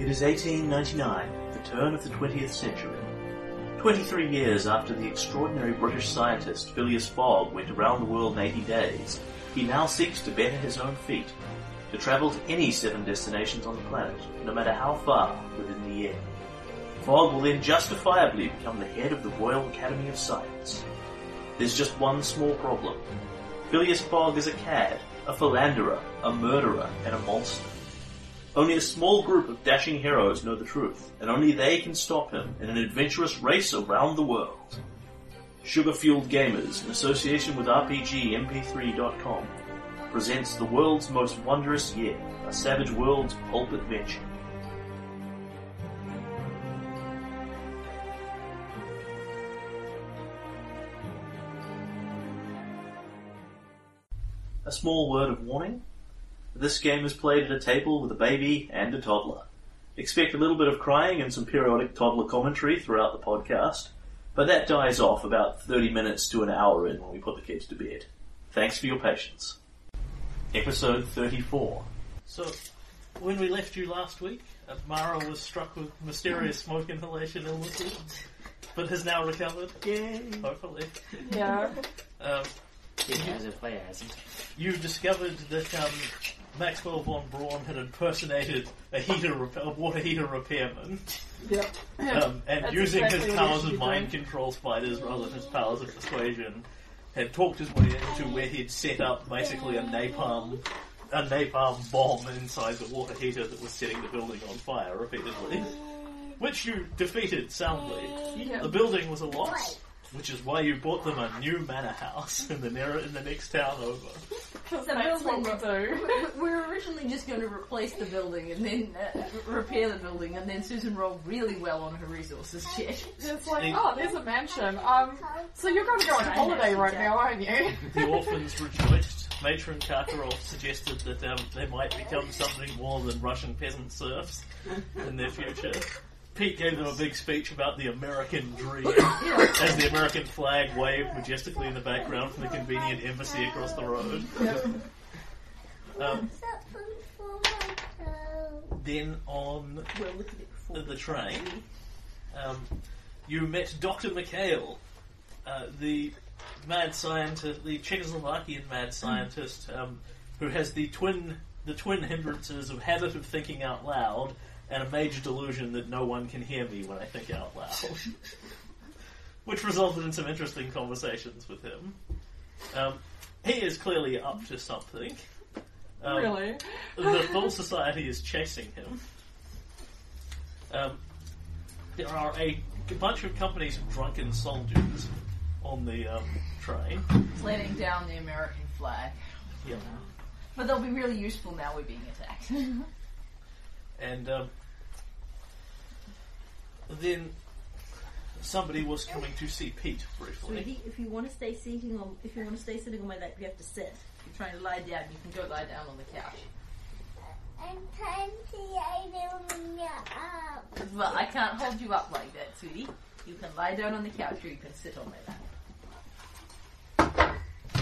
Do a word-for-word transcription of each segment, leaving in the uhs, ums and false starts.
It is eighteen ninety-nine, the turn of the twentieth century. Twenty-three years after the extraordinary British scientist Phileas Fogg went around the world in eighty days, he now seeks to better his own feat, to travel to any seven destinations on the planet, no matter how far within the year. Fogg will then justifiably become the head of the Royal Academy of Science. There's just one small problem. Phileas Fogg is a cad, a philanderer, a murderer, and a monster. Only a small group of dashing heroes know the truth, and only they can stop him in an adventurous race around the world. Sugar Fueled Gamers, in association with R P G M P three dot com, presents The World's Most Wondrous Year, a Savage Worlds pulp adventure. A small word of warning. This game is played at a table with a baby and a toddler. Expect a little bit of crying and some periodic toddler commentary throughout the podcast, but that dies off about thirty minutes to an hour in when we put the kids to bed. Thanks for your patience. Episode thirty-four. So, when we left you last week, uh, Mara was struck with mysterious smoke inhalation illnesses, but has now recovered. Yay. Hopefully. Yeah. Um, It has a player, hasn't it? You discovered that um, Maxwell von Braun had impersonated a heater, rep- a water heater repairman, Yep. um, and That's using exactly his what powers he of should be mind doing. control spiders rather than his powers of persuasion, had talked his way into where he'd set up basically a napalm, a napalm bomb inside the water heater that was setting the building on fire repeatedly, which you defeated soundly. Yeah. The building was a loss, which is why you bought them a new manor house in the near, in the next town over. Because The that's what building, we do. we we were originally just going to replace the building and then uh, repair the building, and then Susan rolled really well on her resources check. It's like, oh, there's a mansion. Um, so you're going to go on holiday right now, aren't you? The orphans rejoiced. Matron Karkaroff suggested that um, they might become something more than Russian peasant serfs in their future. Pete gave them a big speech about the American dream, as the American flag waved majestically in the background from the convenient embassy across the road. Um, then on We'll look at it before. the train, um, you met Doctor McHale, uh, the mad scientist, the Czechoslovakian mad scientist, um, who has the twin the twin hindrances of habit of thinking out loud and a major delusion that no one can hear me when I think out loud. Which resulted in some interesting conversations with him. Um, he is clearly up to something. Um, Really? The Thule Society is chasing him. Um, there are a bunch of companies of drunken soldiers on the um, train. Letting down the American flag. Yeah. But they'll be really useful now we're being attacked. And um, then somebody was coming to see Pete briefly. Sweetie, if you want to stay sitting on, if you want to stay sitting on my lap, you have to sit. If you're trying to lie down, you can go lie down on the couch. I'm trying to lie down. Well, I can't hold you up like that, sweetie. You can lie down on the couch or you can sit on my lap.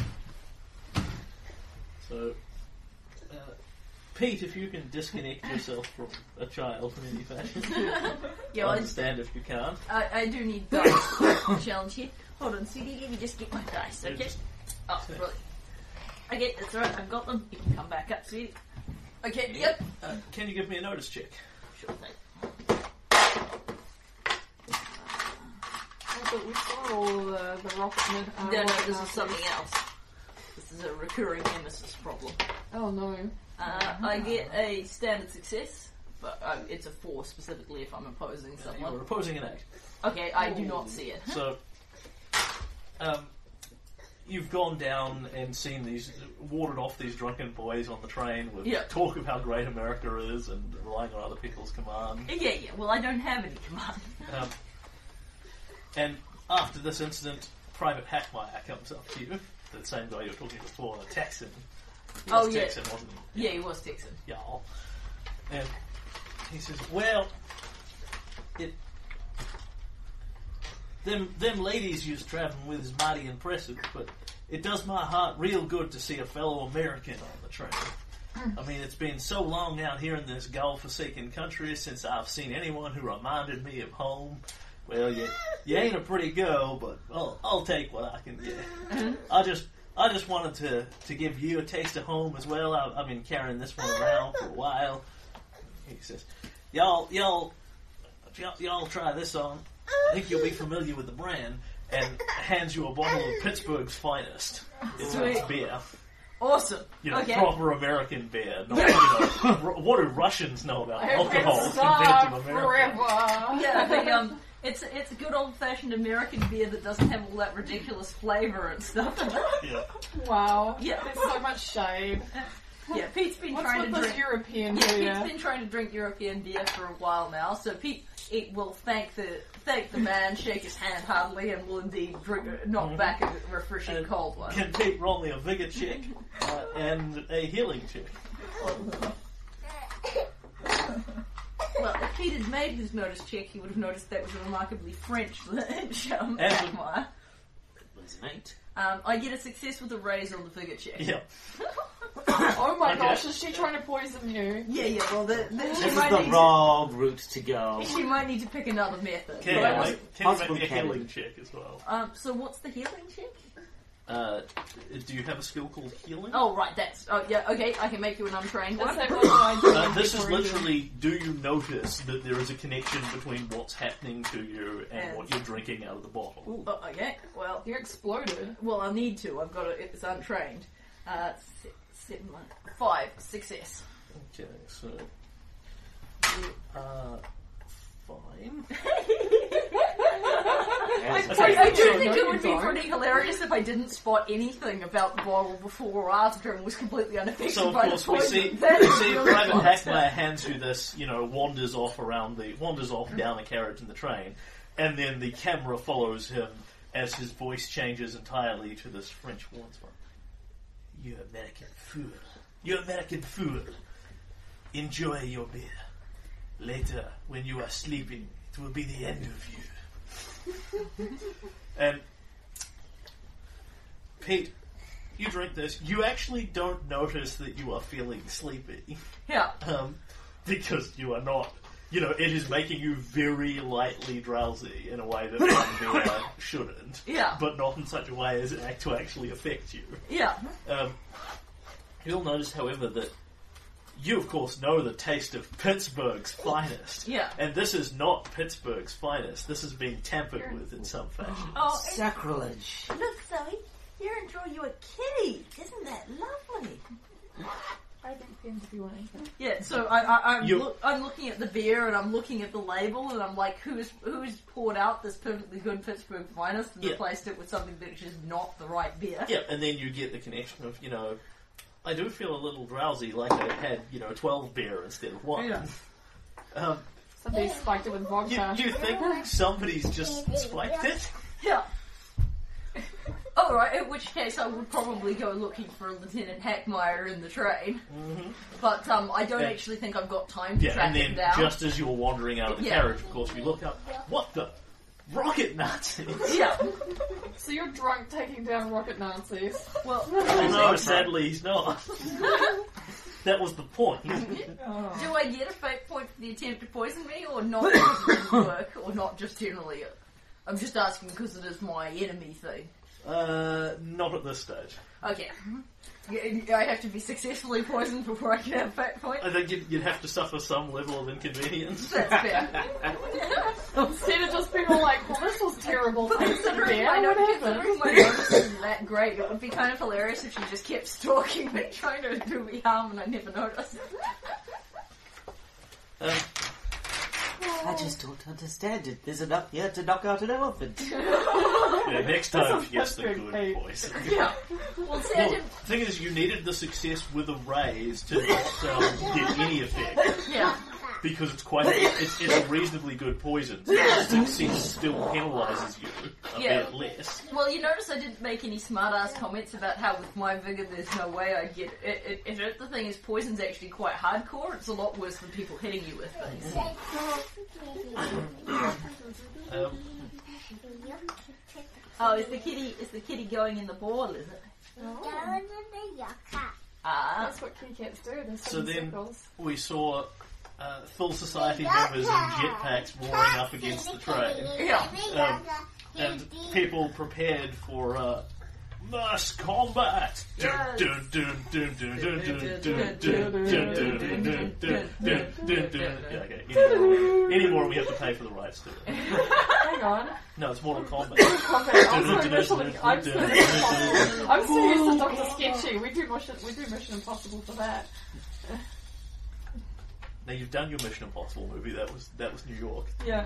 So, uh, Pete, if you can disconnect yourself from a child in any fashion, Yeah, I well, understand if you can't. I, I do need dice challenge here. Hold on, sweetie, let me just get my dice, Yeah, okay? just- Oh, really? Okay, that's alright, I've got them. You can come back up, sweetie. Okay, yep. Uh, can you give me a notice check? Sure thing. Oh, but we saw all the, the rocket mid- uh, No, no, rocket this is masters. something else. This is a recurring nemesis problem. Oh no. Uh, I get a standard success, but uh, it's a four specifically if I'm opposing Uh, someone. you're opposing an eight. Okay, I do not see it. So, um, you've gone down and seen these, warded off these drunken boys on the train with Yeah. talk of how great America is and relying on other people's command. Yeah, yeah, well, I don't have any command. Um, and after this incident, Private Hackmeyer comes up to you, the same guy you were talking to before, the Texan. He was Oh, yeah. Texan, wasn't he? Yeah, he was Texan. Yeah. And he says, well, it, them, them ladies you's travelling with is mighty impressive, but it does my heart real good to see a fellow American on the train. I mean, it's been so long out here in this God-forsaken country since I've seen anyone who reminded me of home. Well, you, you ain't a pretty girl, but I'll, I'll take what I can get. I just I just wanted to, to give you a taste of home as well. I, I've been carrying this one around for a while. He says, y'all, y'all, y'all, y'all try this on. I think you'll be familiar with the brand. And hands you a bottle of Pittsburgh's finest. It's Sweet. beer. Awesome. You know, okay. proper American beer. Not, you know, r- what do Russians know about alcohol It's compared to stuck America? forever. Yeah, the, um, it's it's a good old fashioned American beer that doesn't have all that ridiculous flavour and stuff. Yeah. Wow. Yeah. There's so much shade. Yeah, Pete's been What's trying with to this drink. European Yeah, beer? Pete's been trying to drink European beer for a while now. So Pete, it will thank the thank the man, shake his hand heartily, and will indeed drink, knock back a refreshing And cold one. Can Pete roll me a vigor check uh, and a healing check? Well, if Pete had made his notice check, he would have noticed that was a remarkably French um, And- Akmar. Was an eight. Um, I get a success with a raise on the figure check. Yeah. Oh my Okay. gosh, is she trying to poison you? Yeah, yeah, well, the, the, she, This is might the need wrong route to go. to, she might need to pick another method. Can But I you was- make, can you Possible make me a candidate. healing check as well? um, so what's the healing check? Uh, do you have a skill called healing? Oh, right, that's... Oh, yeah, okay, I can make you an untrained That's one. that one I do Uh, this is before you- literally, do you notice that there is a connection between what's happening to you and And- what you're drinking out of the bottle? Ooh, oh, okay, well... You exploded. Well, I'll need to. I've got to... It's untrained. Uh, se- seven, five, success. Okay, so you are fine. Yes. I, I do So- think No, it you would be don't. pretty hilarious if I didn't spot anything about the bottle before or after and was completely unaffected So of by course the we poison. see That we is see really Private monster. Hackmeyer hands you this, you know, wanders off around the wanders off down the carriage in the train, and then the camera follows him as his voice changes entirely to this French woman's one. You American fool. You American fool. Enjoy your beer. Later, when you are sleeping, it will be the end of you. And Pete, you drink this, you actually don't notice that you are feeling sleepy. Yeah. Um, because you are not. You know, it is making you very lightly drowsy in a way that one beer shouldn't. Yeah. But not in such a way as it act to actually affect you. Yeah. Um, you'll notice, however, that you, of course, know the taste of Pittsburgh's finest. Yeah. And this is not Pittsburgh's finest. This is being tampered with in some fashion. Oh, and Sacrilege. look, Zoe, you're enjoying your kitty. Isn't that lovely? I didn't seem to do anything. Yeah, so I, I, I'm, You- loo- I'm looking at the beer and I'm looking at the label and I'm like, who's who's poured out this perfectly good Pittsburgh finest and Yeah. replaced it with something that is not the right beer? Yeah, and then you get the connection of, you know, I do feel a little drowsy, like I had, you know, twelve beer instead of one. Yeah. Um, Somebody spiked it with you, vodka. you think somebody's just spiked it? Yeah. Alright, in which case I would probably go looking for Lieutenant Hackmeyer in the train. Mm-hmm. But um, I don't Yeah. actually think I've got time to Yeah, track and him then down. just as you're wandering out of the Yeah. carriage, of course, you look up, what the? Rocket Nazis! Yeah. So you're drunk taking down rocket Nazis. Well, Oh no, sadly he's not. That was the point. do I get a fate point for the attempt to poison me, or not because it didn't work, or not just generally? I'm just asking because it is my enemy thing. Uh, not at this stage. Okay. Yeah, I have to be successfully poisoned before I can have a fate point? I think you'd, you'd have to suffer some level of inconvenience. That's fair. Instead of just being all like, well, this was terrible. But Thanks to considering beer, my, what no- happened? considering my notice isn't that great, it would be kind of hilarious if she just kept stalking me, trying to do me harm, and I never noticed. Um, I just don't understand it. There's enough here to knock out an elephant. yeah, next time she gets the That's good big, voice. Yeah. Well, see, I Well, didn't... the thing is, you needed the success with a raise to not um, get any effect. Yeah. Because it's quite, it's, it's a reasonably good poison. So the success still penalises you a Yeah. bit less. Well, you notice I didn't make any smart-ass comments about how with my vigour there's no way I'd get it, it, it. The thing is, poison's actually quite hardcore. It's a lot worse than people hitting you with things. Um, Oh, is the kitty is the kitty going in the ball, is it? Ah. That's what kitty cats do. They So sit in then circles. we saw uh, full society members in jetpacks roaring up against the train. Yeah. Um, and people prepared for uh, mass combat. Yes. Dun, dun, dun, dun, dun, dun, dun, dun, dun, dun, dun, dun, dun, dun, dun. Yeah, okay. Anymore, anymore we have to pay for the rights to it. Hang on. No, it's Mortal Kombat. Combat. I'm so Mission. I'm so Impossible. I'm so used to Doctor Sketchy. We do Mission. We do Mission Impossible for that. Now you've done your Mission Impossible movie. That was that was New York. Yeah.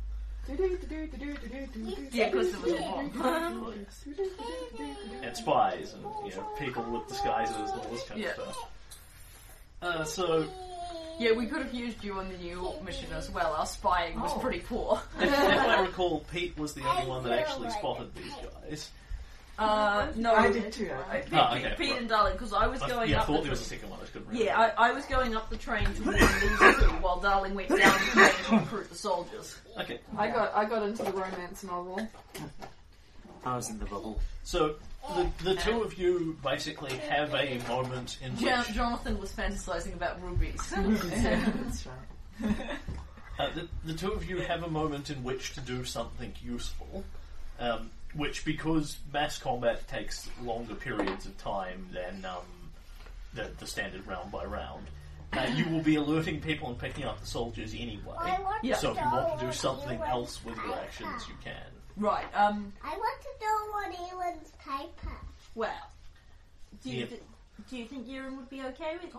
Yeah, because it was a bomb. And spies and you know people with disguises and all this kind Yeah. of stuff. Uh, so Yeah, we could have used you on the New York mission as well. Our spying was Oh. pretty poor. if, if I recall, Pete was the only one that actually spotted these guys. Uh, no, I did too. I Pete, Oh, okay, Pete right. and Darling, because I was I, going yeah, I up. thought the there was a tra- second one. I just couldn't remember. yeah, I, I was going up the train to warn these two, while Darling went down the train to recruit the soldiers. Okay. I got I got into the romance novel. I was in the bubble. So the the two of you basically have a moment in Jo- which Jonathan was fantasizing about rubies. That's right. uh, the, the two of you have a moment in which to do something useful, um, which because mass combat takes longer periods of time than um, the, the standard round by round. Uh, you will be alerting people and picking up the soldiers anyway. Yeah. So if you want to do something else with your actions, you can. Right, um, I want to know what Ewan's paper. well, do you, Yeah. th- do you think Ewan would be okay with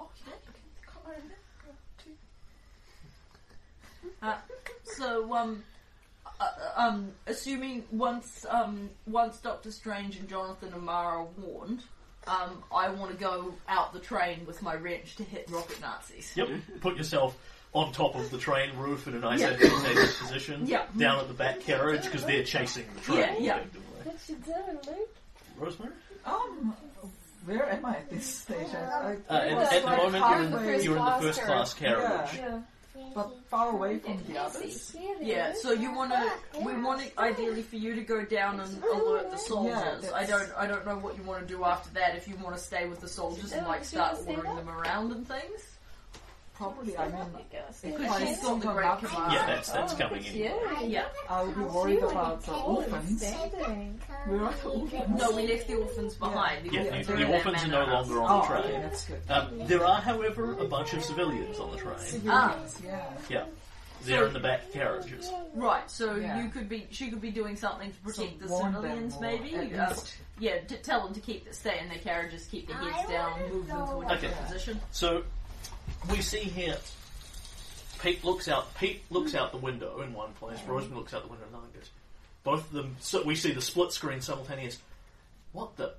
Uh, so, um, uh, um, assuming once, um, once Doctor Strange and Jonathan and Mara are warned, um, I want to go out the train with my wrench to hit rocket Nazis. Yep. Put yourself on top of the train roof in a nice Yeah. advantageous position. Yeah. Down at the back carriage because they're chasing the train. Yeah, yeah. effectively. What you doing, Luke? Rosemary? Um, where am I at this stage? I, I, Uh, at, Well, at the like moment, you're in the, halfway you're in the first first class carriage. Yeah. but far away from the others. Yeah, so you want to, we want to, ideally for you to go down and alert the soldiers. Yeah, I don't, I don't know what you want to do after that, if you want to stay with the soldiers and like start ordering them around and things. Probably, I mean, if Because I she's still the come great up, command. Yeah, that's that's coming in. Yeah. I would be worried about the orphans. Where are the orphans? No, we left the orphans behind. The Yeah, orphans the, are the in that orphans are manor no house. longer on the Oh, okay, train. that's good. Um, there are, however, a bunch of civilians on the train. Civilians, yeah. Yeah, they're in the back carriages. Right, so Yeah. you could be, she could be doing something to protect So the warn them civilians, or maybe. at Uh, least- yeah, to tell them to keep, stay in their carriages, keep their heads down, move them to a different Okay. position. So we see here. Pete looks out. Pete looks out the window in one place. Rosemary looks out the window in another. Goes. Both of them. So we see the split screen simultaneous. What the?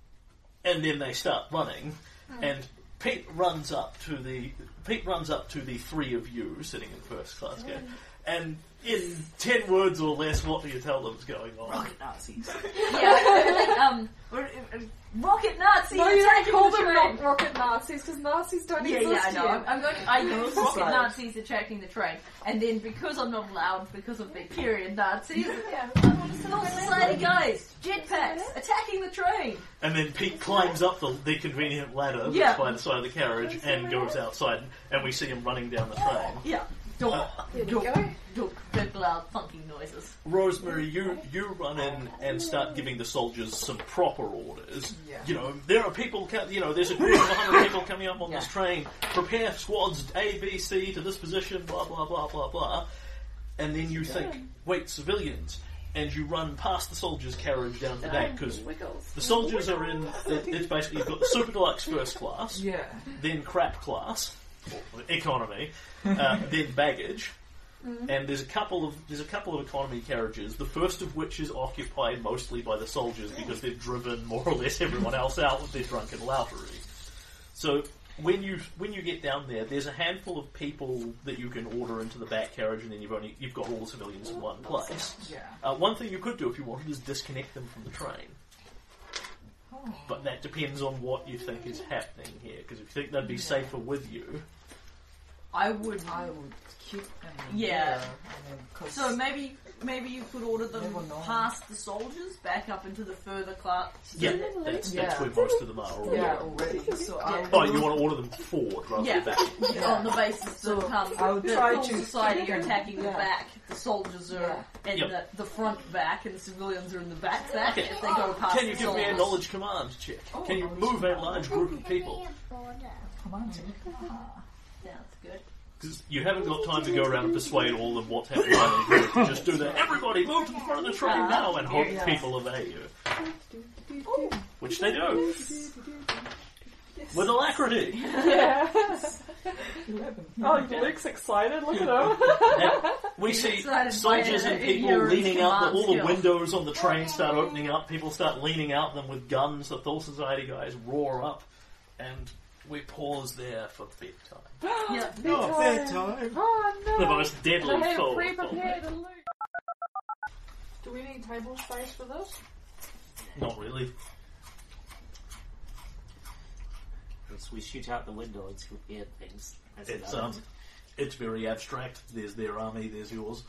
And then they start running, and Pete runs up to the. Pete runs up to the three of you sitting in first class game, and in ten words or less, what do you tell them is going on? Rocket Nazis. Yeah, I think, um, rocket Nazis No, you don't attacking call the them train. not rocket Nazis because Nazis don't Yeah, exist yeah, I know. yet. I'm, I'm going. I use Right. rocket Nazis attacking the train, and then because I'm not allowed because of the period Nazis, Full Society guys, jetpacks attacking the train. And then Pete climbs up the, the convenient ladder that's Yeah. by the side of the carriage and goes outside, and we see him running down the train. Yeah, dunk, There you dunk, go. dunk, big loud funky noises. Rosemary, you you run in and start giving the soldiers some proper orders. Yeah. You know, there are people, co- you know, there's a group of one hundred people coming up on this Yeah. train. Prepare squads A, B, C to this position, blah, blah, blah, blah, blah. And then you think, wait, civilians. And you run past the soldiers' carriage down the back because the soldiers are in, it, it's basically, you've got the super deluxe first class, Yeah. then crap class, or economy, uh, then baggage, and there's a couple of there's a couple of economy carriages. The first of which is occupied mostly by the soldiers because they've driven more or less everyone else out with their drunken loutery. So when you when you get down there, there's a handful of people that you can order into the back carriage, and then you've only you've got all the civilians in one place. Yeah. Uh, one thing you could do if you wanted is disconnect them from the train. But that depends on what you think is happening here, because if you think they'd be safer with you, I would. I would keep them. Yeah. There, I mean, 'cause So maybe maybe you could order them Never know. past the soldiers, back up into the further class. Yeah, that's, Yeah. that's where most of them are already. yeah, already. So I would Oh, you want to order them forward rather Yeah. than back? Yeah, on the basis So, that um, I would the try Thule to society keep are them. attacking the Yeah. back, the soldiers are in Yep. the, the front back, and the civilians are in the back back. Okay. If they go past Can you the give me a soldiers. knowledge command check? Oh, Can you knowledge move a command. large group of people? come on. Ah. Sounds good. Because you haven't got time to go around and persuade all of them what's happening. You can just do that. Everybody move to the front of the train now and hope Yeah. people obey you. Which they do. With alacrity. Yeah. Eleven. Oh, Luke's excited. Look at him. And we see excited soldiers by and it. people You're leaning out. The, command all the skill. windows on the train start opening up. People start leaning out them with guns. The Thule Society guys roar up. And we pause there for bedtime. Yeah. Oh, bedtime. Oh no! The most deadly I have foe. pre-prepared a Luke. Do we need table space for this? Not really. As we shoot out the window, it's weird things. That's It's about um, it. it's very abstract. There's their army. There's yours.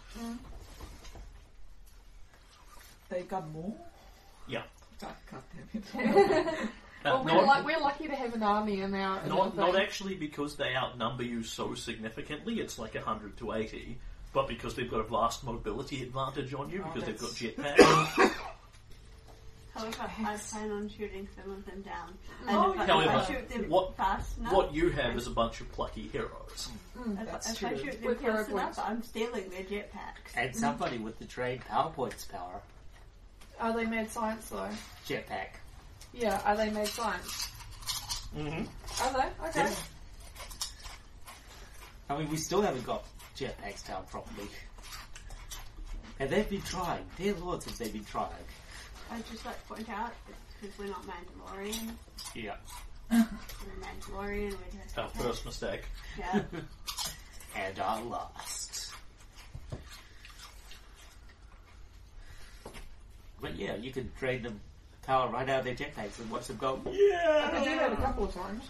They got more? Yeah. God, God damn it. Uh, Well, we're, not, like, we're lucky to have an army in our. In not, our not thing. actually because they outnumber you so significantly. It's like a hundred to eighty. But because they've got a vast mobility advantage on you, Oh, because they've got that's- jetpacks. However, I plan on shooting some of them down. And Oh, if, I, However, if I shoot them what- fast enough, What you have is a bunch of plucky heroes. if, That's if I true. shoot them With fast hieroglyphs. enough, I'm stealing their jetpacks. And somebody with the trained PowerPoint's power. Are they mad science though? Jetpack. Yeah. Are they mad science? Mm-hmm. Are they? Okay. Yeah. I mean, we still haven't got jetpacks down properly. And they've been trying. Dear lords, have they been trying. I'd just like to point out, because we're not Mandalorian, Yeah. we're Mandalorian, we just Our first mistake. yeah. And our last. But yeah, you can drain them power right out of their jetpacks and watch them go, I Yeah! can do that a couple of times.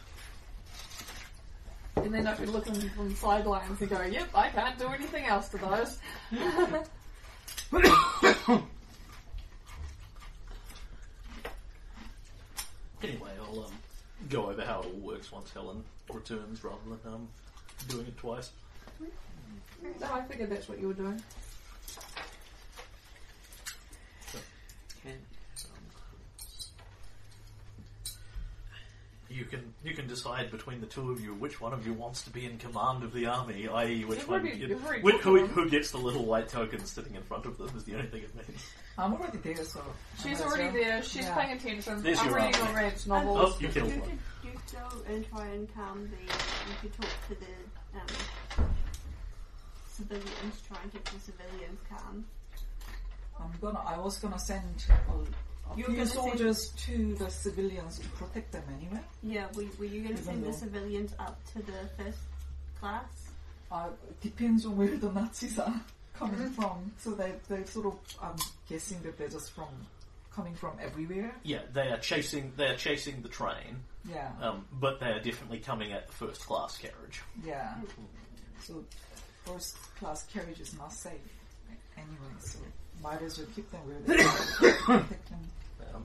And then I could look in from the sidelines and go, yep, I can't do anything else to those. Anyway, I'll um, go over how it all works once Helen returns rather than um, doing it twice. No, I figured that's what you were doing. can, You can you can decide between the two of you which one of you wants to be in command of the army, that is, which You've one already- you- you've already which, got who, one. who gets the little white token sitting in front of them is the only thing it means. I'm already there, so. She's I might as already well. there. She's Yeah. paying attention. There's I'm your reading army. on Rance Oh, novels. you killed You one. could, you could go and try and calm the, you could talk to the um, civilians, try and get the civilians calm. I'm gonna. I was gonna send a, a You're few gonna send- soldiers to the civilians to protect them anyway. Yeah, were, were you going to Even send the though- civilians up to the first class? Uh, it depends on where the Nazis are coming from. So they they sort of. I'm guessing that they're just from coming from everywhere. Yeah, they are chasing they are chasing the train, Yeah. um, but they are definitely coming at the first class carriage. Yeah. So first class carriage is not safe anyway. So might as well keep them where they are. Protect them. Um,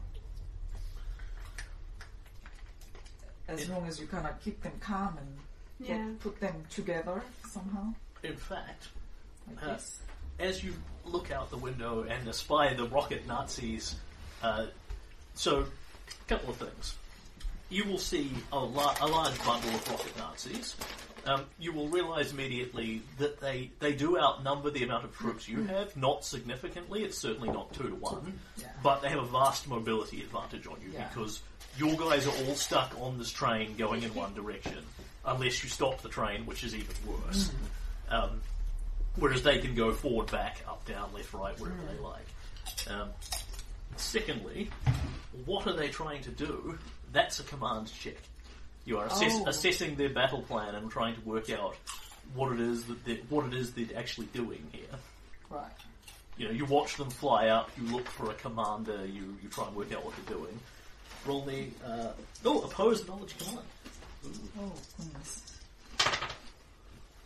As It- long as you kind of keep them calm and get, Yeah. put them together somehow. in fact, Like Uh, this. as you look out the window and espy the rocket Nazis, uh, so a couple of things. You will see a, la- a large bundle of rocket Nazis. Um, you will realise immediately that they, they do outnumber the amount of troops you have, not significantly, it's certainly not two to one, Yeah. but they have a vast mobility advantage on you Yeah. because your guys are all stuck on this train going in one direction, unless you stop the train, which is even worse. Um, whereas they can go forward, back, up, down, left, right, wherever they like. Um, secondly, what are they trying to do? That's a command check. You are assess- Oh. assessing their battle plan and trying to work out what it is that they're, what it is they're actually doing here. Right. You know, you watch them fly up, you look for a commander, you, you try and work out what they're doing. Roll me, uh, oh, opposed knowledge command. Oh, goodness.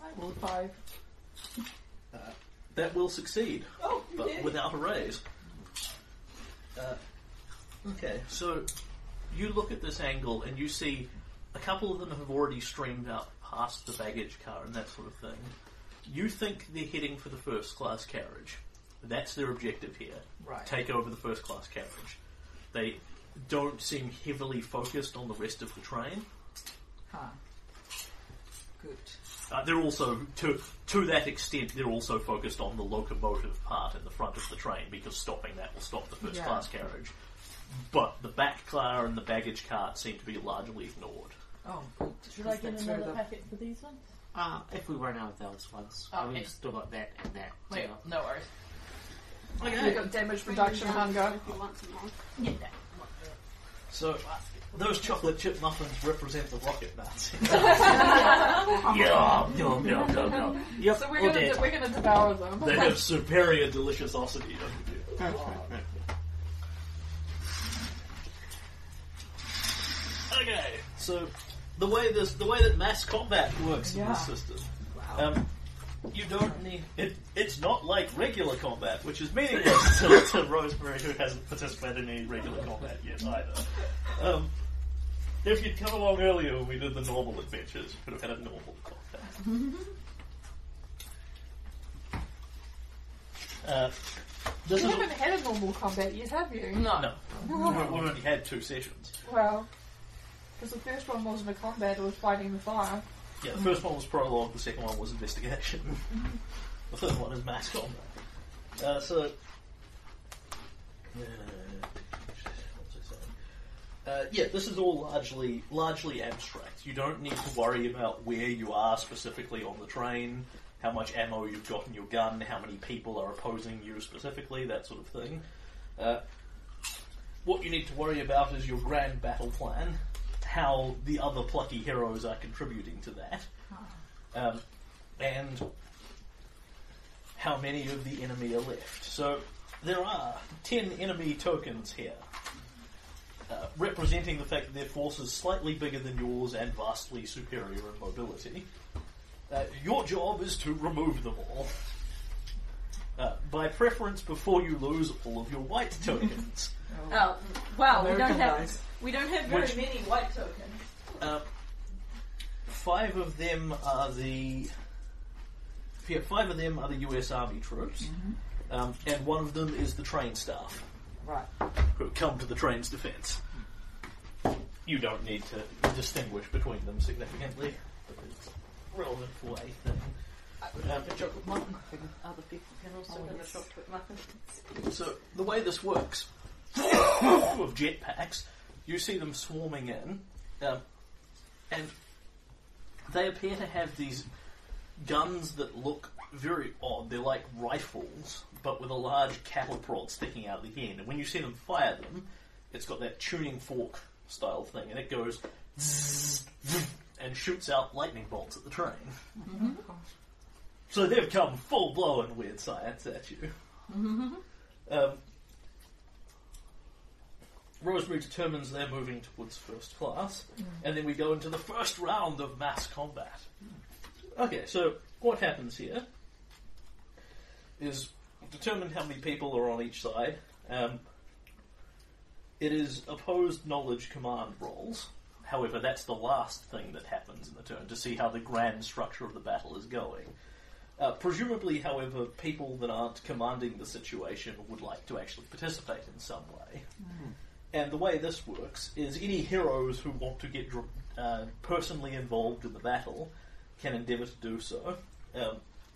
I rolled five. Uh, that will succeed, Oh, but okay. without a raise. Uh, okay, so you look at this angle and you see a couple of them have already streamed up past the baggage car and that sort of thing. You think they're heading for the first class carriage. That's their objective here. Right. Take over the first class carriage. They don't seem heavily focused on the rest of the train. Huh. Good. Uh, they're also, to to that extent, they're also focused on the locomotive part in the front of the train, because stopping that will stop the first Yeah. class carriage. But the back car and the baggage cart seem to be largely ignored. Oh, good. Should I get That's where another the- packet for these ones? Uh, if we run out of those ones, Oh, we've okay. still got that and that. Wait, too. no worries. We've got damage Bring reduction them down hunger. If you want some more. Yeah, that. So, those chocolate chip muffins represent the rocket Nazi. Yeah, Yum, yum, yum, yum, yum. Yep, So we're all gonna dead. we're gonna devour them. They have superior deliciosity over you. Okay, so the way this, the way that mass combat works in Yeah. this system, um, you don't need it. It's not like regular combat, which is meaningless to, to Rosemary, who hasn't participated in any regular combat yet either. Um, if you'd come along earlier when we did the normal adventures, you could have had a normal combat. Uh, this You is haven't had a normal combat yet, have you? No. no, we've we've only had two sessions. Well, because the first one wasn't a combat; it was fighting the fire. Yeah, the first one was prologue, the second one was investigation. The third one is mass combat. Uh, so, uh, what was I saying? Uh, yeah, this is all largely largely abstract. You don't need to worry about where you are specifically on the train, how much ammo you've got in your gun, how many people are opposing you specifically, that sort of thing. Uh, what you need to worry about is your grand battle plan, how the other plucky heroes are contributing to that, um, and how many of the enemy are left. So there are ten enemy tokens here, uh, representing the fact that their force is slightly bigger than yours and vastly superior in mobility. Uh, your job is to remove them all. Uh, by preference, before you lose all of your white tokens. Oh, wow, we American don't have guys. we don't have very Which- many white tokens. Uh, five of them are the yeah, five of them are the U S Army troops, um, and one of them is the train staff Right. who come to the train's defence. You don't need to distinguish between them significantly, but it's relevant for a thing. Um, a chocolate muffin. Other people can also Oh, have yes. a chocolate muffin. So the way this works, with jetpacks, you see them swarming in, um, and they appear to have these guns that look very odd. They're like rifles, but with a large cattle prod sticking out the end. And when you see them fire them, it's got that tuning fork style thing, and it goes zzz, zzz, and shoots out lightning bolts at the train. So they've come full blown weird science at you. Um, Rosemary determines they're moving towards first class, and then we go into the first round of mass combat. Okay, so what happens here is determine how many people are on each side. Um, it is opposed knowledge command rolls. However, that's the last thing that happens in the turn, to see how the grand structure of the battle is going. Uh, presumably, however, people that aren't commanding the situation would like to actually participate in some way. And the way this works is any heroes who want to get dr- uh, personally involved in the battle can endeavour to do so. Um,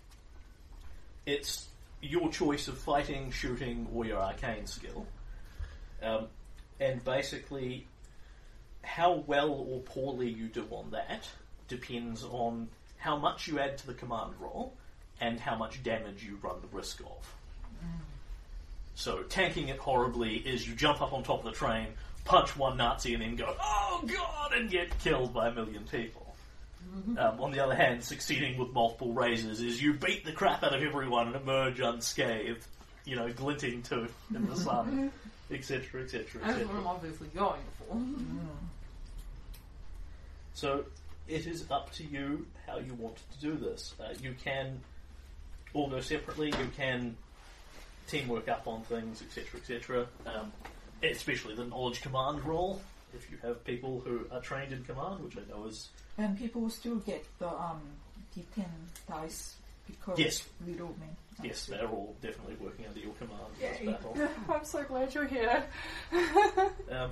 it's your choice of fighting, shooting, or your arcane skill. Um, and basically, how well or poorly you do on that depends on how much you add to the command roll and how much damage you run the risk of. So tanking it horribly is you jump up on top of the train, punch one Nazi, and then go, oh god, and get killed by a million people. Um, on the other hand, succeeding with multiple raises is you beat the crap out of everyone and emerge unscathed, you know, glinting to in the sun, etc, etc, That's what I'm etc. obviously going for. So it is up to you how you want to do this. Uh, you can all go separately. You can teamwork up on things, et cetera, et cetera. Um, especially the knowledge command role. If you have people who are trained in command, which I know is And people will still get the um, D ten dice because Yes. little men. yes, they're all definitely working under your command for this Yay. battle. I'm so glad you're here. Um,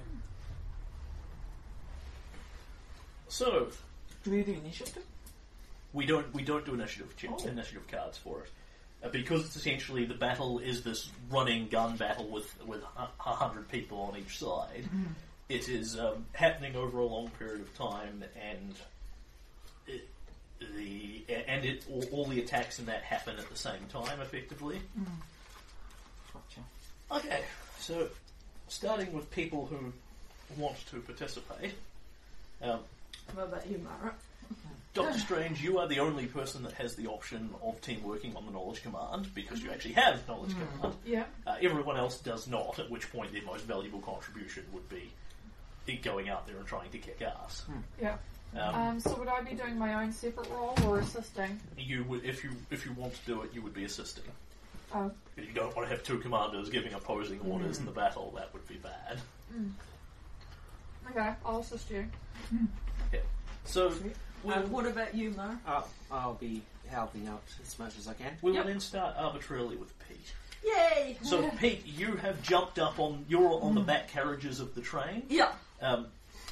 so Do we do initiative? we don't we don't do initiative che- Oh. initiative cards for it. Uh, because it's essentially the battle is this running gun battle with with a a hundred people on each side. It is um, happening over a long period of time, and it, the and it all, all the attacks in that happen at the same time, effectively. Gotcha. Okay, so starting with people who want to participate. Um, What about you, Mara? Doctor Strange, you are the only person that has the option of team working on the knowledge command because you actually have knowledge command. Yeah. Uh, everyone else does not, at which point their most valuable contribution would be it going out there and trying to kick ass. Yeah. Um, Um, so would I be doing my own separate role or assisting? you would, if you if you want to do it, you would be assisting. Oh. If you don't want to have two commanders giving opposing orders in the battle, that would be bad. Okay, I'll assist you. Okay. So we'll, Uh, what about you, Mara? I'll, I'll be helping out as much as I can. we will Yep. then start arbitrarily with Pete. Yay! So Pete, you have jumped up on you're on the back carriages of the train. Yeah. Um,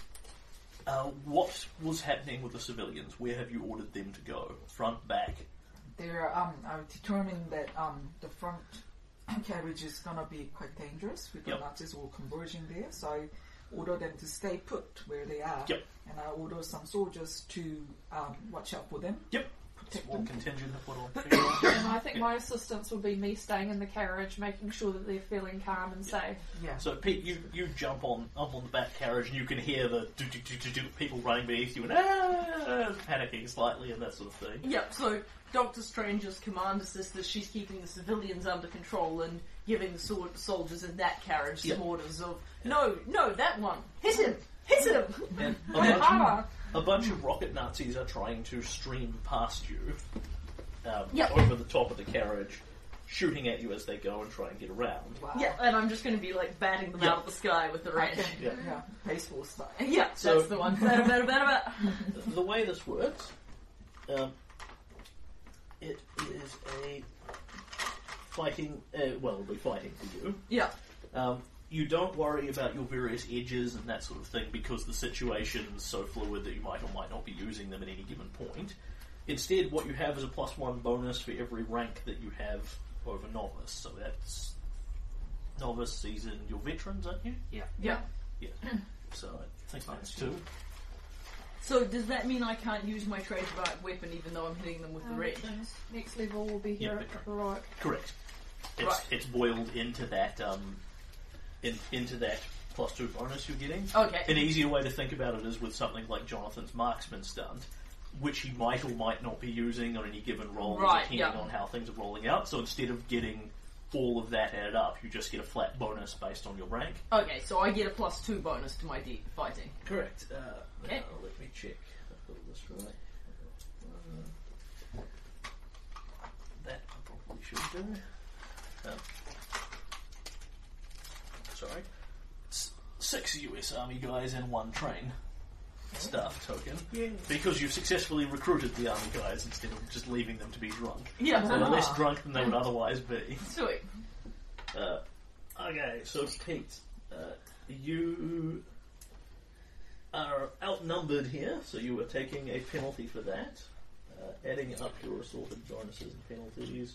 uh, what was happening with the civilians? Where have you ordered them to go? Front, back? They're um, I've determined that um, the front carriage is gonna be quite dangerous with the Yep. Nazis all converging there, so I order them to stay put where they are. Yep. And I order some soldiers to um, watch out for them, Yep. protect Small them. contingent of what I'll And I think my assistance would be me staying in the carriage, making sure that they're feeling calm and safe. Yeah. So Pete, you, you jump on up on the back carriage and you can hear the do, do, do, do, do, people running beneath you and ah, panicking slightly and that sort of thing. Yep, so Doctor Strange's command assistant, she's keeping the civilians under control and giving the sword soldiers in that carriage Yep. some orders of, no, no, that one, hit him, hit him! And a Wait, bunch, Mara! a bunch of rocket Nazis are trying to stream past you um, Yep. over the top of the carriage, shooting at you as they go and try and get around. Wow. Yeah, and I'm just going to be like batting them Yep. out of the sky with the I wrench. can, Yeah. yeah. Baseball style. Yeah, So- that's the one. Better, better, better, better. The way this works, um, it is a fighting. Uh, well, it'll be fighting for you. Yeah. Um, you don't worry about your various edges and that sort of thing because the situation's so fluid that you might or might not be using them at any given point. Instead, what you have is a plus one bonus for every rank that you have over novice. So that's novice, seasoned. You're veterans, aren't you? Yeah. Yeah. Yeah. So I think that's two. So does that mean I can't use my trademark weapon even though I'm hitting them with the Um, wrench? Next level will be here Yeah, at the right. Correct. It's, Right. it's boiled into that um, in, into that plus two bonus you're getting. Okay. An easier way to think about it is with something like Jonathan's marksman stunt, which he might or might not be using on any given roll, Right, depending yeah. on how things are rolling out. So instead of getting all of that added up, you just get a flat bonus based on your rank. Okay, so I get a plus two bonus to my de- fighting. Correct. Uh, Okay. now let me check. I've got all this right. Uh, that I probably should do. Um, sorry. S- six U S Army guys and one train staff token. Because you've successfully recruited the Army guys instead of just leaving them to be drunk. Yeah. So they're less drunk than they would otherwise be. Sweet. Uh, okay, so Pete, uh, you are outnumbered here, so you are taking a penalty for that. Uh, adding up your assorted bonuses and penalties.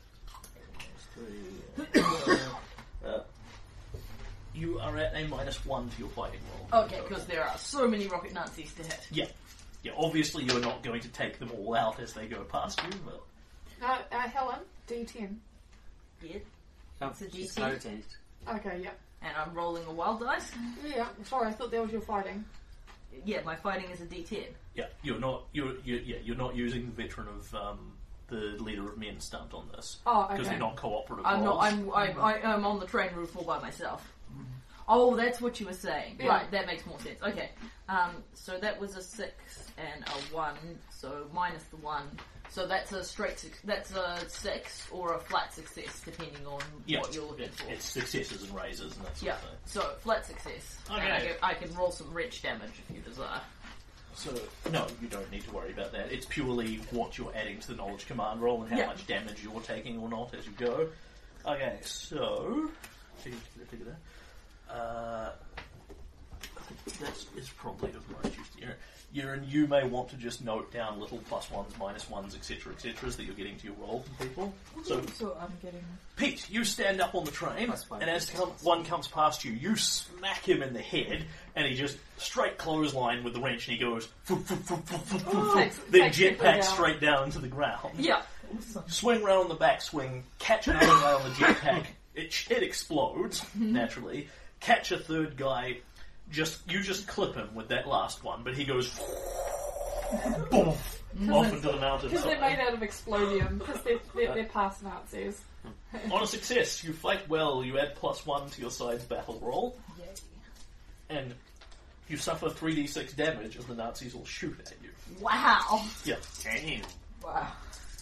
Three, uh, uh, you are at a minus one to your fighting roll. Okay, because there are so many rocket Nazis to hit. Yeah. Yeah, obviously you're not going to take them all out as they go past you, but Uh, uh, Helen, D ten. Yeah. Um, It's a D it's C. noted. Okay, yeah. And I'm rolling a wild dice. Yeah, sorry, I thought that was your fighting. Yeah, my fighting is a D ten. yeah, you're not you're, you're yeah you're not using the veteran of um, the leader of men stunt on this Oh, because okay. they're not cooperative. I'm not. rolls. I'm. I'm. I- I'm on the train route all by myself. Oh, that's what you were saying. Yeah. Right, that makes more sense. Okay. Um, so that was a six and a one, so minus the one. So that's a straight six, that's a six or a flat success, depending on Yeah, what you're looking it, for. it's successes and raises and that sort Yeah, of thing. so flat success. Okay. And I can, I can roll some wrench damage if you desire. So, no, you don't need to worry about that. It's purely what you're adding to the knowledge command roll and how Yeah. much damage you're taking or not as you go. Okay, so... figure, figure that. Uh, I think that is probably of most use to you. You and you may want to just note down little plus ones, minus ones, et cetera, et cetera, that you're getting to your roll from people. So, So I'm getting. Pete, you stand up on the train, Plus one. and as come, one comes past you, you smack him in the head, and he just straight clothesline with the wrench, and he goes, "Foo, foo, foo, foo, foo, foo, foo," Takes- then takes people jetpack down. straight down to the ground. Yeah. Swing round on the backswing, catch another guy on the jetpack, it, it explodes, naturally. Catch a third guy, just you just clip him with that last one, but he goes boom, off into the mountain. Because they're made out of explodium, because they're, they're, they're past Nazis. On a success, you fight well, you add plus one to your side's battle roll, and you suffer three d six damage as the Nazis will shoot at you. Wow. Yeah. Damn. Wow.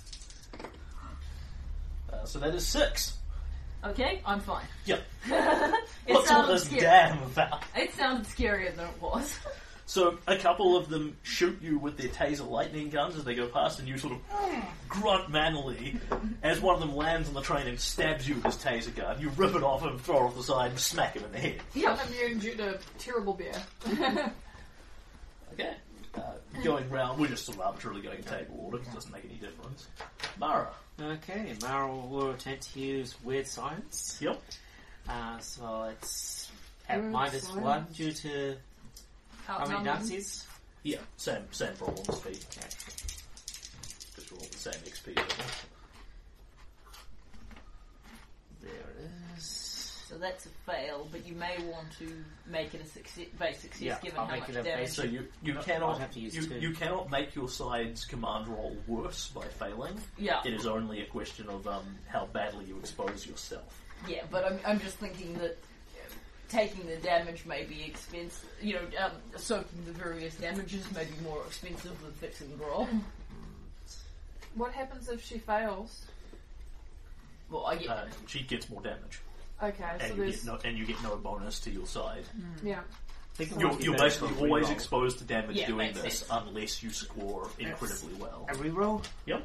Uh, so that is six. Okay, I'm fine. Yeah. It What's all sounded this scary. damn about? It sounded scarier than it was. So a couple of them shoot you with their taser lightning guns as they go past, and you sort of grunt manly as one of them lands on the train and stabs you with his taser gun. You rip it off and throw it off the side and smack him in the head. I'm immune due to terrible beer. Okay. Uh, going round, we're just sort of arbitrarily going table order because it doesn't make any difference. Mara. Okay, Mara will attempt to use weird science. Yep. Uh, so it's at Weird minus science. one due to how many Outnumbered. Nazis? Yeah, same same problem as Pete. Okay. Just roll the same X P. don't you? There it is. So that's a fail, but you may want to make it a success, base success Yeah, given I'll how make much it a damage. base- So you, you No, cannot I'll have to use you, two. you cannot make your side's command roll worse by failing. Yeah, It is only a question of um, how badly you expose yourself. yeah, but I'm, I'm just thinking that taking the damage may be expensive. You know, um, soaking the various damages may be more expensive than fixing the roll. What happens if she fails? Well, I get Uh, she gets more damage, Okay, so and you there's... get no and you get no bonus to your side. Yeah. Think it You're, might be you're better basically for a always reroll. exposed to damage Yeah, doing makes this sense. unless you score incredibly well. A reroll? Yep.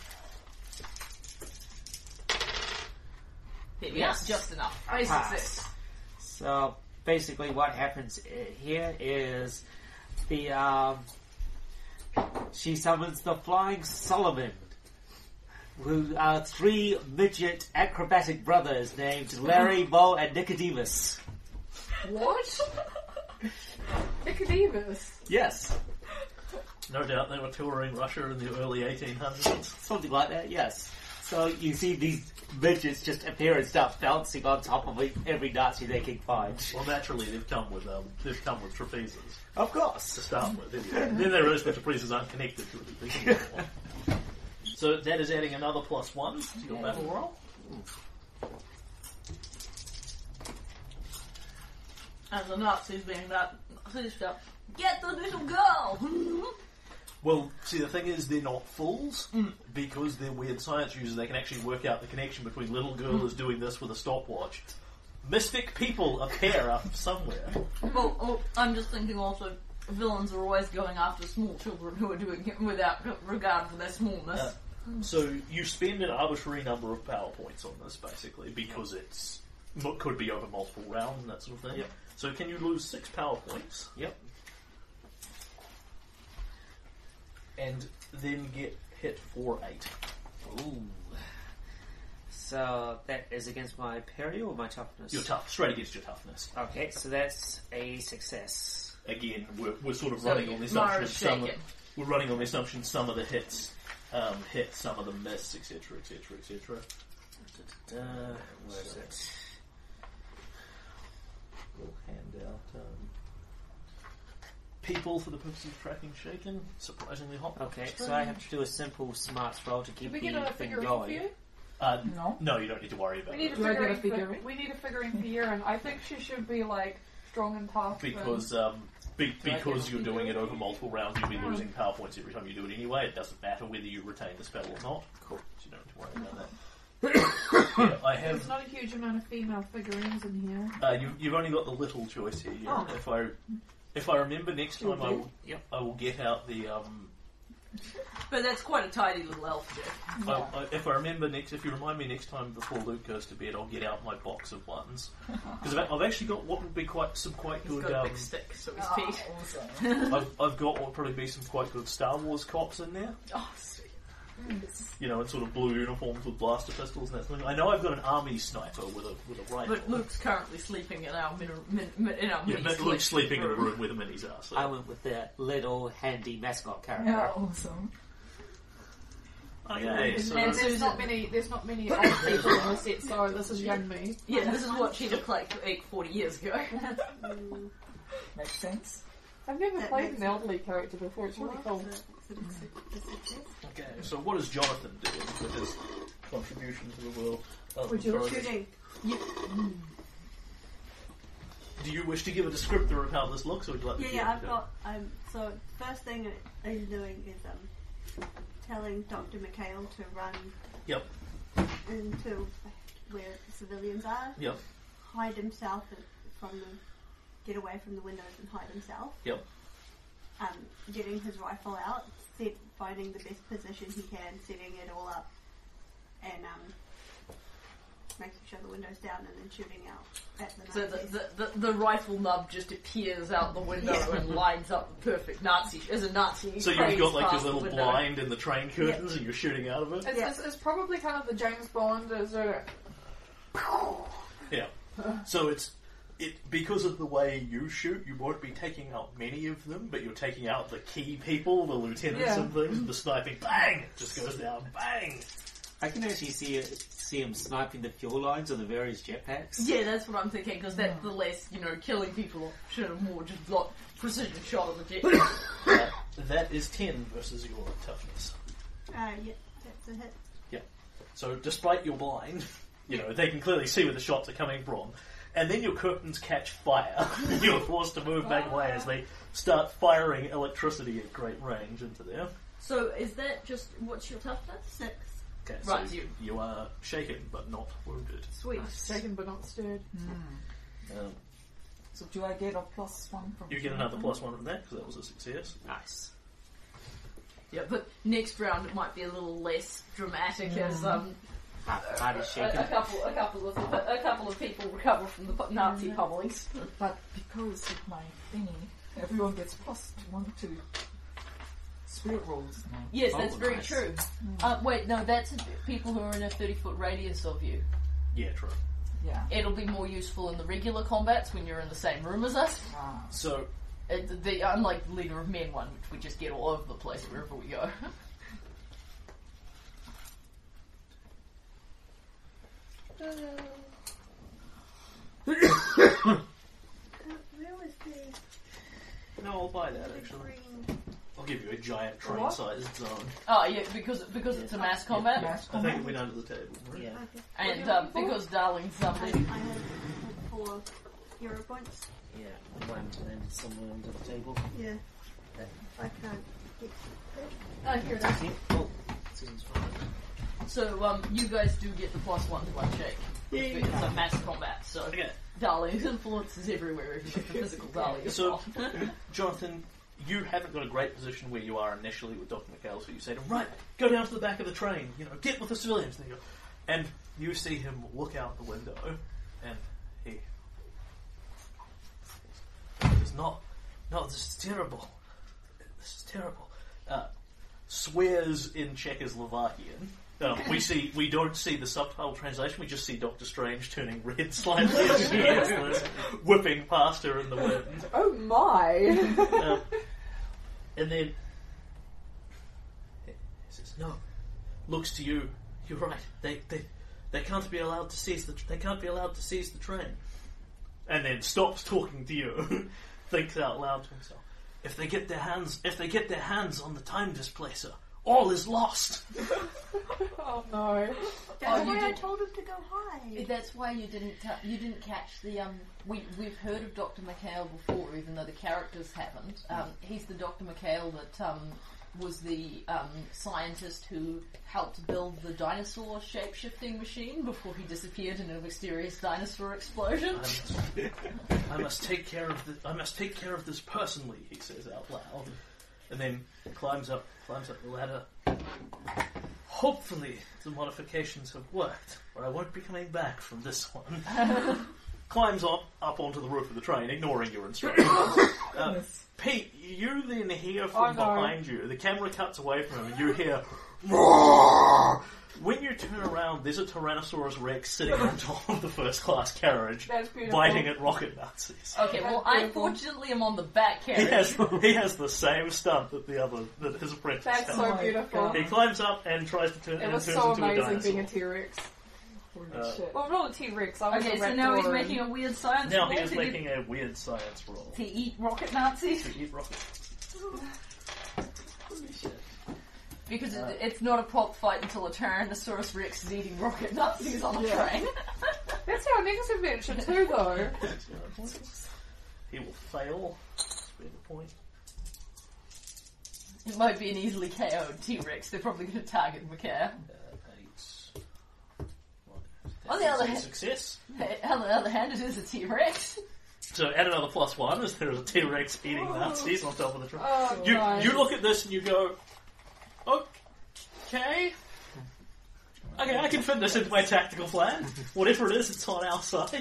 yeah, Yes. just enough. Base Pass. success. So basically, what happens i- here is the um, she summons the Flying Solomon, who are three midget acrobatic brothers named Larry, Mo, and Nicodemus. What? Nicodemus. Yes, No doubt they were touring Russia in the early eighteen hundreds. something like that. Yes. So you see these midgets just appear and start bouncing on top of every Nazi they can find. Well, naturally they've come with um, they've come with trapezes Of course. to start with. Anyway. Then they realised the trapezes aren't connected to anything anymore. So that is adding another plus one to your battle roll. And the Nazis being that stuff. Get the little girl! Well, see, the thing is, they're not fools because they're weird science users. They can actually work out the connection between little girl is doing this with a stopwatch. Mystic people appear up somewhere. Well, oh, I'm just thinking also, villains are always going after small children who are doing it without regard for their smallness. Uh, so you spend an arbitrary number of power points on this, basically, because it's it could be over multiple rounds and that sort of thing. Yep. So can you lose six power points Yep. and then get hit for eight? Ooh. So that is against my parry or my toughness? You're tough, straight against your toughness. Okay, so that's a success. Again, we're, we're sort of So running on the assumption Mara's some of, shaken. we're running on the assumption some of the hits um, hit, some of them miss, et cetera, et cetera, et cetera. Uh, where is it? We'll hand out um, people for the purposes of tracking shaken. Surprisingly hot. Okay, so I have to do a simple smarts roll to keep Did we the get a thing figurine for going. you? Uh, No? no, you don't need to worry about We need a it. Do I get a figurine. For, figurine? we need a figurine for Yeren. I think she should be like strong and tough. and- Because um, be, Do I get because a you're doing it figurine? over multiple rounds, you'll be Hmm. losing power points every time you do it anyway. It doesn't matter whether you retain the spell or not. Cool. So you don't have to worry about that. yeah, I have. There's not a huge amount of female figurines in here. Uh, you, you've only got the little choice here. You know. Oh. If I, if I remember next time, I Okay. will. Yep, I will get out the. Um, But that's quite a tidy little elf, Jeff. I, I, if I remember next, if you remind me next time before Luke goes to bed, I'll get out my box of ones because I've, I've actually got what would be quite some quite He's good. got a Um, big stick, so he's Ah, Pete. awesome. I've, I've got what would probably be some quite good Star Wars cops in there. Oh, sweet. You know, in sort of blue uniforms with blaster pistols and that sort of thing. I know I've got an army sniper with a with a rifle. But Luke's currently sleeping in our min- min- min- in our yeah, mini but split Luke's sleeping in the room where the minis are. So. I went with the little handy mascot character. Yeah, awesome. Okay, And so And there's Susan- not many. There's not many old people in the set, so this is young me. Yeah, this is what she looked like eight, forty years ago. Mm, Makes sense. I've never That played makes an elderly character before. It's really what cool. is it? Is it a su- a success? okay, so what is Jonathan doing with his contribution to the world? other Would than you throwing- Shooting. Do you wish to give a descriptor of how this looks, or would you like Yeah, to yeah, give I've it? got. Um, so first thing I- I'm doing is um, telling Doctor McHale to run Yep, into where the civilians are, yep, hide himself from them, get away from the windows and hide himself. yep. Um, getting his rifle out, set, finding the best position he can, setting it all up, and um, making sure the window's down, and then shooting out at the So Nazis. the, the, the, the rifle nub just appears out the window and lines up the perfect Nazi as a Nazi. So you've cranes got like your past the little window. blind in the train curtains, and you're shooting out of it. It's, Yeah. it's, it's probably kind of the James Bond as a. Yeah. So it's it because of the way you shoot, you won't be taking out many of them, but you're taking out the key people, the lieutenants Yeah. and things. The sniping, bang, it just goes down, bang. I can actually see it, see him sniping the fuel lines of the various jetpacks. Yeah, that's what I'm thinking, because that's the less, you know, killing people should have more just block precision shot of the jet. Uh, that is ten versus your toughness. Uh, yeah, that's a hit. So despite your blind, you know they can clearly see where the shots are coming from, and then your curtains catch fire. You're forced to move back away as they start firing electricity at great range into there. So is that just, what's your toughness? Six. Okay, so Right, you- you are shaken but not wounded. Sweet. Shaken but not stirred. Um, So do I get a plus one from you get another Jonathan? plus one from that because that was a success. Nice. Yeah, but next round it might be a little less dramatic as um Half party a, shaken. a couple a couple of a couple of people recover from the pu- Nazi pummelings. But because of my thingy, everyone gets plus one to spirit rolls now. Yes, Oh, that's very nice. true. Uh, wait, no, that's people who are in a thirty foot radius of you. Yeah, true. Yeah. It'll be more useful in the regular combats when you're in the same room as us. Ah. So It, the, the unlike the Leader of Men one, which we just get all over the place wherever we go. Uh, where was the no, I'll buy that actually. green? I'll give you a giant What? train-sized zone. Oh yeah, because because it's a mass combat, Mass I combat. think it went under the table. Right? Yeah. Okay. and um, because Darling's um, I, I had, had four hero points. Yeah, one landed somewhere under the table. Yeah. I can't get oh, here it is. Oh, Susan's fine. So um, you guys do get the plus one to one shake. Yeah. It's a mass combat, so Okay. Darling's influence is everywhere, even if the physical Darling is So, not. Jonathan, you haven't got a great position where you are initially with Doctor McHale, so you say to him, right, go down to the back of the train, you know, get with the civilians. There you go. And you see him look out the window, and he says, no, no, this is terrible. This is terrible. Uh, swears in Czechoslovakian. Um, we see, we don't see the subtitle translation. We just see Doctor Strange turning red slightly as she hears this, whipping past her in the wind. Oh my! Um, and then he says, "No, looks to you. You're right. They, they, they can't be allowed to seize the. They can't be allowed to seize the train." And then stops talking to you. Thinks out loud to himself. If they get their hands, if they get their hands on the time displacer, all is lost. Oh no. That's Oh, you why I did- told him to go hide. That's why you didn't uh, you didn't catch the um. We we've heard of Doctor McHale before, even though the characters haven't. Um, he's the Doctor McHale that um was the um scientist who helped build the dinosaur shape-shifting machine before he disappeared in a mysterious dinosaur explosion. I must, I must take care of the, I must take care of this personally, he says out loud, and then climbs up climbs up the ladder. Hopefully the modifications have worked, or I won't be coming back from this one. Climbs up up onto the roof of the train, ignoring your instructions. Uh, Pete, you then hear from Oh, no. behind you. The camera cuts away from him, and you hear. Roar! When you turn around, there's a Tyrannosaurus Rex sitting on top of the first class carriage, That's beautiful. biting at rocket Nazis. Okay, well, That's I beautiful. fortunately am on the back He carriage. has he has the same stunt that the other that his apprentice That's had. so my beautiful. God. He climbs up and tries to turn It and was turns so into a amazing dinosaur. being a T-Rex. Holy Uh, shit. Well, not a T-Rex. I was Okay, a so now he's Raptor making and- a weird science Now roll he is to, making a weird science roll to eat rocket Nazis. to eat rockets. Holy shit. Because Uh, it, it's not a pop fight until a Tyrannosaurus Rex is eating rocket Nazis on a Yeah. train. That's our next adventure too, though. He will fail. Spend a point. It might be an easily K O'd T-Rex. They're probably going to target McCare. Uh, eight. On the other That's a hand- success. On the other hand, it is a T-Rex. So add another plus one as there is a T-Rex eating Nazis on top of the train. Oh, You nice. you look at this and you go, okay, okay, I can fit this into my tactical plan. Whatever it is, it's on our side.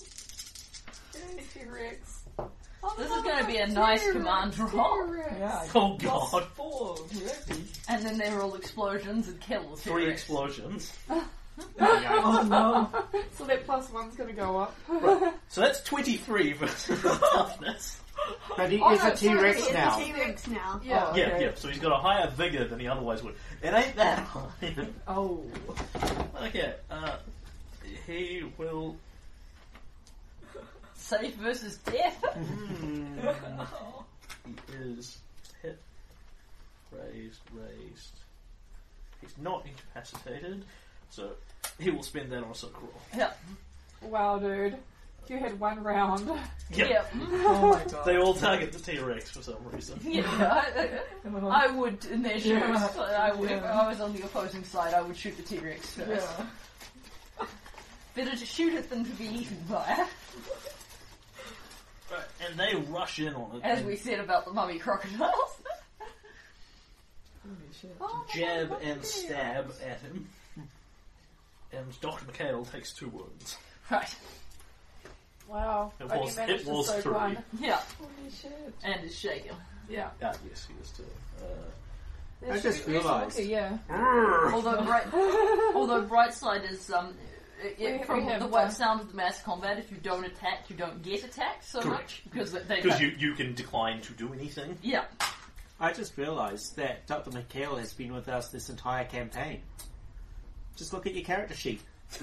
T-Rex. This is going to be a nice command roll. Yeah. Oh god, Four. Really? And then there are all explosions and kills. three explosions. Oh no. So that plus one's going to go up. So that's twenty-three versus toughness. But he Oh, is no, a sorry, T-Rex He is now. a T-Rex now. Yeah. Oh, Yeah, okay. yeah. So he's got a higher vigor than he otherwise would. It ain't that high. Oh. Okay, uh, he will. Safe versus death. Hmm, he is hit, raised, raised. He's not incapacitated, so he will spend that on a soak roll. Yeah. Wow, dude. You had one round. Yep. Yeah. Oh my god. They all target the T-Rex for some reason. Yeah. I, I would in their shoes. Yeah. I would, If Yeah. I was on the opposing side, I would shoot the T-Rex first. Yeah. Better to shoot it than to be eaten by it. Right, and they rush in on it. As and we said about the mummy crocodiles. Holy shit. Oh, jab my and God. stab at him. And Doctor McHale takes two wounds. Right. Wow. It Only was- managed it to was soak three. one. Yeah. Holy shit. And is shaken. Yeah. Ah, yes, he is too. Uh, There's just you- you realised. look, Yeah. Although bright, although Brightside is um, it, We- we from have the done. way sound of the mass combat, if you don't attack, you don't get attacked so Correct. much because they. they Because you, you can decline to do anything. Yeah. I just realised that Doctor McHale has been with us this entire campaign. Just look at your character sheet.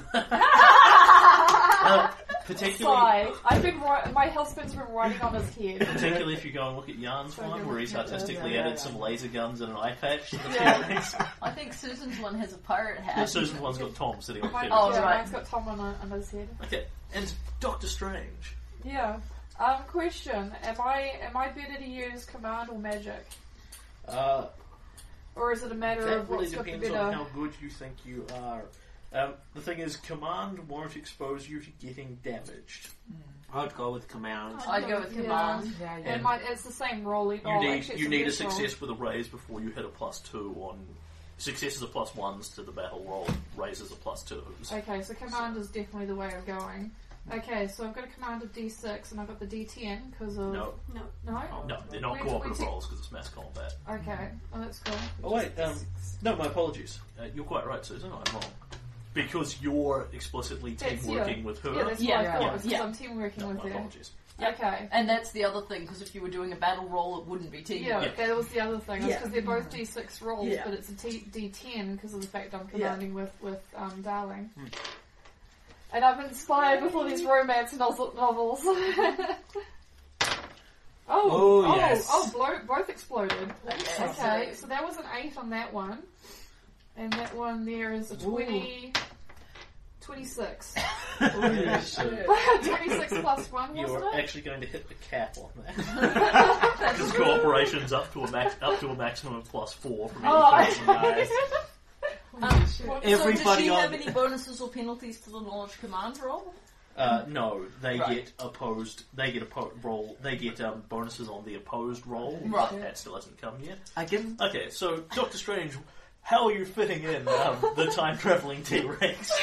Uh, particularly, Sigh. I've been ri- my husband's been riding on his head. particularly if you go and look at Jan's So one, good. where he's Yeah, artistically yeah, added yeah. some laser guns and an eye patch to the Yeah. T-Rex. I think Susan's one has a pirate hat. Yeah, Susan's one's got Tom sitting on the Mine, T-Rex. Oh, yeah, right. mine's got Tom on, on his head. Okay, and Doctor Strange. Yeah. Um, question: Am I am I better to use command or magic, Uh, or is it a matter that of really what's got the depends better? on how good you think you are. Um, the thing is, command won't expose you to getting damaged. I'd go with command. I'd go with Yeah. command. Yeah, yeah. And mine, it's the same rolling. You oh, need actually, it's you need a best roll. success with a raise before you hit a plus two on. Successes are plus ones to the battle roll. Raises are plus twos. Okay, so command is definitely the way of going. Okay, so I've got a command of D six and I've got the D ten because of No, No. no. no, they're not Wait, cooperative wait, rolls because it's mass combat. Okay, oh that's cool. Oh wait, um, no, my apologies. Uh, you're quite right, Susan. I'm wrong. Because you're explicitly team That's- yeah. working with her. Yeah, that's Yeah, what I thought. yeah, Because yeah. I'm team working no, with my her. apologies. Okay. And that's the other thing, because if you were doing a battle roll, it wouldn't be teamwork. Yeah, Yeah. that was the other thing. Yeah. Because they're both D six rolls, Yeah. but it's a T- D ten because of the fact I'm commanding with with um, Darling. And I'm inspired with all these romance novel- novels. Oh, Oh, oh, yes. oh, blow, both exploded. Yes. Okay, so that was an eight on that one. And that one there is a twenty, twenty-six. Yeah, so twenty-six plus one, you're wasn't it? actually going to hit the cap on that. Because cooperation's up to a max, up to a maximum of plus four from any Oh, person, guys. Um, shit. so Everybody does she on- have any bonuses or penalties to the knowledge command roll? Uh, no, they Right. get opposed. They get oppo- roll. They get um, bonuses on the opposed roll. Right. But that still hasn't come yet. I can. Okay, so Doctor Strange, how are you fitting in um, the time traveling T Rex?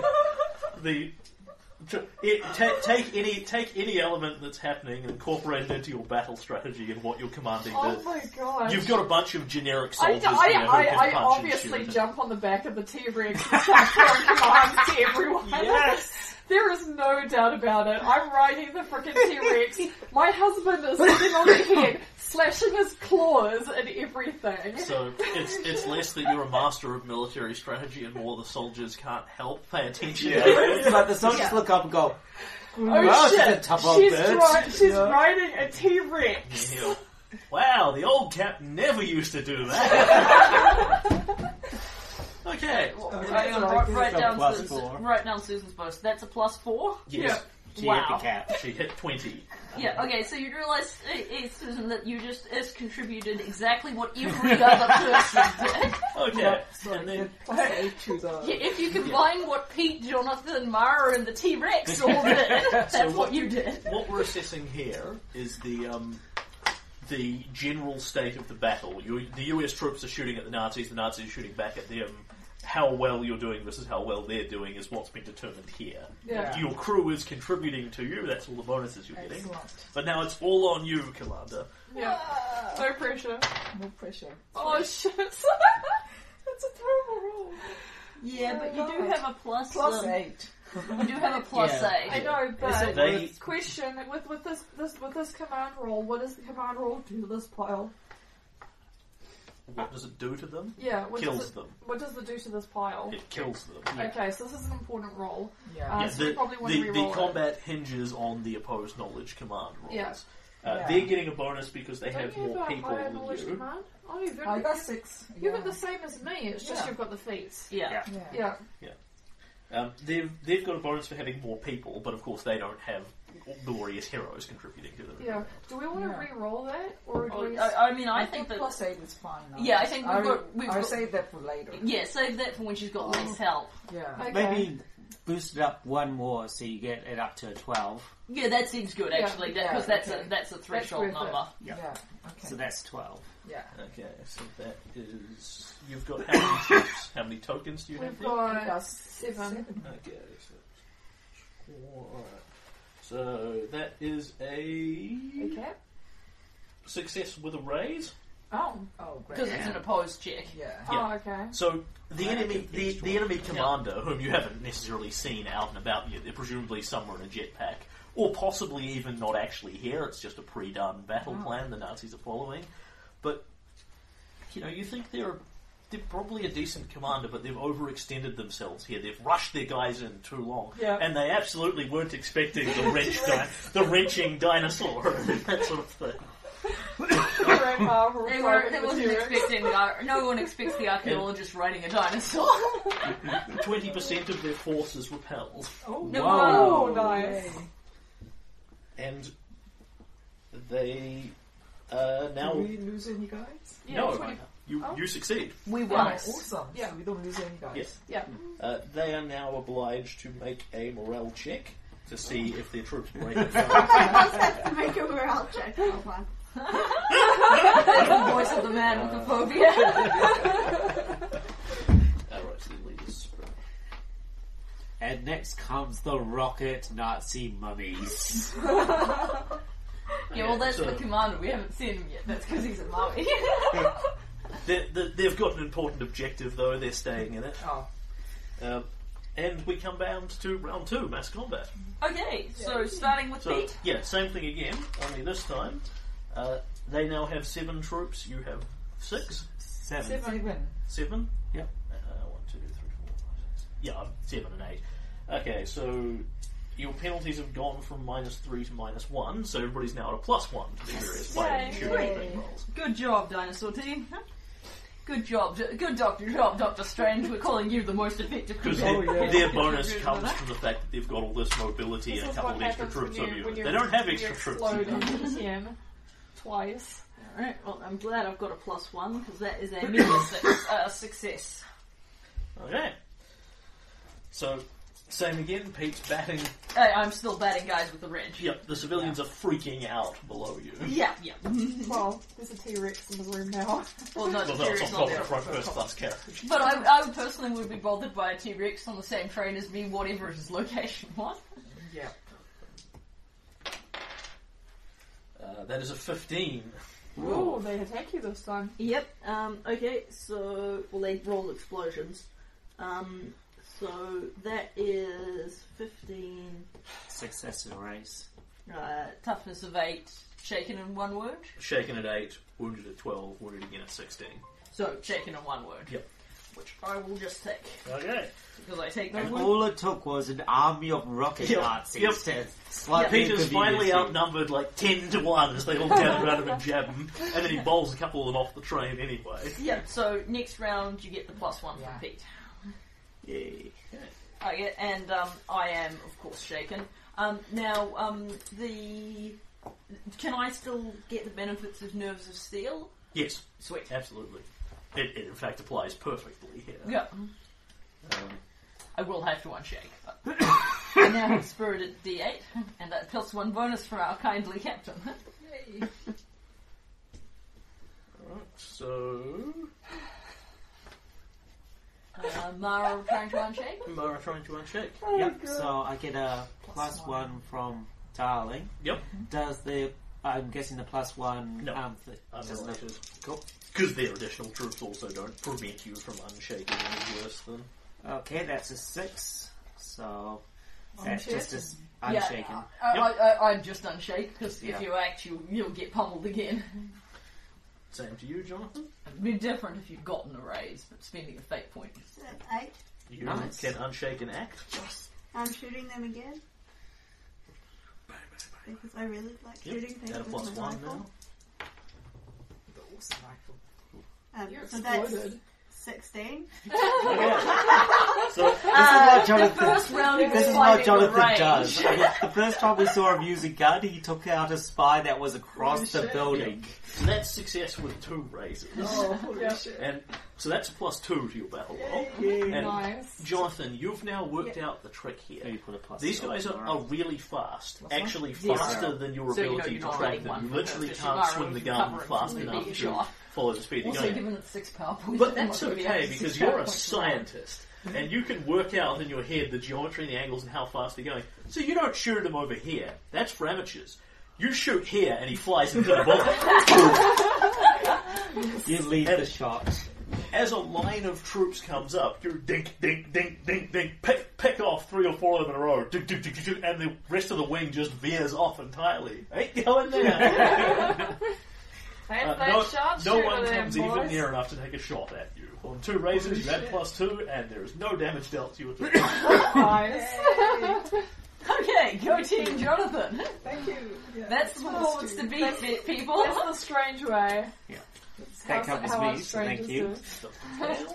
the it, ta- take any take any element that's happening and incorporate it into your battle strategy and what you're commanding. Oh the, my god. You've got a bunch of generic I, soldiers I, here who I, can I punch obviously and shoot. jump on the back of the T-Rex and start throwing commands to everyone. Yes. There is no doubt about it. I'm riding the frickin' T-Rex. My husband is sitting on the head, slashing his claws and everything. So it's it's less that you're a master of military strategy and more the soldiers can't help pay attention. But the soldiers Yeah. look up and go, Oh "Well, shit! she's a tough old she's bitch." ri- she's Yeah. riding a T-Rex. Yeah. Wow, the old captain never used to do that. Okay. Well, Okay, hang on, so I write, guess write a down plus Susan's, four. write down Susan's bonus. That's a plus four? Yes. She Wow. hit the cap. She hit twenty. Yeah, okay, so you realise, eh, eh, Susan, that you just has contributed exactly what every other person did. Okay. So And I then get plus eight to the. Yeah, if you combine what Pete, Jonathan, Mara, and the T-Rex all did, that's So what, what- you did. what we're assessing here is the um, the general state of the battle. You, the U S troops are shooting at the Nazis, the Nazis are shooting back at them. How well you're doing versus how well they're doing is what's been determined here. Yeah. Your crew is contributing to you, that's all the bonuses you're getting. Excellent. But now it's all on you, Commander. Yeah. No pressure. No pressure. Oh shit. That's a terrible roll. Yeah, but you do have a plus. Plus um, eight. You do have a plus Yeah. eight. I know, but They, question with with this this with this command roll, what does the command roll do to this pile? what does it do to them? Yeah, what Kills does it, them. What does it do to this pile? It kills them. Okay, so this is an important roll. Yeah. Uh, Yeah, so we the, probably want the, to the re-roll it. combat hinges on the opposed knowledge command rolls. Yeah. Uh, Yeah. They're getting a bonus because they Don't have you more have a people higher than knowledge you. command? Oh, you've got, I got you've, six. you've yeah. got the same as me. It's just Yeah. you've got the feats. Yeah. Yeah. Yeah. Um, they've they've got a bonus for having more people, but of course they don't have glorious heroes contributing to them. Yeah. Do we want to Yeah. re-roll that, or do Oh, we? I, I mean, I, I think think that. plus eight is fine. Now. Yeah, I think we've I'll, got- we've I'll got- save that for later. Yeah, save that for when she's got less help. Yeah. Okay. Maybe boost it up one more so you get it up to twelve. Yeah, that seems good Yeah. actually, because Yeah, that's okay. a that's a threshold worth it. number. Yeah. Yeah. Okay. So that's twelve. yeah. Okay, so that is you've got how many troops? How many tokens do you have? We've there? got Plus seven. Okay, so alright. So that is a Okay. success with a raise. Oh. Oh, great. Because it's an opposed check. Yeah. Yeah. Oh, okay. So the Right, enemy, I think the, it's the enemy commander, whom you haven't necessarily seen out and about yet, they're presumably somewhere in a jetpack, or possibly even not actually here. It's just a pre-done battle Oh. plan the Nazis are following. But you know, you think they're they're probably a decent commander, but they've overextended themselves here. They've rushed their guys in too long, Yeah. and they absolutely weren't expecting the wrench, di- the wrenching dinosaur, that sort of thing. Very powerful. They were. They private wasn't material. expecting. The, ar- no one expects the archaeologist riding a dinosaur. Twenty percent of their force is repelled. Oh, No. Oh, Whoa. nice. Yay. And they uh, now Do we lose any guys? Yeah, no, twenty you Oh. you succeed. We Oh, won. awesome. Yeah. So we don't lose any guys. Yes. Yeah. Uh, they are now obliged to make a morale check to see if their troops break it. have to make a morale check. Oh, fun. That's the voice of the man with the phobia. Alright, so the leaders. And next comes the rocket Nazi mummies. Yeah, well, that's so the commander. We haven't seen him yet. That's because he's a mummy. they- they- they've got an important objective, though. They're staying in it. Oh, Um, and we come down to round two, mass combat. Okay, so starting with So, Pete. yeah, same thing again, only this time. Uh, they now have seven troops. You have six? Seven. Seven. seven. Seven? Yep. Uh, one, two, three, four, five, six. Yeah, I'm seven and eight. Okay, so your penalties have gone from minus three to minus one, so everybody's now at a plus one to their various Yay. fighting and shooting Yay. thing rolls. Good job, dinosaur team. Good job, good Doctor job, Doctor Strange. We're calling you the most effective. Because control. their, yeah. their bonus comes from the fact that they've got all this mobility This and a is couple what of extra happens when troops you, over you. when They you- don't have when extra you troops. explode into ten twice. Alright, well, I'm glad I've got a plus one, because that is a mega six, uh, success. Okay. So, same again, Pete's batting. Hey, I'm still batting guys with the wrench. Yep, the civilians are freaking out below you. Yeah, yeah. Well, there's a T-Rex in the room now. Well, no, Well, the that's T-Rex on not top there. of the front first class carriage. But I, I personally would be bothered by a T-Rex on the same train as me, whatever his location was. Yeah. Uh, that is a fifteen. Ooh, they attack you this time. Yep. Um, okay, so well, they roll explosions. Um, so that is fifteen. Successful race. Uh, toughness of eight, shaken in one wound. Shaken at eight, wounded at twelve, wounded again at sixteen. So shaken in one wound. Yep. Which I will just take Okay. because I take those And wounds. all it took was an army of rocket Yep, Nazis yep. to slightly Peter's finally inconvenience you. outnumbered like ten to one as they all gather around him and jab him, and then he bowls a couple of them off the train anyway. Yeah. So next round you get the plus one Yeah. from Pete. Yay. I get, and um, I am of course shaken. Um, now um, the can I still get the benefits of Nerves of Steel? Yes, Sweet. absolutely. It, it in fact applies perfectly here. Yeah. Um, I will have to unshake. But I now have Spirited D eight, and that plus one bonus for our kindly captain. Yay. alright, so Uh, Mara trying to unshake. Mara trying to unshake. Yep, so I get a plus one from Darling. Yep. Does the, I'm guessing the plus one, No. um, th- doesn't Unrelated. Cool. Because their additional troops also don't prevent you from unshaking any worse than. Okay, that's a six. So that's just as Yeah, unshaken. I, Yep. I, I, I'd just unshake because Yeah. if you act, you, you'll get pummeled again. Same to you, Jonathan. It'd be different if you'd gotten a raise, but spending a fate point. So that's eight. You Nice. can unshake and act. I'm shooting them again because I really like Yep. shooting things At a with plus my one rifle. now. The awesome rifle. Um, You're so that's exploded. sixteen. So This is Uh, what the Jonathan. first round he This was is fighting what Jonathan the range. does. I mean, the first time we saw him use a gun, he took out a spy that was across Holy the shit. building. So that's success with two raises. Oh, holy Yeah. shit. And so that's a plus two to your battle roll. Yay. And Nice. Jonathan, you've now worked out the trick So here. you put a plus These two guys on are, it. are really fast. Plus one? Actually Yes. faster than your So you know ability you're to not track getting them. one You from literally her, 'cause can't Shimara swing the was gun recovering fast from the enough big to shot. follow the speed you're Also going given at. it six power points. But I'm that's not gonna be okay, able to because six you're power a points for that. scientist. And you can work out in your head the geometry and the angles and how fast they're going. So you don't shoot him over here. That's for amateurs. You shoot here and he flies into the bullet. You lead the shot. As a line of troops comes up, you dink, dink, dink, dink, dink, pick, pick off three or four of them in a row, dink, dink, dink, dink, and the rest of the wing just veers off entirely. Ain't going there. That's Uh, that no sharpshooter no one there, comes even boys. near enough to take a shot at you. On two raises, you add shit. plus two, and there is no damage dealt to you at all. Nice. Okay, go team Jonathan. Thank you. Yeah. That's the performance to beat, fit people. That's the strange way. That How's- covers how me, us so thank strangers you. do.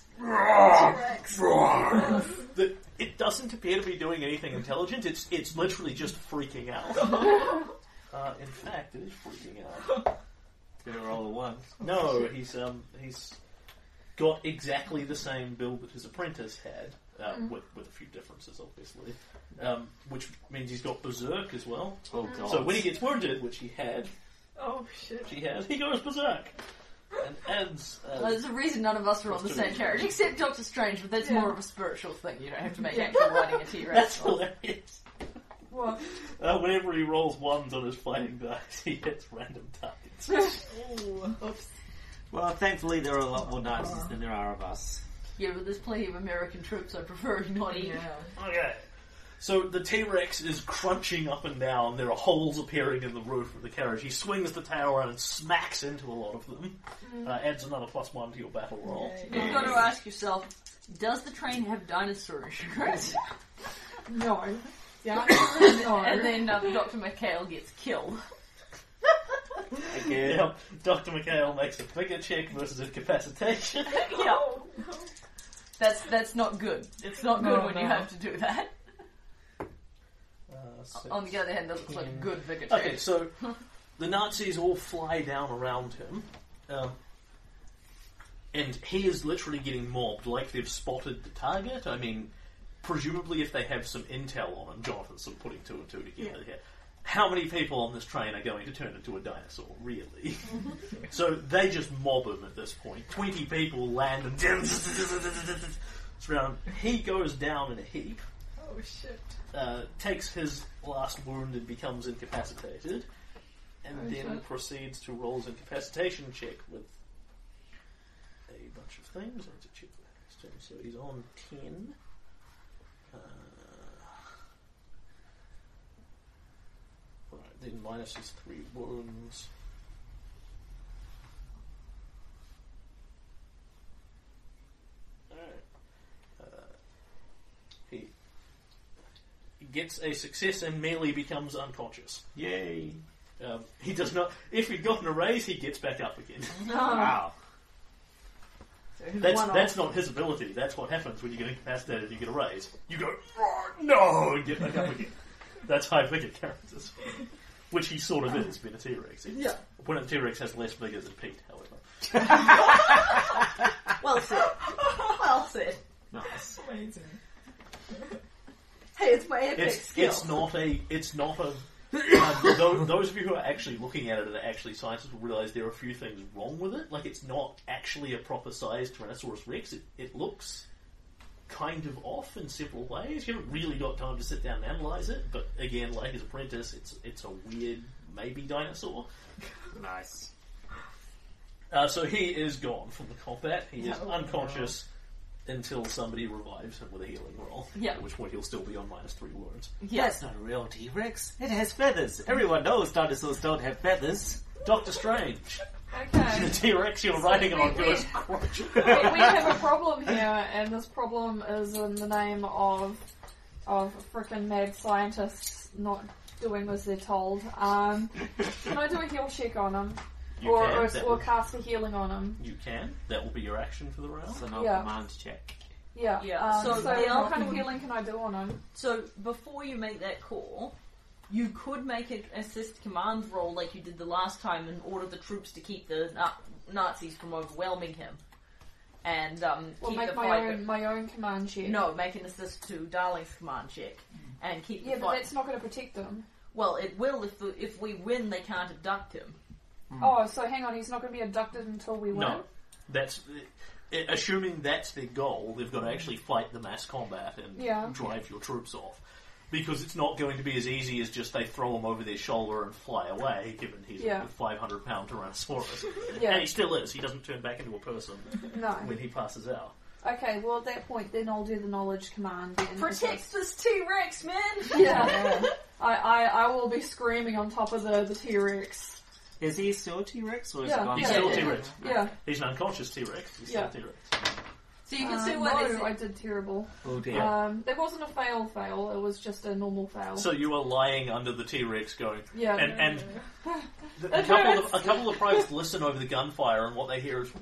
The, it doesn't appear to be doing anything intelligent. It's it's literally just freaking out. Uh, in fact, it is freaking out. Did it roll a one? No, he's um he's got exactly the same build that his apprentice had, uh, with with a few differences, obviously. Um, which means he's got berserk as well. Oh god. So when he gets wounded, which he had, Oh shit. which he has, he goes berserk and adds. Uh, Well, there's a reason none of us are on the Plus same two. carriage, except Doctor Strange, but that's Yeah. more of a spiritual thing. You don't have to make Yeah. actual riding a T-Rex. that's hilarious. What? Uh, whenever he rolls ones on his fighting dice, he hits random targets. Oops. Well, thankfully there are a lot more Nazis than there are of us. Yeah, but there's plenty of American troops I prefer not eat. Yeah. Okay. So the T-Rex is crunching up and down. There are holes appearing in the roof of the carriage. He swings the tail around and smacks into a lot of them. Uh, adds another plus one to your battle roll. You've got to ask yourself, does the train have dinosaur insurance? No. The answer is no. And then um, Doctor McHale gets killed. Again. Yep. Doctor McHale makes a bigger check versus incapacitation. Yeah. That's that's not good. It's not good No, when no. you have to do that. Uh, six. On the other hand, doesn't look Yeah. good vigor check. Okay, so the Nazis all fly down around him, um, and he is literally getting mobbed like they've spotted the target. I mean, presumably if they have some intel on him, Jonathan's sort of putting two and two together here. How many people on this train are going to turn into a dinosaur, really? So they just mob him at this point. Twenty people land and surround. He goes down in a heap. Oh shit. Uh, takes his last wound and becomes incapacitated, and Oh, then shit. proceeds to roll his incapacitation check with a bunch of things. I have to check that. So he's on ten. Uh, right, then minus his three wounds. Alright. Uh, he He gets a success and merely becomes unconscious. Yay. Um, he does not. If he'd gotten a raise, he gets back up again. Wow. So he's That's one that's off. not his ability. That's what happens when you get incapacitated and you get a raise. You go, "Oh, no, and get back up again. That's high vigor characters. Which he sort of is, being a T-Rex. Yeah. When a T-Rex has less vigor than Pete, however. Well said. Well said. Nice. Amazing. Hey, it's my epic It's skill. it's not a it's not a. Um, those, those of you who are actually looking at it and are actually scientists will realise there are a few things wrong with it. Like, it's not actually a proper sized Tyrannosaurus Rex. It, it looks kind of off in several ways. You haven't really got time to sit down and analyse it, but again, like his apprentice, it's it's a weird maybe dinosaur. Nice. Uh, so he is gone from the combat. He is Oh, unconscious until somebody revives him with a healing roll. Yeah. At which point he'll still be on minus three wounds. That's not a real T-Rex. It has feathers. Everyone knows dinosaurs don't have feathers. Doctor Strange, Okay. the T-Rex you're riding we- on we- goes crunch. we, we have a problem here, and this problem is in the name of of frickin' mad scientists not doing as they're told. Um, can I do a heal check on him? You or can, or, that or will- cast a healing on him? You can. That will be your action for the round. So no Yeah. command check. Yeah. Yeah, Um, so so the what other kind of thing- healing can I do on him? So before you make that call, you could make an assist command roll like you did the last time and order the troops to keep the Na- Nazis from overwhelming him. And um, Well, keep make the my fight... own my own command check. No, make an assist to Darling's command check. And keep the Yeah, but fight... that's not going to protect them. Well, it will if the, if we win, they can't abduct him. Oh, so hang on, he's not going to be abducted until we win? No. That's i- assuming that's their goal. They've got to actually fight the mass combat and Yeah. drive your troops off, because it's not going to be as easy as just they throw him over their shoulder and fly away. Given he's Yeah. a five hundred pound Tyrannosaurus, Yeah. and he still is. He doesn't turn back into a person No. when he passes out. Okay, well at that point then I'll do the knowledge command. Then, Protect this T-Rex, man! Yeah. I, I, I will be screaming on top of the, the T-Rex. Is he still a T-Rex or is Yeah, he gone? He's yeah, still a yeah. T-Rex. Yeah. He's an unconscious T-Rex. He's Yeah. still a T-Rex. So you can Uh, see what no, is I did terrible. Oh dear. Um, there wasn't a fail fail, it was just a normal fail. So you are lying under the T-Rex, going, yeah. and and the, a It couple hurts. of a couple of privates listen over the gunfire, and what they hear is,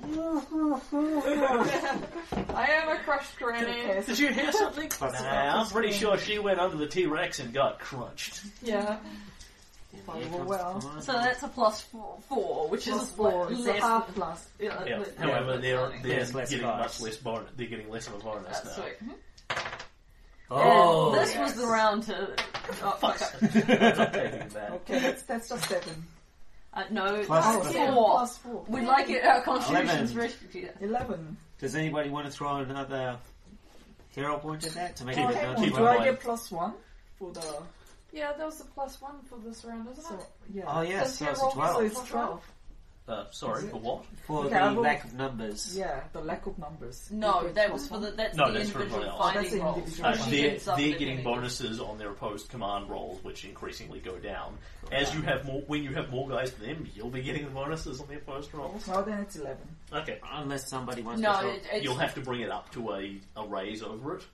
I am a crushed granny. "Did you hear something?" That's Nah, I'm pretty sure she went under the T-Rex and got crunched. Yeah. Well, well. So that's a plus four, four which Plus is four, what, it's less a half plus. Yeah, Yeah. less- However, less they're money. they're There's less getting cards. much less bonus. They're getting less of a bonus That's now. sweet. Oh, And this yes. was the round to. Oh, fuck. I'm not taking that. Okay, that's, that's just seven. Uh, no, Plus plus four. seven four. plus four. We'd like it, our contributions Eleven. restricted. Eleven. Does anybody want to throw another hero point at that to make Keep it it- Okay, not keep too it do much? I get plus one for the... Yeah, there was a plus one for this round, isn't So, it? yeah. Oh yes, so Does it's he a roll So twelve. it's twelve. Uh, sorry, Is it? for what? For Okay, the I will- lack of numbers. Yeah, the lack of numbers. No, Okay, that plus was for one. the that's No, the that's for individual everybody else. Oh, that's fighting the rolls. individual Uh, She they're, did something they're getting different. bonuses on their opposed command rolls, which increasingly go down. As you have more, when you have more guys than them, you'll be getting the bonuses on the opposed rolls. Well, then it's eleven. Okay, Unless somebody wants No, to throw. it, it's, you'll have to bring it up to a, a raise over it.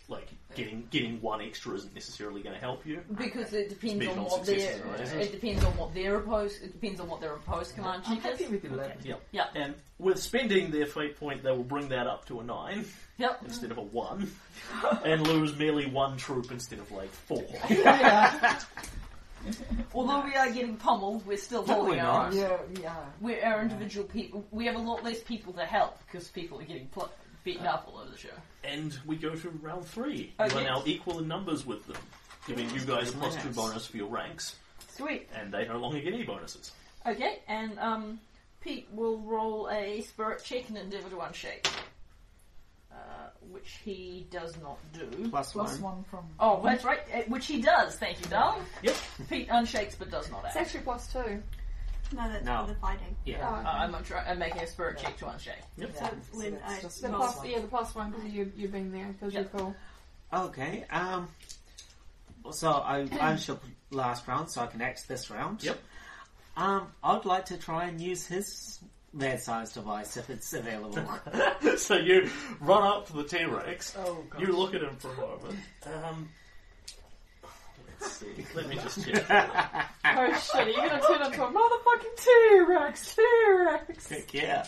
like getting getting one extra isn't necessarily going to help you. Because it depends Speaking on of what their successes and raises. it depends on what their opposed it depends on what their opposed command I'm check happy is. with eleven. Yep. Yeah. And with spending their fate point, they will bring that up to a nine Yep. instead of a one, and lose merely one troop instead of like four. Yeah, Although we are getting pummeled, we're still No, holding we're our not. own. yeah, yeah. We're our individual people. We have a lot less people to help because people are getting pl- beaten up all over the show. And we go to round three. Oh, you are yes. now equal in numbers with them, giving you guys a plus two Yes. bonus for your ranks, Sweet. and they no longer get any bonuses. Okay, and um, Pete will roll a spirit check and endeavour to unshake, uh, which he does not do. Plus, Plus one. one from. Oh, that's right, uh, which he does. Thank you, darling. Yep. Pete unshakes but does not It's act. actually plus two. No, that's No. for the fighting. Yeah. Oh, Uh, okay. I'm, try- I'm making a spirit check to unshake. Yep. So Yeah, when that's I just The plus plus, one. yeah, the plus one because you you've been there because Yep. you're cool. Okay. Um. So I I shook last round, so I can act this round. Yep. Um. I'd like to try and use his mad science device if it's available. So you run up to the T-Rex. Oh, gosh. You look at him for a moment. Um, let's see. Let me just check. Oh shit, are you gonna turn into a motherfucking T-Rex? T-Rex! Heck yeah.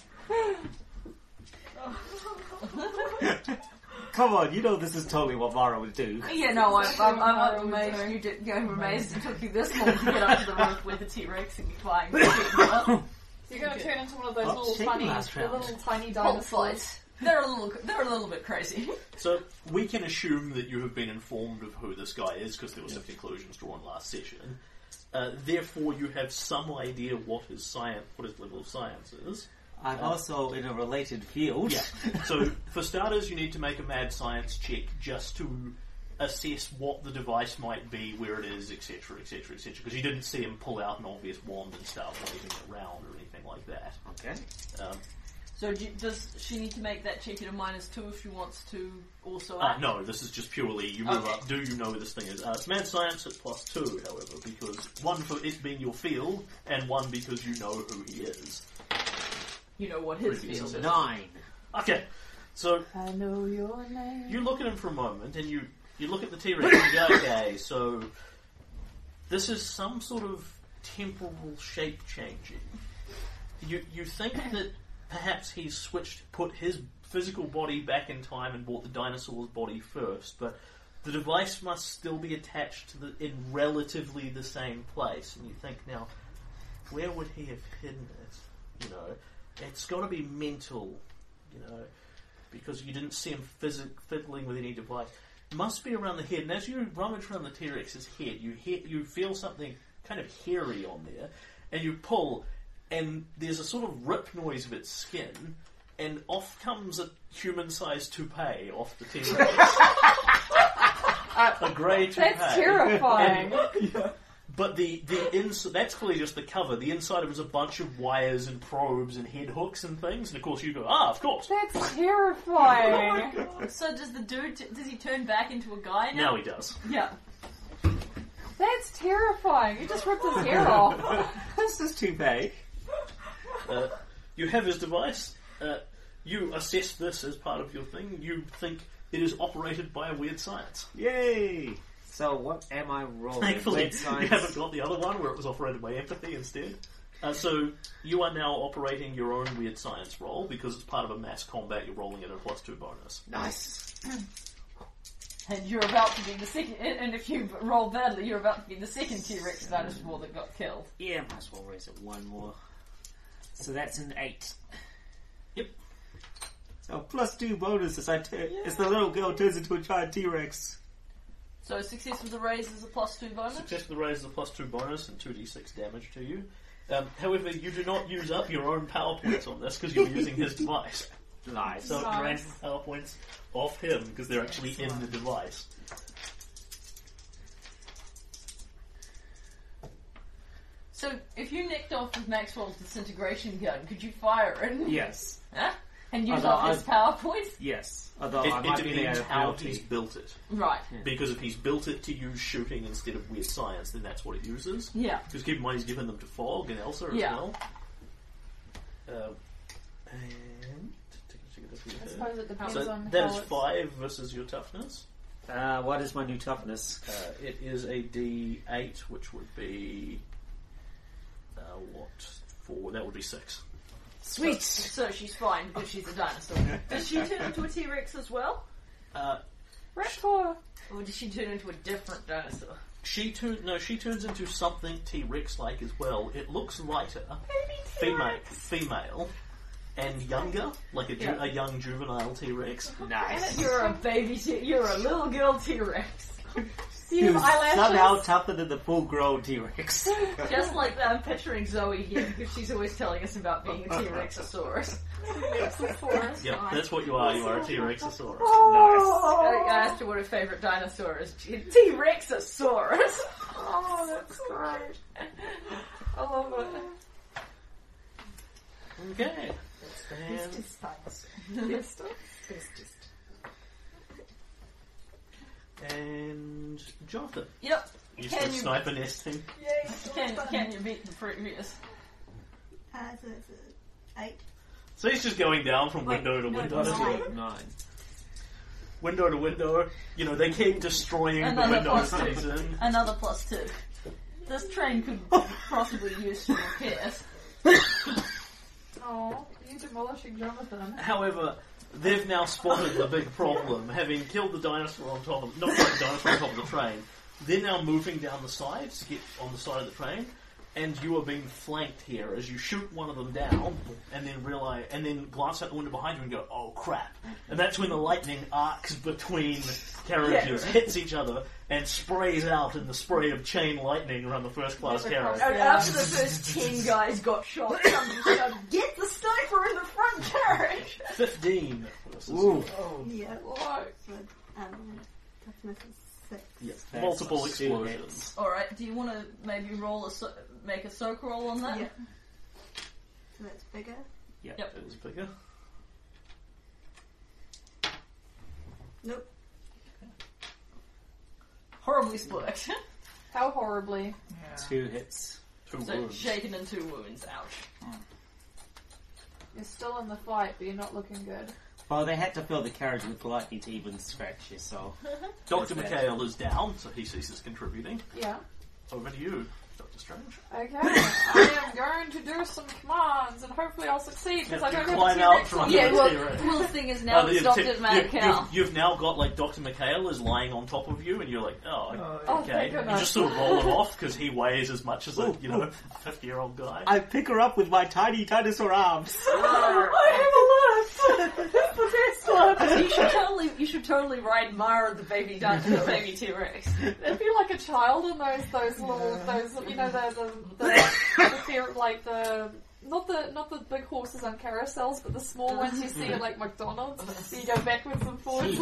Come on, you know this is totally what Mara would do. Yeah, no, I'm, I'm, I'm, I'm Oh, amazed sorry. you did go amazed it took you this long to get up to the roof with the T-Rex and flying. So you're gonna turn into one of those Oh, little shake tiny, last the round. little tiny Pulp dinosaurs. flights. They're a little, they're a little bit crazy. So we can assume that you have been informed of who this guy is because there were some conclusions drawn last session. Uh, therefore, you have some idea what his science, what his level of science is. I'm also in a related field. Yeah. So for starters, you need to make a mad science check just to assess what the device might be, where it is, et cetera, et cetera, et cetera. Because you didn't see him pull out an obvious wand and start waving it around or anything like that. Okay. Um, So do, does she need to make that check at a minus two if she wants to also uh, act? no, this is just purely you move Okay. up. Do you know where this thing is? Uh, it's mad science at plus two, however, because one for it being your field, and one because you know who he is. You know what his Previous field is. assessment. Nine. Okay, so I know your name. you look at him for a moment, and you you look at the T-Rex and you go, okay, so this is some sort of temporal shape changing. You you think that perhaps he's switched, put his physical body back in time and brought the dinosaur's body first, but the device must still be attached to the in relatively the same place. And you think, now, where would he have hidden it? You know, it's got to be mental. You know, because you didn't see him phys- fiddling with any device. It must be around the head. And as you rummage around the T-Rex's head, you hear, you feel something kind of hairy on there, and you pull, and there's a sort of rip noise of its skin, and off comes a human-sized toupee off the T-Rex. A grey toupee. That's terrifying. And- But the, the ins- that's clearly just the cover. The inside of it is a bunch of wires and probes and head hooks and things. And of course you go, ah, of course. That's terrifying. So does the dude, t- does he turn back into a guy now? Now he does. Yeah. That's terrifying. You just ripped his hair off. This is too vague. Uh, you have his device. Uh, you assess this as part of your thing. You think it is operated by a weird science. Yay! So what am I rolling? Thankfully, Weird you science. haven't got the other one where it was operated by empathy instead. Uh, so you are now operating your own weird science roll because it's part of a mass combat. You're rolling it at a plus two bonus. Nice. And you're about to be the second, and and if you roll badly, you're about to be the second T-Rex dinosaur that got killed. Yeah, might as well raise it one more. So that's an eight. Yep. So plus two bonus as I turn, as the little girl turns into a giant T-Rex. So success with the raise is a plus two bonus? Success with the raise is a plus two bonus and two d six damage to you. Um, however, you do not use up your own power points on this because you're using his device. Nice. So it Nice. drains the power points off him because they're actually in the device. So if you nicked off with Maxwell's disintegration gun, could you fire it? Yes. Huh? And use Although up his I've- power points? Yes. Although It, I it might be out depends of how he's penalty. built it. Right. Because if he's built it to use shooting instead of weird science, then that's what it uses. Yeah. Because keep in mind he's given them to Fog and Elsa as Yeah. well. Um, and I suppose it depends so on that how is it's... five versus your toughness. Uh, what is my new toughness? Uh, it is a D eight, which would be uh, what? Four. That would be six. Sweet! So she's fine because she's a dinosaur. Does she turn into a T-Rex as well? Uh, Raptor. Or does she turn into a different dinosaur? she turn no, she turns into something T-Rex like as well. It looks lighter, female, female, and younger, like a, ju- Yeah. a young juvenile T-Rex. Nice. You're a baby T- you're a little girl T-Rex. Do you have Who's eyelashes? somehow tougher than the full-grown T-Rex. Just like that, I'm picturing Zoe here because she's always telling us about being a T-Rexosaurus. Yep, that's what you are. You are a T-Rexosaurus. Oh, I asked her what her favourite dinosaur is. T-Rexosaurus! oh, that's great. I love it. Okay. And Bestest times. Bestest. Bestest. and Jonathan, Yep. you Can still you- sniper nesting. Can, can you beat the previous? Uh, so it's a eight. So he's just going down from Wait, window to no, window, nine. Nine. window to window. You know, they keep destroying Another the windows plus two. he's in. Another plus two. This train could possibly use some repairs. Oh, you demolishing Jonathan. However, they've now spotted the big problem, having killed the dinosaur on top of, not killed the dinosaur on top of the train. They're now moving down the sides to get on the side of the train, and you are being flanked here as you shoot one of them down, and then realize, and then glance out the window behind you and go, "Oh crap!" And that's when the lightning arcs between carriages, Yeah. hits each other, and sprays out in the spray of chain lightning around the first class Never carriage. crossed And after the first ten guys got shot, somebody shouted, "Get the sniper in the front carriage!" Fifteen. Versus Ooh. Yeah. What? So, um, toughness is six. Yes, That's multiple two explosions. hits. Alright, do you want to maybe roll a so- make a soak roll on that? Yeah. So that's bigger. Yep. Yep. It was bigger. Nope. Horribly split. How horribly. Yeah. Two hits. Two So wounds. shaken in two wounds. Ouch. You're still in the fight, but you're not looking good. Well, they had to fill the carriage with lightning to even stretch you, so... Doctor That's McHale is down, so he ceases contributing. Yeah. Over to you, Doctor Strange. Okay. I am going to do some commands, and hopefully I'll succeed because I You don't have climb a out T-Rex from on under me. Yeah, the well, T-Rex. well, the thing is now Uh, it's you've, Doctor you've- Mad you've- Cow. you've now got like Doctor McHale is lying on top of you, and you're like, oh, Oh, Oh, okay. thank You goodness. just sort of roll him off because he weighs as much as a Ooh, you know ooh. fifty-year-old guy. I pick her up with my tiny dinosaur arms. I have a lift! That's the best one! You should totally, you should totally ride Mara the baby dinosaur, the baby T-Rex. It'd be like a child in those those little those you know the the, the, the fair, like the not the not the big horses on carousels, but the small ones you see at like McDonald's. So you go backwards and forwards.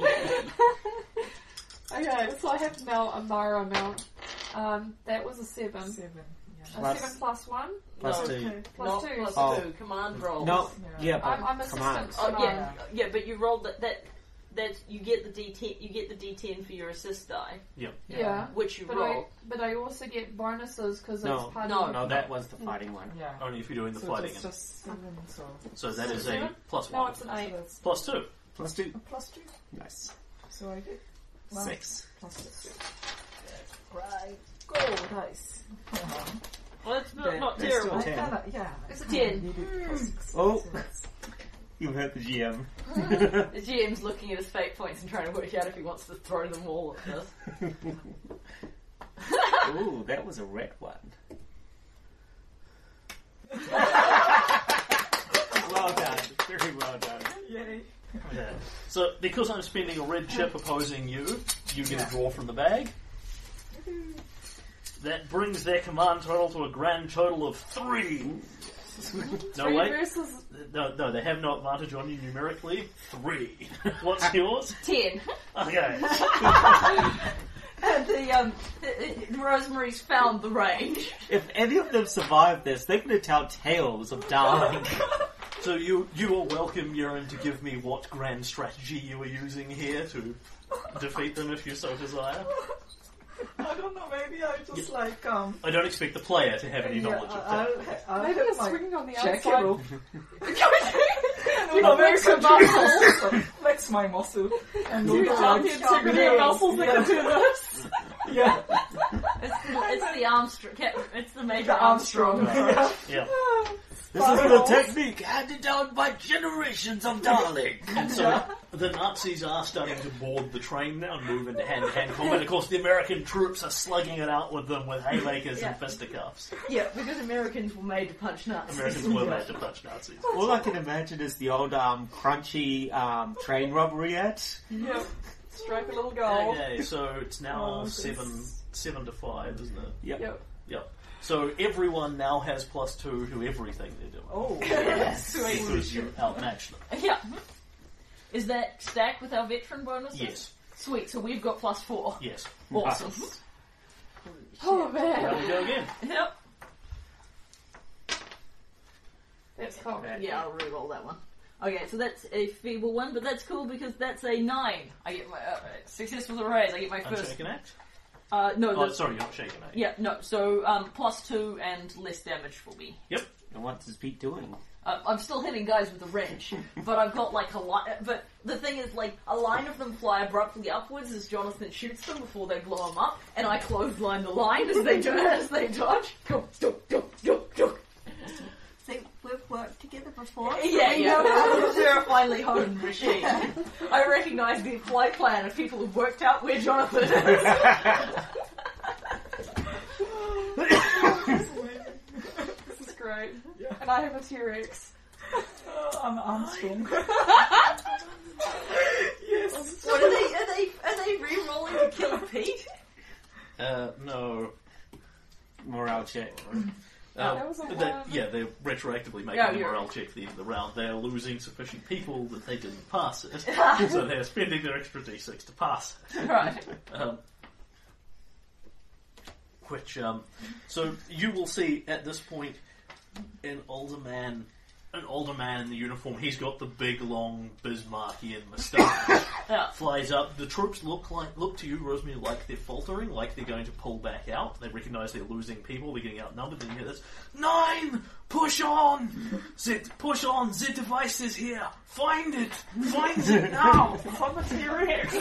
Okay, so I have now a Mara mount. Um, that was a seven. Seven. A Yeah. Plus- seven plus one Plus No. two. plus Not two. plus Oh. two, command rolls. No, Yeah. yeah, but I'm, I'm assistant. commands. Oh, command. yeah, yeah, but you rolled that, that, that you get the D ten, you get the D ten for your assist die, Yeah. which you But roll. I, but I also get bonuses because No. it's part No. of No, that was the fighting one. Yeah. Only if you're doing the So fighting. it's just seven, so So that So is a seven? plus No, one. it's an so eight. that's Plus two. Plus two. a plus two. Nice. So I get well, Six. plus six. Right. Go dice. Uh-huh. Well, that's not, They're- not they're terrible. I Ten. kinda, yeah. It's a I ten. needed plus six. Oh. So that's- You heard the G M. The G M's looking at his fate points and trying to work out if he wants to throw them all at this. Ooh, that was a red one. Well done. Very well done. Yay. Yeah. So because I'm spending a red chip opposing you, you get a draw from the bag. That brings their command total to a grand total of three. No Three wait, versus no, no, they have no advantage on you numerically. Three. What's yours? Ten. Okay. And the, um, the, the, Rosemary's found the range. If any of them survive this, they're going to tell tales of dying. So you you are welcome, Urine, to give me what grand strategy you are using here to defeat them if you so desire. I don't know. Maybe I just like um. I don't expect the player to have any yeah, knowledge of that. I'll, I'll maybe have you're my swinging on the jacket outside. rope. do the American muscle. Flex my muscle. And You do jump the into the muscles that can do this. Yeah. It's the, it's the Armstrong. It's the Major The Armstrong. Armstrong. Yeah. This is the technique handed down by generations of Dalek. And so the Nazis are starting to board the train now and move into hand-to-hand combat. Of course, the American troops are slugging it out with them with haymakers Yeah. and fisticuffs. Yeah, because Americans were made to punch Nazis. Americans were made to punch Nazis. All I can imagine is the old um, crunchy um, train robbery act. Yep. Strike a little goal. Okay, so it's now Oh, seven, this- seven to five, isn't it? Yep. Yep. Yep. So everyone now has plus two to everything they're doing. Oh. Sweet. Because you outmatch them. Yeah. Is that stacked with our veteran bonuses? Yes. Sweet, so we've got plus four. Yes. Awesome. Oh There man. we go again. Yep. That's cool. Yeah, I'll re-roll that one. Okay, so that's a feeble one, but that's cool because that's a nine. I get my uh, success with a raise. I get my first. Unshaken act? Uh, no, Oh, that's, sorry, you're not shaking act. yeah, no. So um, plus two and less damage for me. Yep. And what is Pete doing? Uh, I'm still hitting guys with a wrench, but I've got like a line. But the thing is, like a line of them fly abruptly upwards as Jonathan shoots them before they blow them up, and I clothesline the line as they as they dodge. Go, go, go, go, go. See, we've worked together before. Yeah, yeah. They're a finely honed machine. I recognise the flight plan of people who've worked out where Jonathan is. This is great. And I have a T-Rex. Uh, I'm Armstrong. Yes. What are they? Are they? Are they re-rolling to kill Pete? Uh, no. Morale check. Uh, that was a they- one. yeah, they're retroactively making Yeah, a you're- morale check at the end of the round. They are losing sufficient people that they didn't pass it, so they're spending their extra d six to pass it. Right. Um, which, um, so you will see at this point an older man, an older man in the uniform. He's got the big, long Bismarckian moustache. Yeah. Flies up. The troops look like look to you, Rosemary, like they're faltering, like they're going to pull back out. They recognise they're losing people. They're getting outnumbered. Then you hear this: Nine, push on, the, push on. The device is here. Find it, find it now. From a T-Rex.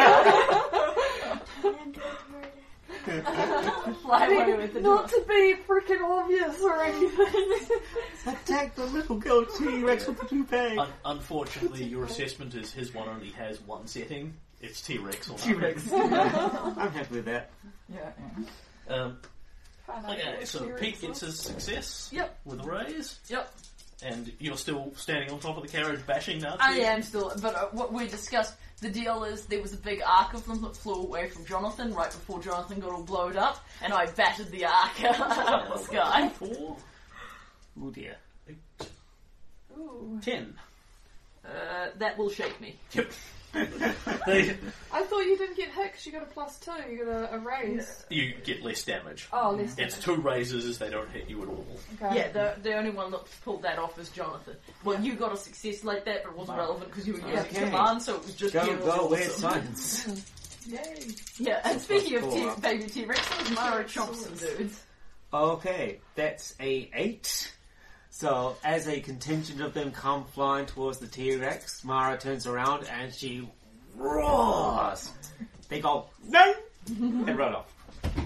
Fly away with the Not door. to be freaking obvious or anything. Attack the little girl T-Rex with the toupee. Un- unfortunately, your assessment is his one only has one setting. It's T-Rex or T-Rex. I'm happy with that. Yeah, yeah. Um, Find out okay, what so T-Rex Pete is. gets his success Yep. with a raise, Yep. and you're still standing on top of the carriage bashing Nazis. I am still, but uh, what we discussed, the deal is there was a big arc of them that flew away from Jonathan right before Jonathan got all blowed up, and I battered the arc out of the sky. Four, Oh dear. eight, Ooh. ten. Uh, that will shake me. Yep. they, I thought you didn't get hit because you got a plus two. You got a, a raise. you get less damage. Oh, less It's damage. two raises as they don't hit you at all. Okay. Yeah, the the only one that pulled that off is Jonathan. Well, you got a success like that, but it wasn't relevant because you were using Okay. command, so it was just Go, purely go, weird awesome. science. Yay. Yeah, and speaking of Plus T- four. baby T-Rex, Mara chomps some dudes. Okay, that's a eight. So, as a contingent of them come flying towards the T-Rex, Mara turns around and she roars. They go, no! And run off.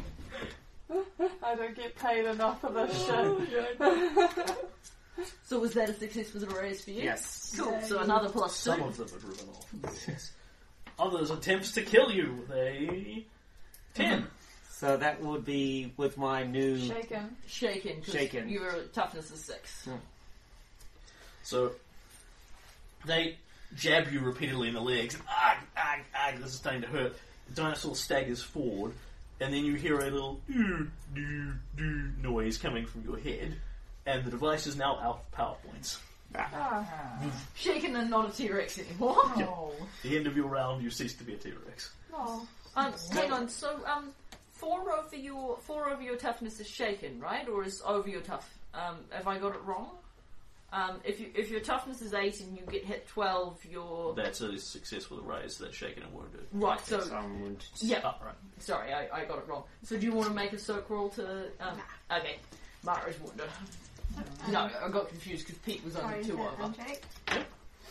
I don't get paid enough for this shit. So was that a success with a raise for you? Yes. Cool, so another plus two. Some of them are driven off. Others attempts to kill you with a ten. So that would be with my new... Shaken. Shaken, because Shaken. your toughness is six. So they jab you repeatedly in the legs. And, ah, ah, ah, this is starting to hurt. The dinosaur staggers forward, and then you hear a little doo, doo, doo noise coming from your head, and the device is now out of power points. Ah. Shaken and not a T-Rex anymore. Oh. At the end of your round, you cease to be a T-Rex. Oh. Um, hang on, so um, four over your four over your toughness is shaken, right? Or is over your tough? Um, have I got it wrong? Um, if you if your toughness is eight and you get hit twelve, your That's a success with a raise. That's shaken and wounded. right. So Some wounded. yeah, Ah, right. sorry, I, I got it wrong. So do you want to make a soak roll to? Um, okay, Mara's wounded. No, I got confused because Pete was only Sorry, two hit over. and shake.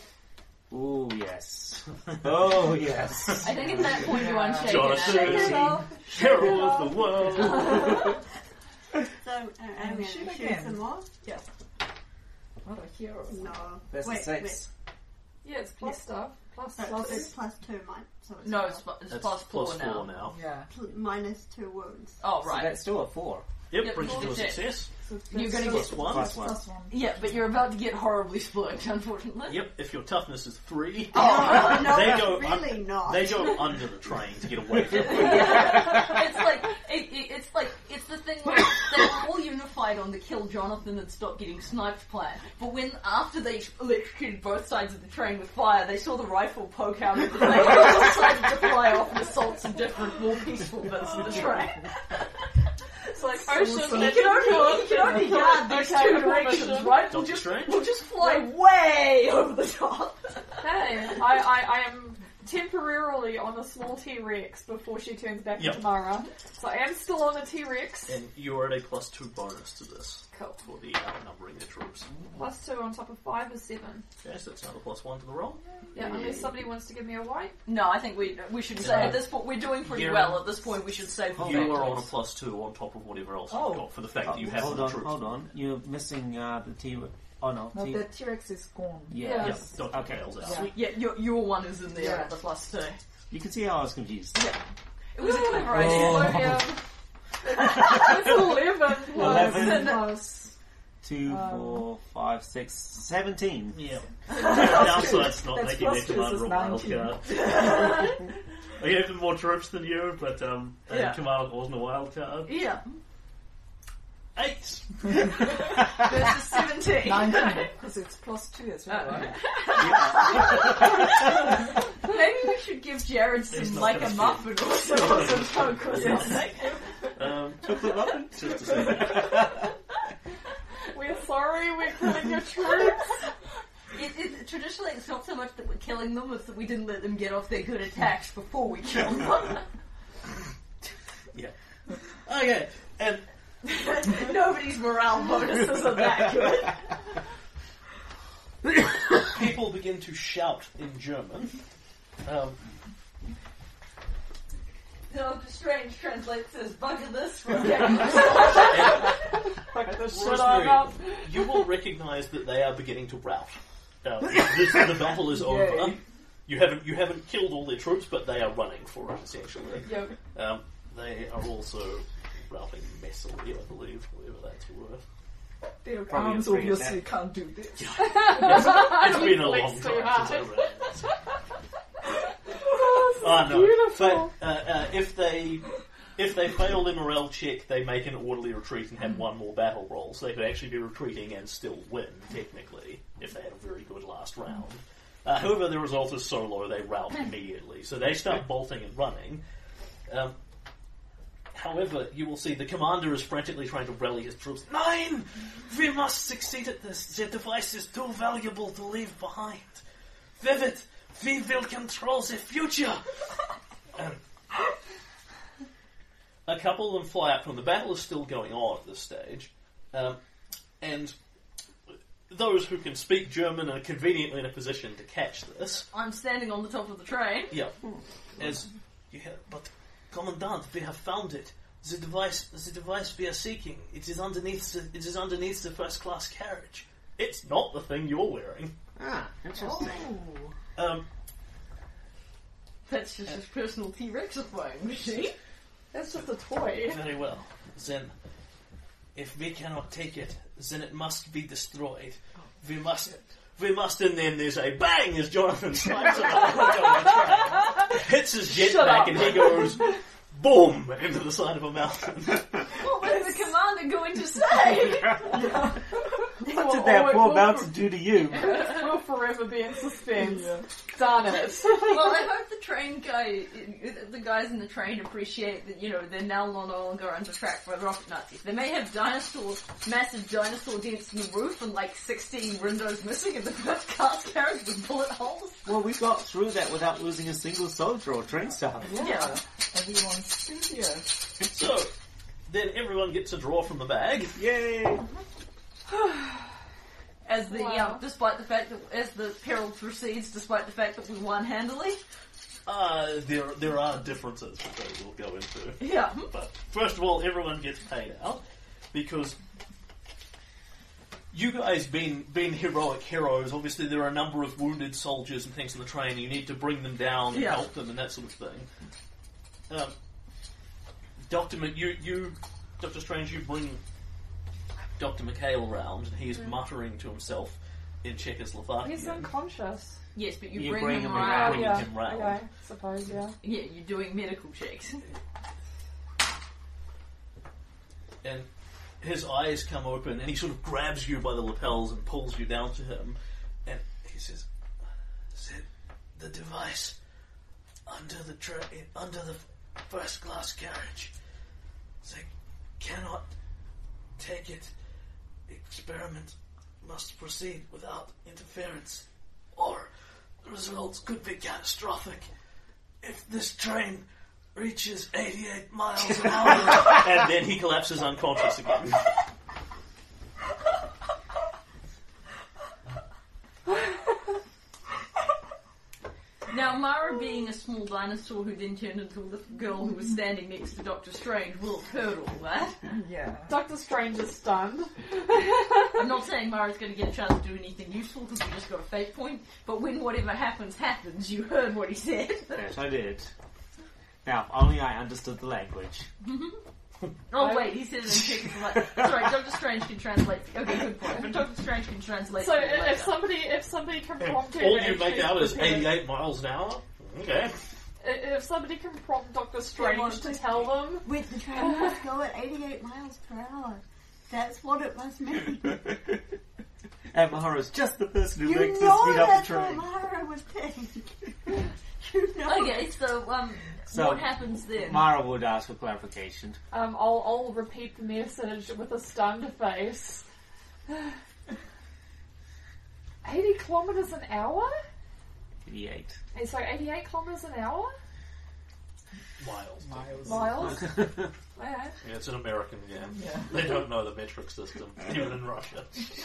Oh yes. Oh yes. I think at that point you're unshaken. Jonathan. Shake it off. Shake it Hero off. of the world. So, uh, I'm going to shoot shoot again. some more. What a hero. No. That's wait, a six. Yeah, it's plus stuff. Plus wait. plus. It's plus two, mine. So it's No, it's, it's That's plus four plus now. four now. Yeah. pl- minus two wounds. Oh, So right. that's still a four. Yep, Yep, brings you to a success. success. So You're that's gonna just get- One. plus, Plus one. plus one. Yeah, but you're about to get horribly split, unfortunately. Yep, if your toughness is three, Oh, no, They it's go really un- not. they go under the train to get away from it. It's like it, it, it's like it's the thing where they were all unified on the kill Jonathan and stop getting sniped plan. But when after they electrocuted both sides of the train with fire, they saw the rifle poke out of the thing and they decided to fly off and assault some different, more peaceful bits of the train. It's like ocean. So- He can only he can only guard these Okay, two good directions, permission. right? We'll Doctor just Strange? we'll just fly way over the top. Hey, I, I, I am temporarily on a small T-Rex before she turns back Yep. into Mara. So I am still on a T-Rex. And you're at a plus two bonus to this Cool. for the outnumbering the troops. Plus two on top of five is seven. Okay, so that's another plus one to the roll. Yeah, unless somebody wants to give me a white. No, I think we we should say at this point we're doing pretty You're- well. At this point, we should say for You fact. are on a plus two on top of whatever else Oh. you've got for the fact that you have hold the on, troops. hold on. You're missing uh, the T. Oh no, No, T. the T-Rex is gone. Yeah. Yeah. Yep, Doctor Okay. Kale's out. Yeah. Yeah, your your one is in there Yeah. at the plus two. You can see how I was confused. Yeah, it was a clever Oh. idea. So, yeah. It's eleven plus. Eleven. Plus. Two, Um, four, five, six, seventeen. Yeah. Downside's not That's making their plus two, commander so a wild nineteen. card. I gave them more troops than you, but um, their Yeah. commander wasn't a wild card. Yeah, Eight! versus seventeen. nineteen. Because it's plus two as well, Uh, right? Maybe we should give Jared He's some not like a gonna muffin or some, some coke or something. Um, just a second. We're sorry, we're killing your troops. It, it, traditionally, it's not so much that we're killing them, it's that we didn't let them get off their good attacks before we killed them. Yeah. Okay, and Nobody's morale bonuses are that good. people begin to shout in German. Um, Doctor Strange translates as bugger this from Fuck this shit Rosemary, up. you will recognise that they are beginning to rout. Uh, this, the battle is over. Yay. You haven't you haven't killed all their troops, but they are running for it essentially. Yep. Um, they are also routing messily, I believe, whatever that's worth. Their Probably arms a three obviously attack. can't do this. It's been a long Flex time too hard. since I read this. Oh, Ah, no. beautiful. But uh, uh, if they if they fail their morale check, they make an orderly retreat and have one more battle roll. So they could actually be retreating and still win, technically, if they had a very good last round. Uh, however, the result is so low, they rout immediately. So they start bolting and running. Um, however, you will see the commander is frantically trying to rally his troops. Nine! We must succeed at this. The device is too valuable to leave behind. Vivid! We will control the future! Um, a couple of them fly up from the battle is still going on at this stage. Um, and those who can speak German are conveniently in a position to catch this. I'm standing on the top of the train. Yeah. As you hear, but Commandant, we have found it. The device, the device we are seeking, it is underneath the, it is underneath the first class carriage. It's not the thing you're wearing. Ah, interesting. Um, That's just his personal T-Rex flying machine. That's just a toy. very well. Then, if we cannot take it, then it must be destroyed. We must, we must, and then there's a bang as Jonathan slides out the window of the train, hits his jetpack, and he goes boom into the side of a mountain. What was the commander going to say? What did that poor mountain do to you? We'll forever be in suspense. Darn it. Well, I hope the train guy, the guys in the train appreciate that, you know, they're now no longer under track by the rocket Nazis. They may have dinosaur, massive dinosaur dents in the roof and like sixteen windows missing in the first class carriage with bullet holes. Well, we got through that without losing a single soldier or train staff. Yeah. Everyone's still here. So, then everyone gets a draw from the bag. Yay! As the Wow. um, despite the fact that as the peril proceeds, despite the fact that we won handily. Uh, there there are differences that they will go into. Yeah. But first of all, everyone gets paid out because you guys being being heroic heroes. Obviously, there are a number of wounded soldiers and things on the train. You need to bring them down and Yeah. help them and that sort of thing. Um, Doctor Mc, you you Doctor Strange, you bring Doctor McHale around, and he's muttering to himself in Czechoslovakian. He's unconscious. Yes, but you, You bring, bring him him around. around. Bringing yeah. him round. Okay, suppose, yeah. Yeah, you're doing medical checks. And his eyes come open, and he sort of grabs you by the lapels and pulls you down to him. And he says, "Set the device under the tra- under the first class carriage. They cannot take it. Experiment must proceed without interference, or the results could be catastrophic. If this train reaches eighty-eight miles an hour," and then he collapses unconscious again. Now, Mara, being a small dinosaur who then turned into a little girl who was standing next to Doctor Strange, will have heard all that. Yeah. Doctor Strange is stunned. I'm not saying Mara's going to get a chance to do anything useful because we just got a fate point, but when whatever happens, happens, you heard what he said. Yes, I did. Now, if only I understood the language. Oh, wait, he said it in Czechoslovak. Sorry, Doctor Strange can translate. Okay, good point. But Doctor Strange can translate. So for you if later. somebody if somebody can prompt him, All to you make actually out is prepare- eighty-eight miles an hour? Okay. If somebody can prompt Doctor Strange well, to tell them, Wait, the train must go at eighty-eight miles per hour. That's what it must mean. And Mahara's just the person who You makes us know speed up that's the what train. Mara was saying. You know. Okay, so, um, So, what happens then? Mara would ask for clarification. um, I'll I'll repeat the message with a stunned face. Eighty kilometers an hour? eighty-eight. And so eighty-eight kilometers an hour? Miles. Miles. Miles? Okay. Yeah, it's an American game. Yeah. They don't know the metric system, even in Russia.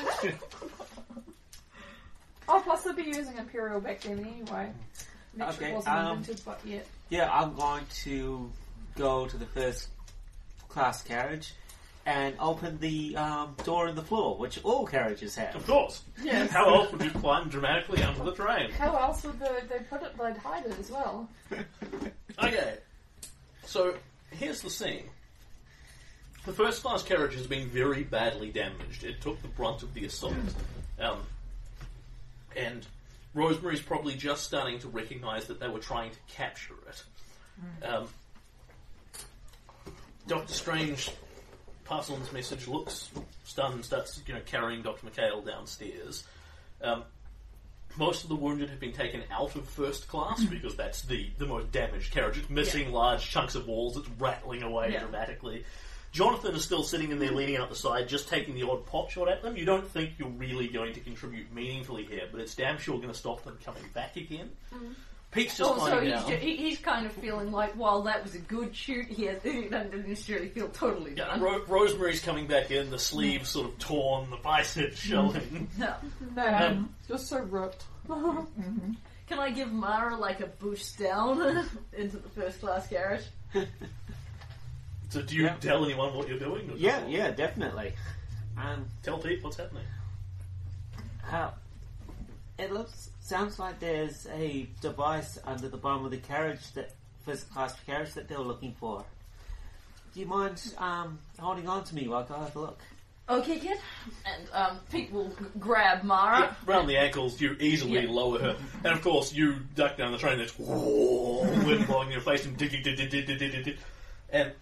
Oh, plus they'd be using Imperial back then anyway. Metric Okay, wasn't um, invented but yet. Yeah, I'm going to go to the first class carriage and open the um, door in the floor, which all carriages have. Of course. Yes. How else would you climb dramatically onto the train? How else would they, they put it? They'd hide it as well. Okay. So, here's the scene. The first class carriage has been very badly damaged. It took the brunt of the assault. Um, and Rosemary's probably just starting to recognise that they were trying to capture it. Um, Doctor Strange passes on this message, looks stunned, starts you know carrying Doctor McHale downstairs. Um, most of the wounded have been taken out of first class because that's the, the most damaged carriage. It's missing Yeah. large chunks of walls, it's rattling away Yeah. dramatically. Jonathan is still sitting in there leaning out the side, just taking the odd pot shot at them. You don't think you're really going to contribute meaningfully here, but it's damn sure going to stop them coming back again. Mm. Pete's just Also, finding he's, out. ju- he, he's kind of feeling like, while that was a good shoot, he, has, he doesn't necessarily feel totally Yeah, done. Ro- Rosemary's coming back in, the sleeves sort of torn, the biceps showing. No. Man, Um, you're so ripped. Can I give Mara like a boost down into the first class carriage? So do you Yeah. tell anyone what you're doing? Or Yeah, just- yeah, definitely. Um, Tell Pete what's happening. uh, it looks, sounds like there's a device under the bottom of the carriage, that first class carriage that they were looking for. Do you mind um, holding on to me while I go have a look? Okay, kid. And um, Pete will g- grab Mara. Round the ankles, you easily Yeah. lower her. And of course, you duck down the train, there's whoa, wind blowing in your face, and dig, dig, dig, dig, dig, dig, dig, dig. And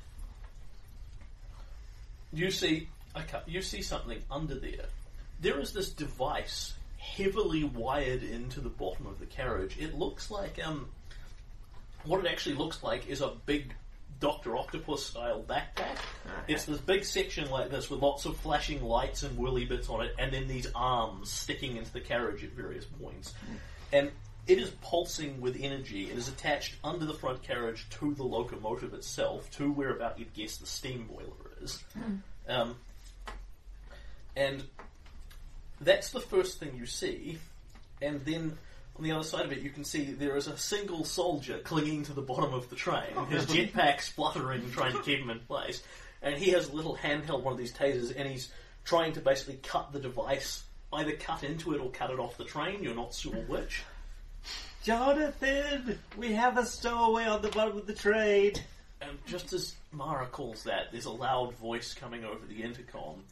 you see, okay, you see something under there. There is this device heavily wired into the bottom of the carriage. It looks like, um, what it actually looks like is a big Doctor Octopus style backpack. It's this big section like this with lots of flashing lights and whirly bits on it, and then these arms sticking into the carriage at various points. And it is pulsing with energy. It is attached under the front carriage to the locomotive itself, to where about you'd guess the steam boiler is. Um, and that's the first thing you see, and then on the other side of it you can see there is a single soldier clinging to the bottom of the train, his jetpack spluttering, trying to keep him in place, and he has a little handheld one of these tasers, and he's trying to basically cut the device, either cut into it or cut it off the train, you're not sure which. Jonathan, we have a stowaway on the bottom of the train. And just as Mara calls that, there's a loud voice coming over the intercom.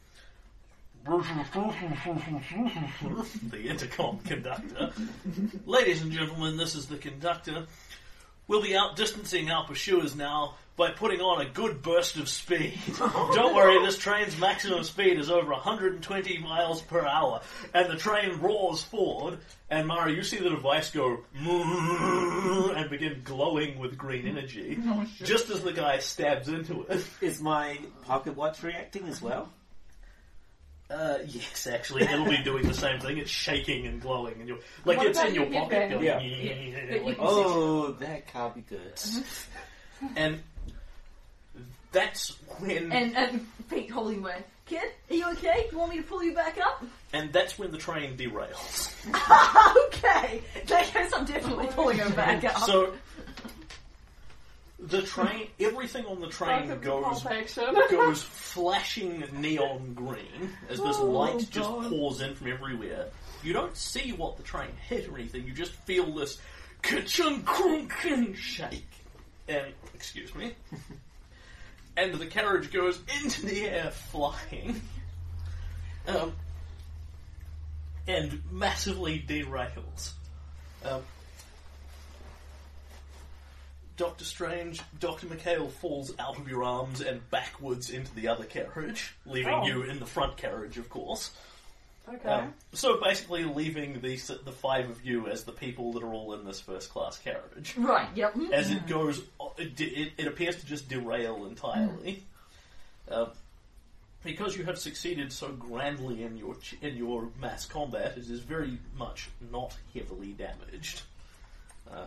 The intercom conductor. Ladies and gentlemen, this is the conductor. We'll be outdistancing our pursuers now by putting on a good burst of speed. Don't worry, this train's maximum speed is over one hundred twenty miles per hour, and the train roars forward, and Mara, you see the device go and begin glowing with green energy, Oh, shit. just as the guy stabs into it. Is my pocket watch reacting as well? Uh, yes, actually, it'll be doing the same thing. It's shaking and glowing, and you're like What it's about in your your pocket. headband? Going, Yeah. yeah. But you- Oh, that can't be good. And that's when, and, And and Pete holding my kid, are you okay? You want me to pull you back up? that's when the train derails. Okay. In that case, I'm definitely pulling her back up. So the train, everything on the train Welcome to goes Pulp Fiction. goes flashing neon green as this Oh, light just God. pours in from everywhere. You don't see what the train hit or anything. You just feel this ka-chunk crunk shake. And excuse me. And the carriage goes into the air flying. Um, and massively derails. Um, Doctor Strange, Doctor McHale falls out of your arms and backwards into the other carriage, leaving Oh. you in the front carriage, of course. Okay. Um, so basically leaving the the five of you as the people that are all in this first class carriage. Right, yep. As it goes, it, it, it appears to just derail entirely. Uh, because you have succeeded so grandly in your ch- in your mass combat, it is very much not heavily damaged. Uh,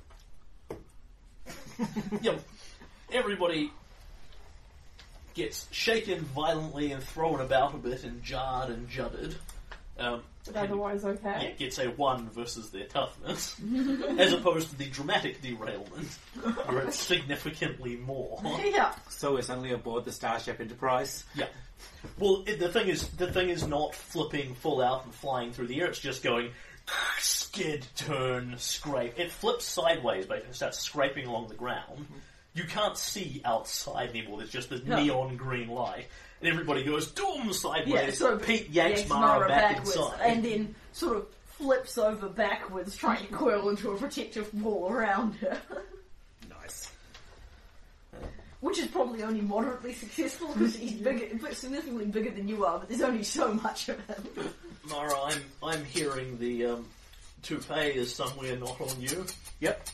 yeah, everybody gets shaken violently and thrown about a bit and jarred and judded. Um, But otherwise yeah, okay. gets a one versus their toughness, as opposed to the dramatic derailment, where it's significantly more. Yeah. So we're suddenly aboard the Starship Enterprise. Yeah. Well, it, the thing is, the thing is not flipping full out and flying through the air. It's just going skid, turn, scrape. It flips sideways, basically, and starts scraping along the ground. You can't see outside anymore. There's just this No. neon green light, and everybody goes doom sideways. Yeah, so Pete yanks, yanks Mara, Mara back backwards, inside. and then sort of flips over backwards, trying to coil into a protective wall around her. Nice. Which is probably only moderately successful because he's bigger, but significantly bigger than you are, but there's only so much of him. Mara, I'm I'm hearing the um, toupee is somewhere not on you. Yep.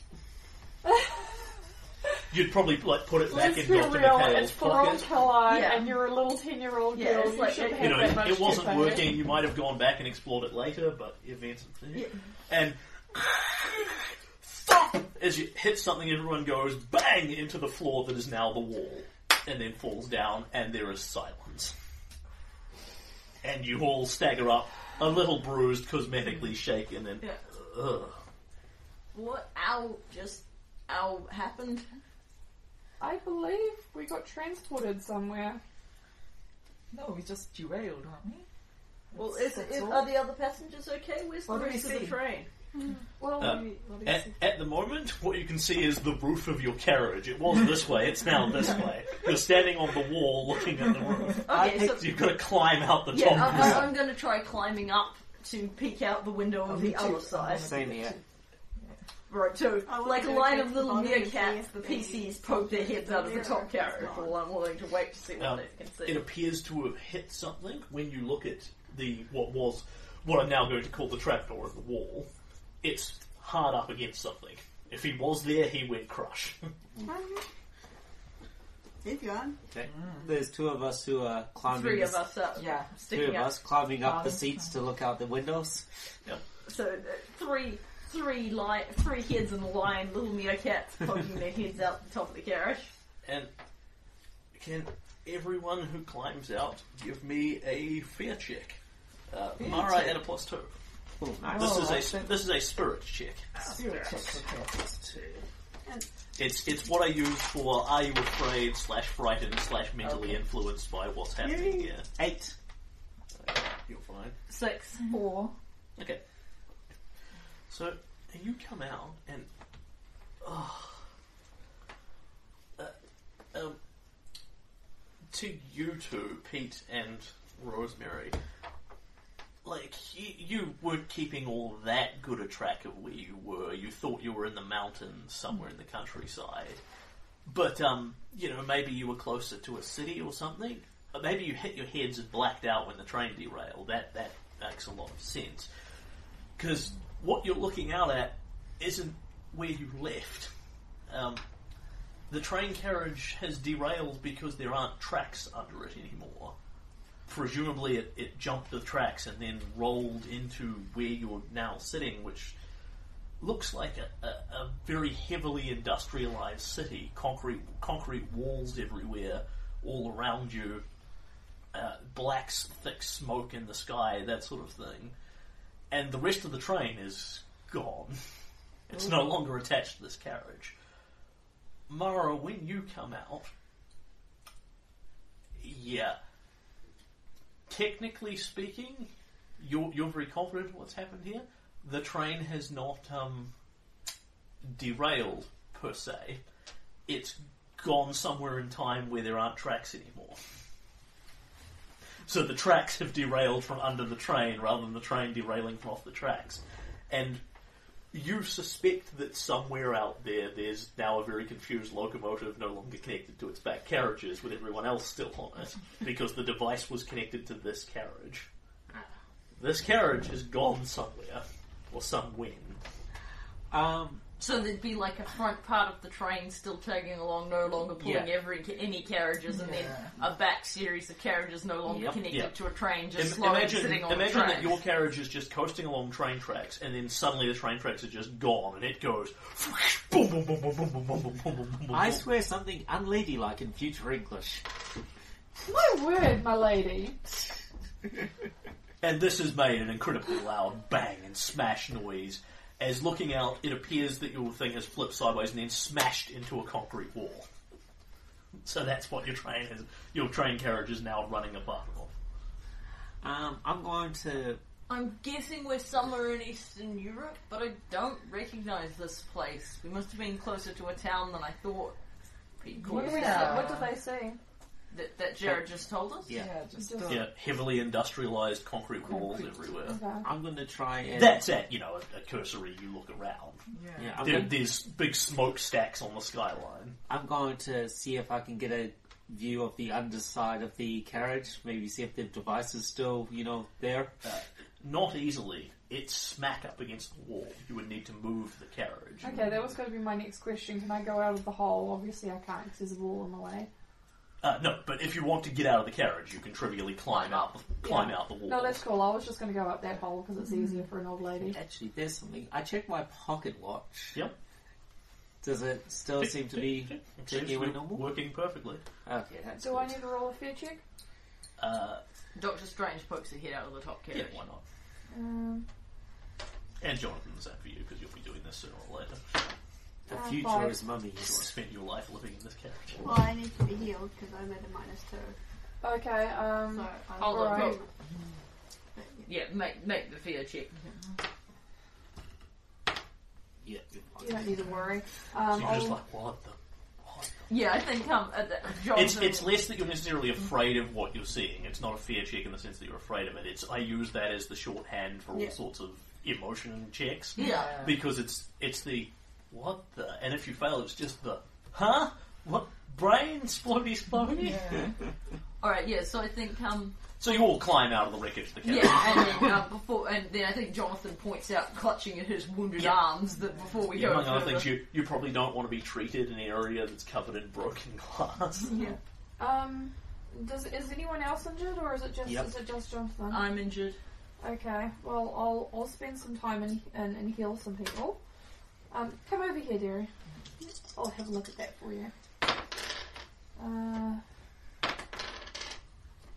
You'd probably like put it back Let's in be Doctor real, McHale's it's for on pocket. colour, Yeah. and you're a little ten-year-old Yeah, girl. it's You like- shouldn't it- have You know, that much it wasn't toupee. working. You might have gone back and explored it later, but events Yeah. and thump as you hit something, everyone goes bang into the floor that is now the wall, and then falls down, and there is silence. And you all stagger up, a little bruised, cosmetically shaken, and Yeah. ugh. What ow just ow happened? I believe we got transported somewhere. No, we just derailed, aren't we? Well, That's- is, that's is, all. are the other passengers okay? Where's the What do we rest of the see? train? Well, Uh, we, what do you At, see? at the moment, what you can see is the roof of your carriage. It was this way, it's now this way. You're standing on the wall looking at the roof. Okay, so So you've got to climb out the yeah, top. I'm, I'm, I'm going to try climbing up to peek out the window Oh, of me the too. other side. Same here. Right, so I like a wanna line go of to little the bottom and meerkats, see the if P they- Cs poke their heads out of the top They're carriage. gone. Well, I'm willing to wait to see what Um, they can see. It appears to have hit something when you look at the what was what I'm now going to call the trapdoor of the wall. It's hard up against something. If he was there, he went crush. Keep going. Okay. There's two of us who are climbing. Three the of us are Yeah. Two sticking of out. us climbing up the Um, seats to look out the windows. So uh, three, three li- three heads in a line, little meerkats poking their heads out the top of the carriage. And can everyone who climbs out give me a fear check? Uh, Yeah, Mara check. at a plus two. Oh, nice. This Oh, is I a this is a spirit check. Spirit check, okay. It's it's what I use for are you afraid slash frightened slash mentally Okay. influenced by what's happening Yay. here. Eight. You're fine. Six. Four. Okay. So you come out and oh, uh, um, to you two, Pete and Rosemary, like you, you weren't keeping all that good a track of where you were. You thought you were in the mountains somewhere in the countryside, but um, you know, maybe you were closer to a city or something. Or maybe you hit your heads and blacked out when the train derailed. That that makes a lot of sense. Because what you're looking out at isn't where you left. Um, the train carriage has derailed because there aren't tracks under it anymore. Presumably it, it jumped the tracks and then rolled into where you're now sitting, which looks like a, a, a very heavily industrialized city. Concrete, concrete walls everywhere, all around you. Uh, black, thick smoke in the sky, that sort of thing. And the rest of the train is gone. It's no longer attached to this carriage. Mara, when you come out, yeah, technically speaking, you're, you're very confident in what's happened here. The train has not um, derailed, per se. It's gone somewhere in time where there aren't tracks anymore. So the tracks have derailed from under the train rather than the train derailing from off the tracks. And you suspect that somewhere out there there's now a very confused locomotive no longer connected to its back carriages with everyone else still on it because the device was connected to this carriage. This carriage has gone somewhere, or somewhere. Um, So there'd be like a front part of the train still tagging along, no longer pulling Yeah. every any carriages, and then Yeah. a back series of carriages no longer Yep. connected Yeah. to a train, just Im- slowly imagine sitting on imagine the that track. your carriage is just coasting along train tracks, and then suddenly the train tracks are just gone, and it goes boom, boom, boom, boom, boom, boom, boom, boom, boom, boom, boom. I swear something unladylike in future English. My word, my lady. And this has made an incredibly loud bang and smash noise. As looking out, it appears that your thing has flipped sideways and then smashed into a concrete wall. So that's what your train is. Your train carriage is now running apart of. Um, I'm going to. I'm guessing we're somewhere in Eastern Europe, but I don't recognise this place. We must have been closer to a town than I thought. Pretty cool. What do we Yeah. What do they say? That, that Jared just told us? Yeah. just, Just- uh, Yeah, heavily industrialized concrete walls Concrete. everywhere. Okay. I'm going to try and. That's at, you know, a, a cursory you look around. yeah. Yeah, I'm, There, going, there's big smokestacks on the skyline. I'm going to see if I can get a view of the underside of the carriage. Maybe see if the device is still, you know, there. Uh, not easily. It's smack up against the wall. You would need to move the carriage. Okay, that was going to be my next question. Can I go out of the hole? Obviously, I can't because there's a wall in the way. Uh, no, but if you want to get out of the carriage, you can trivially climb out the, climb Yeah. out the wall. No, that's cool. I was just going to go up that hole because it's easier for an old lady. Actually, there's something. I checked my pocket watch. Yep. Does it still seem to be It seems ticking to away be normal? working perfectly. Okay, that's Do good. I need to roll a fear check? Uh, Doctor Strange pokes her head out of the top yeah, carriage. why not? Um, And Jonathan, the same for you, because you'll be doing this sooner or later. The Uh, future five. is You'll mummies. spend your life living in this carriage. Well, I need to be healed because I'm at a minus two. okay, um, So I'm Hold on, alright. go. Yeah, make make the fear check. Yeah, you're fine. You don't need to worry. So Um, you're I'll, just like, what the... What the... Yeah, I think um, uh, the- It's, Jonathan. it's less that you're necessarily afraid of what you're seeing. It's not a fear check in the sense that you're afraid of it. It's I use that as the shorthand for all Yeah. sorts of emotion checks. Yeah. Because it's it's the what the, and if you fail, it's just the huh? What brain splody splody? Yeah. All right, yeah. So I think um, So you all climb out of the wreckage of the carriage. yeah, and then um, before, and then I think Jonathan points out, clutching at his wounded Yeah. arms, that before we Yeah, go among other further- things, you, you probably don't want to be treated in an area that's covered in broken glass. Yeah. um, does is anyone else injured or is it just Yep. is it just Jonathan? I'm injured. Okay, well I'll I'll spend some time and and, and heal some people. Um, come over here, dearie. I'll have a look at that for you. Uh,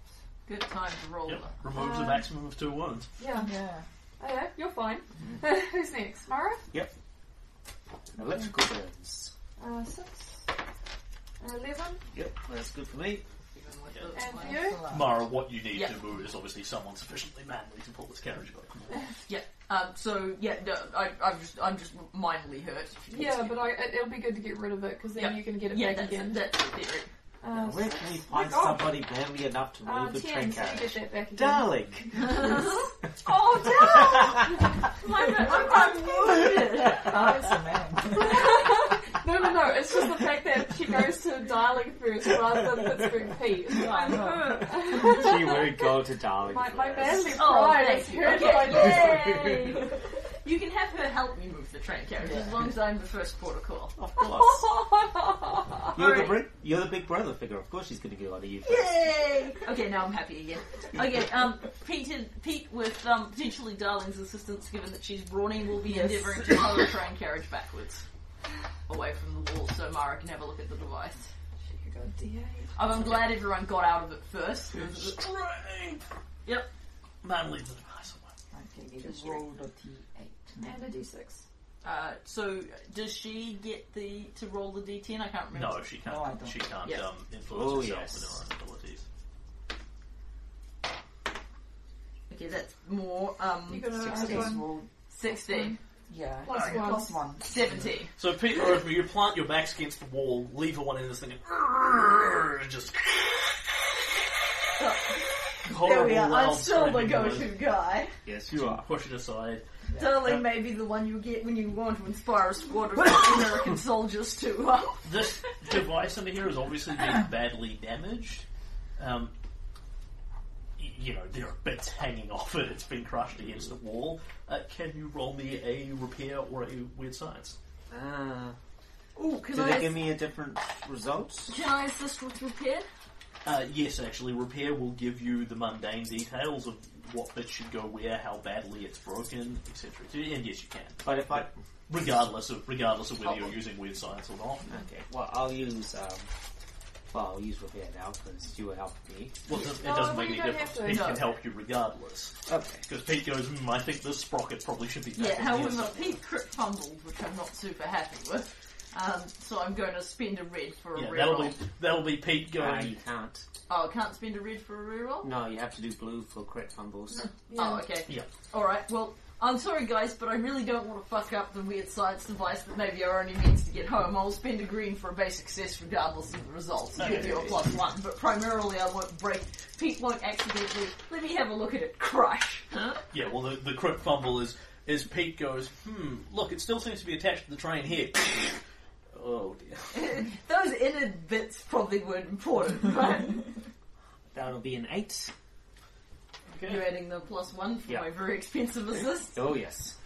Good time to roll. Yep. Removes a Uh, maximum of two wounds. Yeah. Yeah. Oh, yeah, you're fine. Who's next? Mara? Yep. Electrical burns. Uh, six. Uh, Eleven. Yep, that's good for me. And for you? Mara, what you need Yeah. to move is obviously someone sufficiently manly to pull this carriage back. Yeah. Um, so yeah, no, I, I'm just I'm just minorly hurt. Yeah, but I, it, it'll be good to get rid of it because then Yeah. you can get it Yeah, back that's, again. that's the theory. Uh, Where can we my find God. somebody manly enough to uh, move the ten, train so you get carriage? that back again. Darling! Oh, damn! My, I'm wounded. Ah, it's a man. No, no, no, it's just the fact that she goes to Darling first rather than Pittsburgh Pete. I'm hurt. She would go to Darling My, my first. manly Oh, pride thank is you. hurt Okay, by this. yay! You can have her help me move the train carriage as long as I'm the first protocol. Of course. You're the, Alright. big, you're the big brother figure. Of course she's going to go under you first. Yay! Okay, now I'm happy again. Okay, um, Pete, and, Pete with um, potentially Darling's assistance, given that she's brawny, will be Yes. endeavouring to pull the train carriage backwards, away from the wall, so Mara can have a look at the device. She could go D eight. Um, I'm glad everyone got out of it first. Strength! Yep. Manly the device. Okay, need to roll the T eight. And a D six. Uh, so does she get the to roll the D ten? I can't remember. No, she can't. No, I don't. she can't Yes. um, influence Oh, herself yes. with her own abilities. Okay, that's more. Um, You got a I uh, just one. rolled, sixteen. yeah, Plus okay, one. plus one. seventeen. So Pete Rosemary, you plant your backs against the wall, lever one end of this thing, and just There we are. loud I'm still the screaming go-to noise. guy. Yes, you are. Push it aside. Darling may be the one you get when you want to inspire a squad of American soldiers to. Uh, This device under here has obviously been badly damaged. Um, y- you know, there are bits hanging off it. It's been crushed against the wall. Uh, can you roll me a repair or a weird science? Uh, Ooh, can do I? they give me a different result? Can I assist with repair? Uh, yes, actually, repair will give you the mundane details of what bit should go where, how badly it's broken, et cetera. And yes, you can. But if I... Regardless of regardless of whether Oh. you're using weird science or not. Okay, well, I'll use... Um, well, I'll use repair now, because you were helping me. Well, it doesn't, No, it doesn't well, make you any don't have difference. to. Pete No. can help you regardless. Okay. Because Pete goes, hmm, I think this sprocket probably should be back Yeah, in here however, somewhere." Pete crit fumbled, which I'm not super happy with. Um, so I'm going to spend a red for a Yeah, reroll. that'll be that'll be Pete Uh, going. you can't. Oh, I can't spend a red for a reroll? No, you have to do blue for crit fumbles. Oh, okay. Yeah. Alright, well, I'm sorry guys, but I really don't want to fuck up the weird science device that maybe I only means to get home. I'll spend a green for a base success regardless of the results. I'll give you a plus one, but primarily I won't break. Pete won't accidentally, let me have a look at it, crush. Huh? Yeah, well, the, the crit fumble is is Pete goes, hmm, look, it still seems to be attached to the train here. Oh dear. Those inner bits probably weren't important, right? That'll be an eight. You're adding the plus one for Yeah. my very expensive assist. Oh, yes.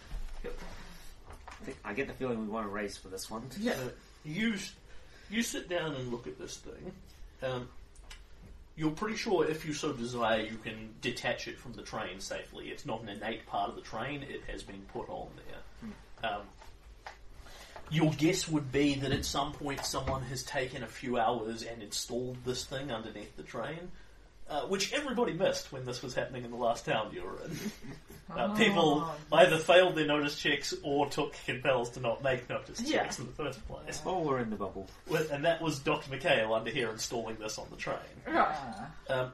I, think, I get the feeling we want to raise for this one. Yeah. Uh, you s- you sit down and look at this thing. Um, you're pretty sure if you so desire, you can detach it from the train safely. It's not an innate part of the train; it has been put on there. Um, your guess would be that at some point someone has taken a few hours and installed this thing underneath the train, uh, which everybody missed when this was happening in the last town you were in. Uh, people either failed their notice checks or took compels to not make notice Yeah. checks in the first place. Oh, we're in the bubble. With- And that was Doctor McHale under here installing this on the train. Right. Ah, Um,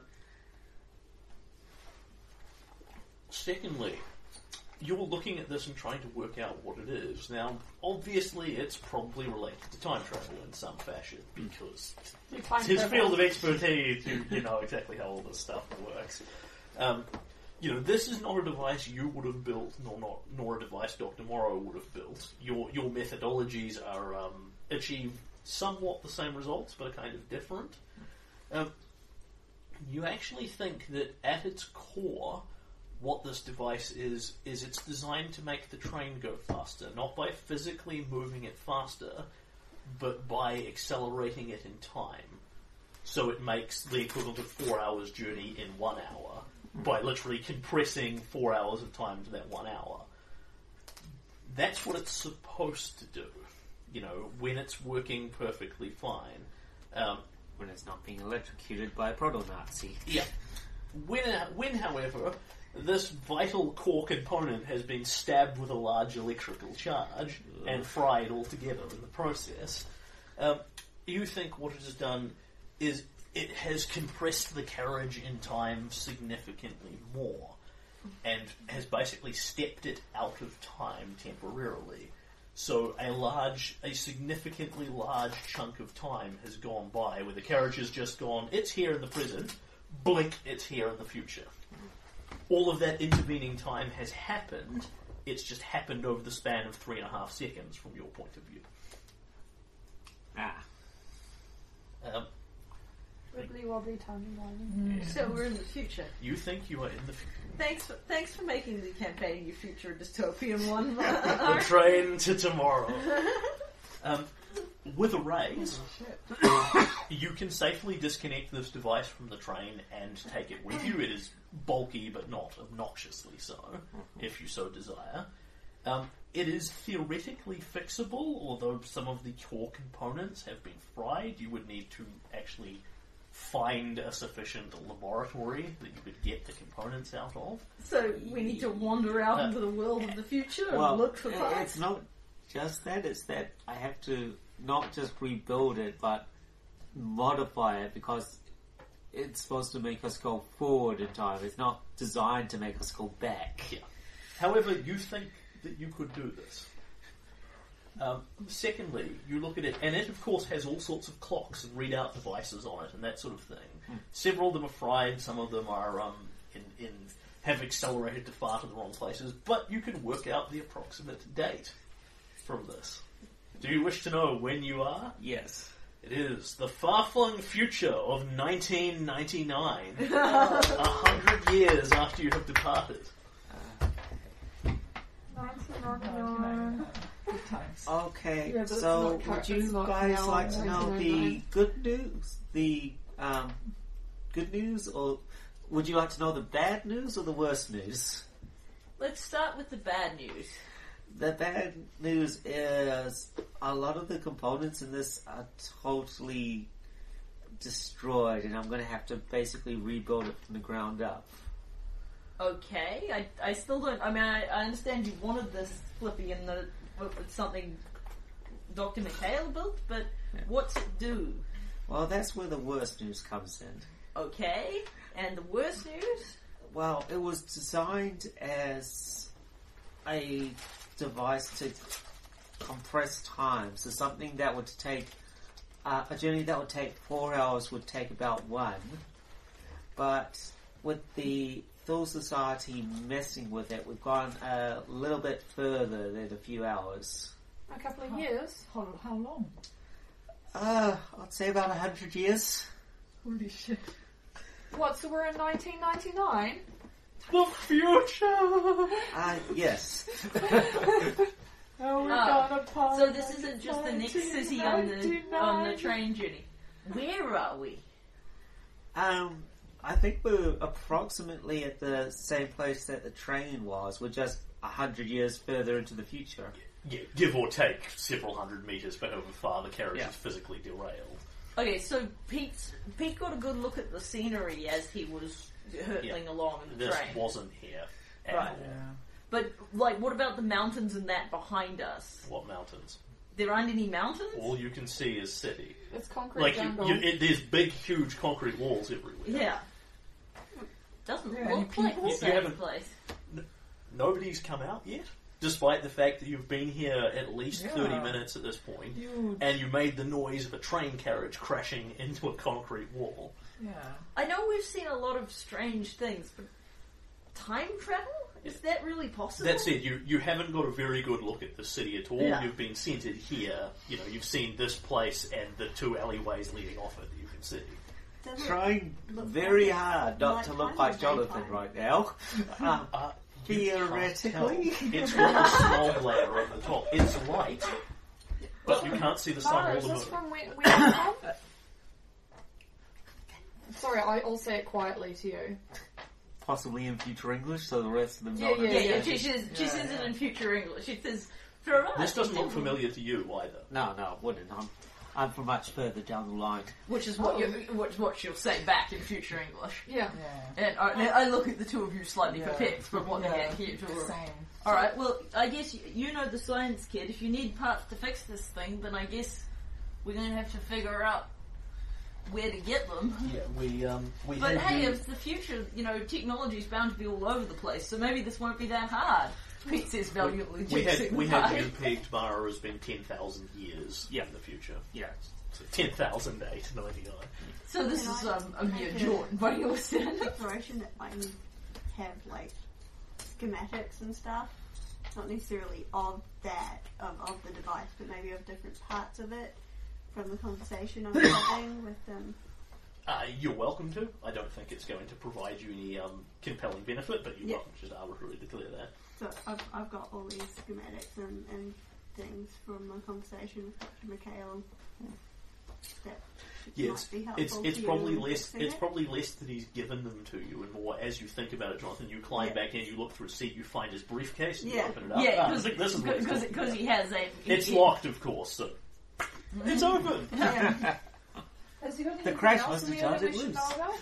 secondly, you're looking at this and trying to work out what it is. Now, obviously, it's probably related to time travel in some fashion, because Time it's his travel. field of expertise. You, you know exactly how all this stuff works. Um, you know, this is not a device you would have built, nor not, nor a device Doctor Morrow would have built. Your your methodologies are um, achieve somewhat the same results, but are kind of different. Um, you actually think that at its core, what this device is, is it's designed to make the train go faster, not by physically moving it faster, but by accelerating it in time. So it makes the equivalent of four hours journey in one hour, by literally compressing four hours of time to that one hour. That's what it's supposed to do, you know, when it's working perfectly fine. Um, When it's not being electrocuted by a proto-Nazi. yeah. when, when, however, this vital core component has been stabbed with a large electrical charge and fried altogether in the process, um, you think what it has done is it has compressed the carriage in time significantly more and has basically stepped it out of time temporarily. So a large, a significantly large chunk of time has gone by where the carriage has just gone, it's here in the present, blink, it's here in the future. All of that intervening time has happened, it's just happened over the span of three and a half seconds from your point of view. Ah. Um, Wibbly wobbly timey wimey. yeah. So we're in the future. You think you are in the future. Thanks for, thanks for making the campaign your future dystopian one. The train to tomorrow. Um, with a raise, you can safely disconnect this device from the train and take it with you. It is bulky but not obnoxiously so, if you so desire. Um, it is theoretically fixable, although some of the core components have been fried. You would need to actually find a sufficient laboratory that you could get the components out of. So we need to wander out Uh, into the world of the future and Well, look for i- parts. it's not just that, it's that I have to not just rebuild it, but modify it, because it's supposed to make us go forward in time. It's not designed to make us go back. Yeah. However, you think that you could do this. Um, secondly, you look at it, and it of course has all sorts of clocks and readout devices on it and that sort of thing. Mm. Several of them are fried, some of them are um, in, in have accelerated to far to the wrong places, but you can work out the approximate date from this. Do you wish to know when you are? Yes. It is the far-flung future of nineteen ninety-nine, a hundred years after you have departed. nineteen ninety-nine. Good times. Okay, Yeah, but it's so not cur- would you it's not guys now, like to know nineteen the ninety-nine. good news? The um, good news, or would you like to know the bad news or the worst news? Let's start with the bad news. The bad news is a lot of the components in this are totally destroyed, and I'm going to have to basically rebuild it from the ground up. Okay, I, I still don't. I mean, I, I understand you wanted this Flippy in the with with something Doctor McHale built, but Yeah. what's it do? Well, that's where the worst news comes in. Okay, and the worst news? Well, it was designed as a device to compress time. So something that would take uh, a journey that would take four hours would take about one. But with the Thule Society messing with it, we've gone a little bit further than a few hours. A couple of years. How, how long? Uh, I'd say about a hundred years. Holy shit. What, so we're in nineteen ninety-nine? The future! Uh, yes. Oh, we're Ah, gonna party. So this isn't just the next city on the on the train journey. Where are we? Um, I think we're approximately at the same place that the train was. We're just a hundred years further into the future. Yeah, give or take several hundred metres for however far the carriage Yeah. is physically derailed. Okay, so Pete's Pete got a good look at the scenery as he was hurtling Yeah. along in the This train. wasn't here at Right. all. Yeah. But like, what about the mountains and that behind us? What mountains? There aren't any mountains. All you can see is city. It's concrete Like, you, jungle. you, it, there's big, huge concrete walls everywhere. Yeah. Doesn't Yeah, look you like people- the You same haven't- place. Nobody's come out yet, despite the fact that you've been here at least Yeah. thirty minutes at this point, You, and you made the noise of a train carriage crashing into a concrete wall. yeah. I know we've seen a lot of strange things, but time travel? Is that really possible? That said, you, you haven't got a very good look at the city at all. Yeah. You've been centred here. You know, you've seen this place and the two alleyways leading off it that you can see. Does it Trying look very like hard not night to look time like or Jonathan daytime? right now. Um, Uh, you can't Theoretically. tell. It's got a small layer over the top. It's light, but you can't see the sun Mara, or is the this moon. from where, where you're from? Sorry, I, I'll say it quietly to you. possibly in future English, so the rest of them Yeah, don't yeah, yeah. understand. She says, she Yeah, says it yeah. in future English. She says, for us. This doesn't it look didn't- familiar to you either. No, no, it wouldn't. I'm, I'm from much further down the line. Which is what Oh. you, which what she'll say back in future English. Yeah. Yeah. And I, I look at the two of you slightly Yeah. perplexed, but what the Yeah. heck, here to her. Same. Alright, well, I guess you, you know the science, kid. If you need parts to fix this thing, then I guess we're going to have to figure out where to get them. Yeah, we um we But had hey, you- it's the future, you know, technology's bound to be all over the place, so maybe this won't be that hard. Pete says valiantly, we had jinxing we the had party. you pegged Mara as being ten thousand years Yeah. in the future. Yeah. So ten thousand eight ninety nine. So this Can is I um, a mere make a Jordan, but you listen. Declaration that I have like schematics and stuff, not necessarily of that of, of the device, but maybe of different parts of it from the conversation I'm having with them. Uh, you're welcome to. I don't think it's going to provide you any um, compelling benefit, but you're Yeah. welcome to just arbitrarily declare that. So I've, I've got all these schematics and, and things from my conversation with Doctor McHale that Yeah, might it's be helpful it's, it's to probably you less. fixing It's it. probably less that he's given them to you, and more as you think about it, Jonathan. You climb Yeah. back in, you look through a seat, you find his briefcase, and you Yeah. open it up. Yeah, Ah, I because think this is what he's talking because about. he has a. It's he- locked, of course. So it's open. Yeah. Has he got The anything crash else must in have there that charged we it should loose. know about?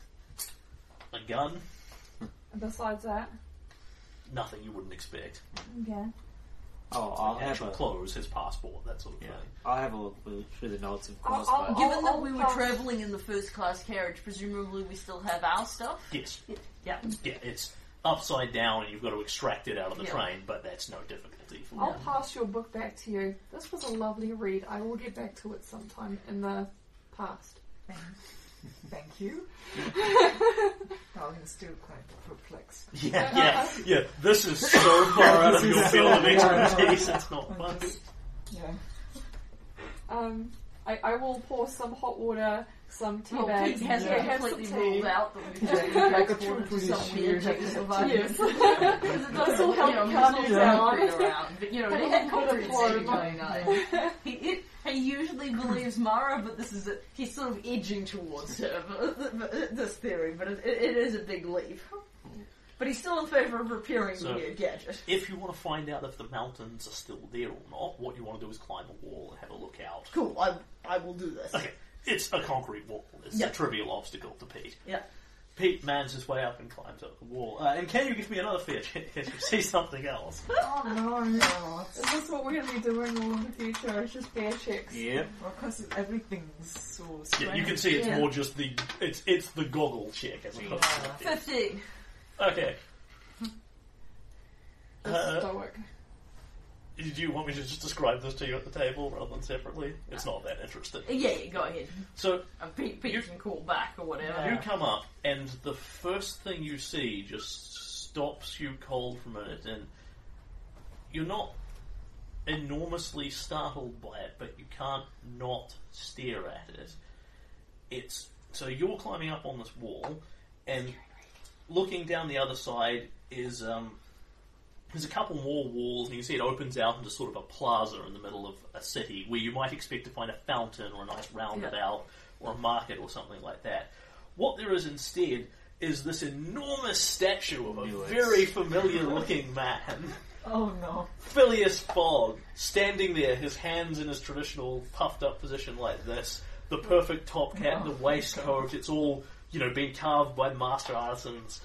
A gun, Besides that, nothing you wouldn't expect. okay. Oh, I'll have Actual a, clothes, his passport, that sort of yeah, thing. I'll have a look through the notes, of I'll- course. I'll- but Given that I'll we were pass- travelling in the first class carriage, presumably we still have our stuff. Yes. Yeah. Yeah, it's upside down, and you've got to extract it out of the Yeah. train, but that's no difficulty for I'll you. pass your book back to you. This was a lovely read. I will get back to it sometime in the past. Thank you. Darling's still quite perplexed. Yeah, yeah, yeah. This is so far out of your field of expertise. It's not I'm fun. just- Yeah. Um, I, I will pour some hot water, some tea Well, bags. Pete hasn't yeah, have some completely tea. ruled out that we've Yeah, just like a transported true to police some you weird have to- Czechoslovakian. Yes. Because it does, will help you know, calm he's you not down. wandering around, but you know, they had concrete Put a saving floor going on. He, it, he usually believes Mara, but this is a, he's sort of edging towards her, but, but, this theory, but it, it is a big leap. But he's still in favour of repairing So- the weird gadget. If you want to find out if the mountains are still there or not, what you want to do is climb a wall and have a look out. Cool, I, I will do this. Okay, it's a concrete wall. It's Yeah. a trivial obstacle to Pete. Yeah. Pete mans his way up and climbs up the wall. Uh, and can you give me another fear check if you see something else? Oh no, no. Is this what we're going to be doing all in the future? It's just bear checks. Yep. Well, because everything's so Yeah, strange. you can see it's Yeah. more just the it's it's the goggle check as opposed to the fear. Fifteen. Okay. It's Uh, stoic. Do you want me to just describe this to you at the table rather than separately? It's not that interesting. Yeah, yeah, go ahead. So Uh, Pete, Pete can call back or whatever. you come up, and the first thing you see just stops you cold for a minute, and you're not enormously startled by it, but you can't not stare at it. It's so you're climbing up on this wall, and looking down the other side is um, there's a couple more walls, and you can see it opens out into sort of a plaza in the middle of a city where you might expect to find a fountain or a nice roundabout or a market or something like that. What there is instead is this enormous statue of a Knew it. very familiar-looking man, Oh no. Phileas Fogg, standing there, his hands in his traditional puffed-up position like this, the perfect top hat, the Oh, waistcoat, it's all, you know, been carved by master artisans,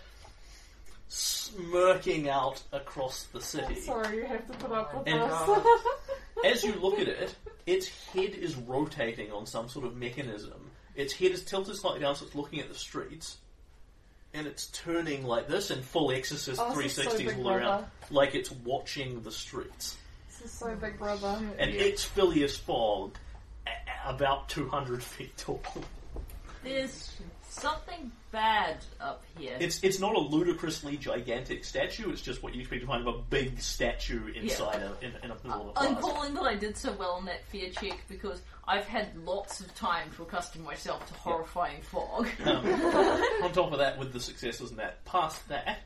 smirking out across the city. Sorry, you have to put up with And- this. As you look at it, its head is rotating on some sort of mechanism. Its head is tilted slightly down, so it's looking at the streets. And it's turning like this in full Exorcist Oh, three this is so sixties Big all around, Brother. like it's watching the streets. This is so Big Brother. And it's Phileas Fogg, a- a- about two hundred feet tall. There's something bad up here. It's it's not a ludicrously gigantic statue, it's just what you expect to find of a big statue inside a, in, in a middle of a I'm plaza. calling that I did so well in that fear check because I've had lots of time to accustom myself to horrifying fog. Um, on top of that, with the successes and that, past that,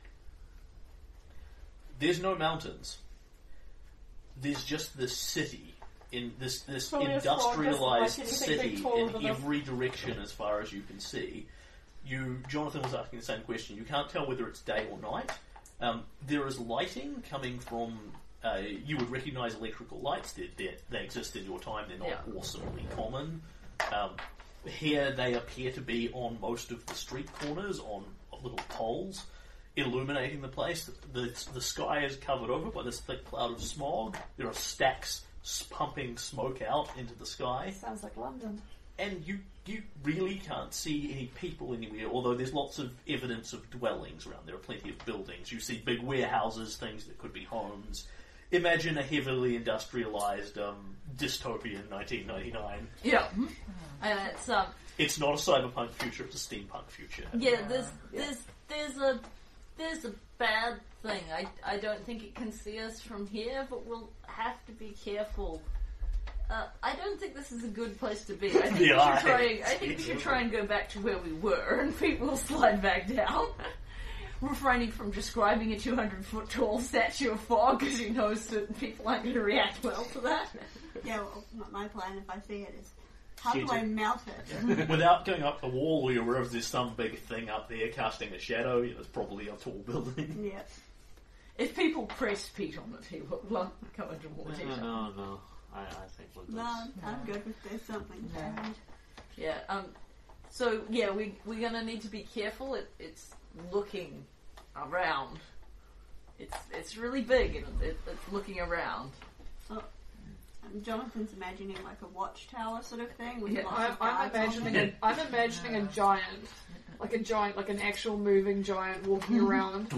there's no mountains. There's just this city, in this this Phileas Fogg doesn't industrialized like anything city big taller in than us. every direction as far as you can see. You, Jonathan was asking the same question. You can't tell whether it's day or night. Um, there is lighting coming from Uh, you would recognise electrical lights. They, they, they exist in your time. They're not Yeah. awesomely common. Um, here they appear to be on most of the street corners, on little poles, illuminating the place. The, the sky is covered over by this thick cloud of smog. There are stacks s- pumping smoke out into the sky. Sounds like London. And you you really can't see any people anywhere, although there's lots of evidence of dwellings around. There are plenty of buildings. You see big warehouses, things that could be homes. Imagine a heavily industrialized um, dystopian nineteen ninety-nine. Yeah. And it's um It's not a cyberpunk future, it's a steampunk future. yeah, there's there's there's a there's a bad thing. I I don't think it can see us from here, but we'll have to be careful. Uh, I don't think this is a good place to be. I think we should Yeah, try. I think we should try and go back to where we were, and Pete will slide back down, refraining from describing a two hundred foot tall statue of fog because he knows that people aren't going to react well to that. Yeah, well, my plan if I see it is how Shoot do I it. melt it? Without going up the wall, or you're aware if there's some big thing up there casting a shadow, you know, it's probably a tall building. Yeah. If people press Pete on it, he will uh, come into more No, detail. no, no. I, I think we're good. No, I'm good if there's something bad. Yeah. Um. So yeah, we we're gonna need to be careful. It, it's looking around. It's it's really big and it, it's looking around. Um, Jonathan's imagining like a watchtower sort of thing with Yeah, lots I'm, of I'm guards on imagining it. a, I'm imagining a giant, like a giant, like an actual moving giant walking around.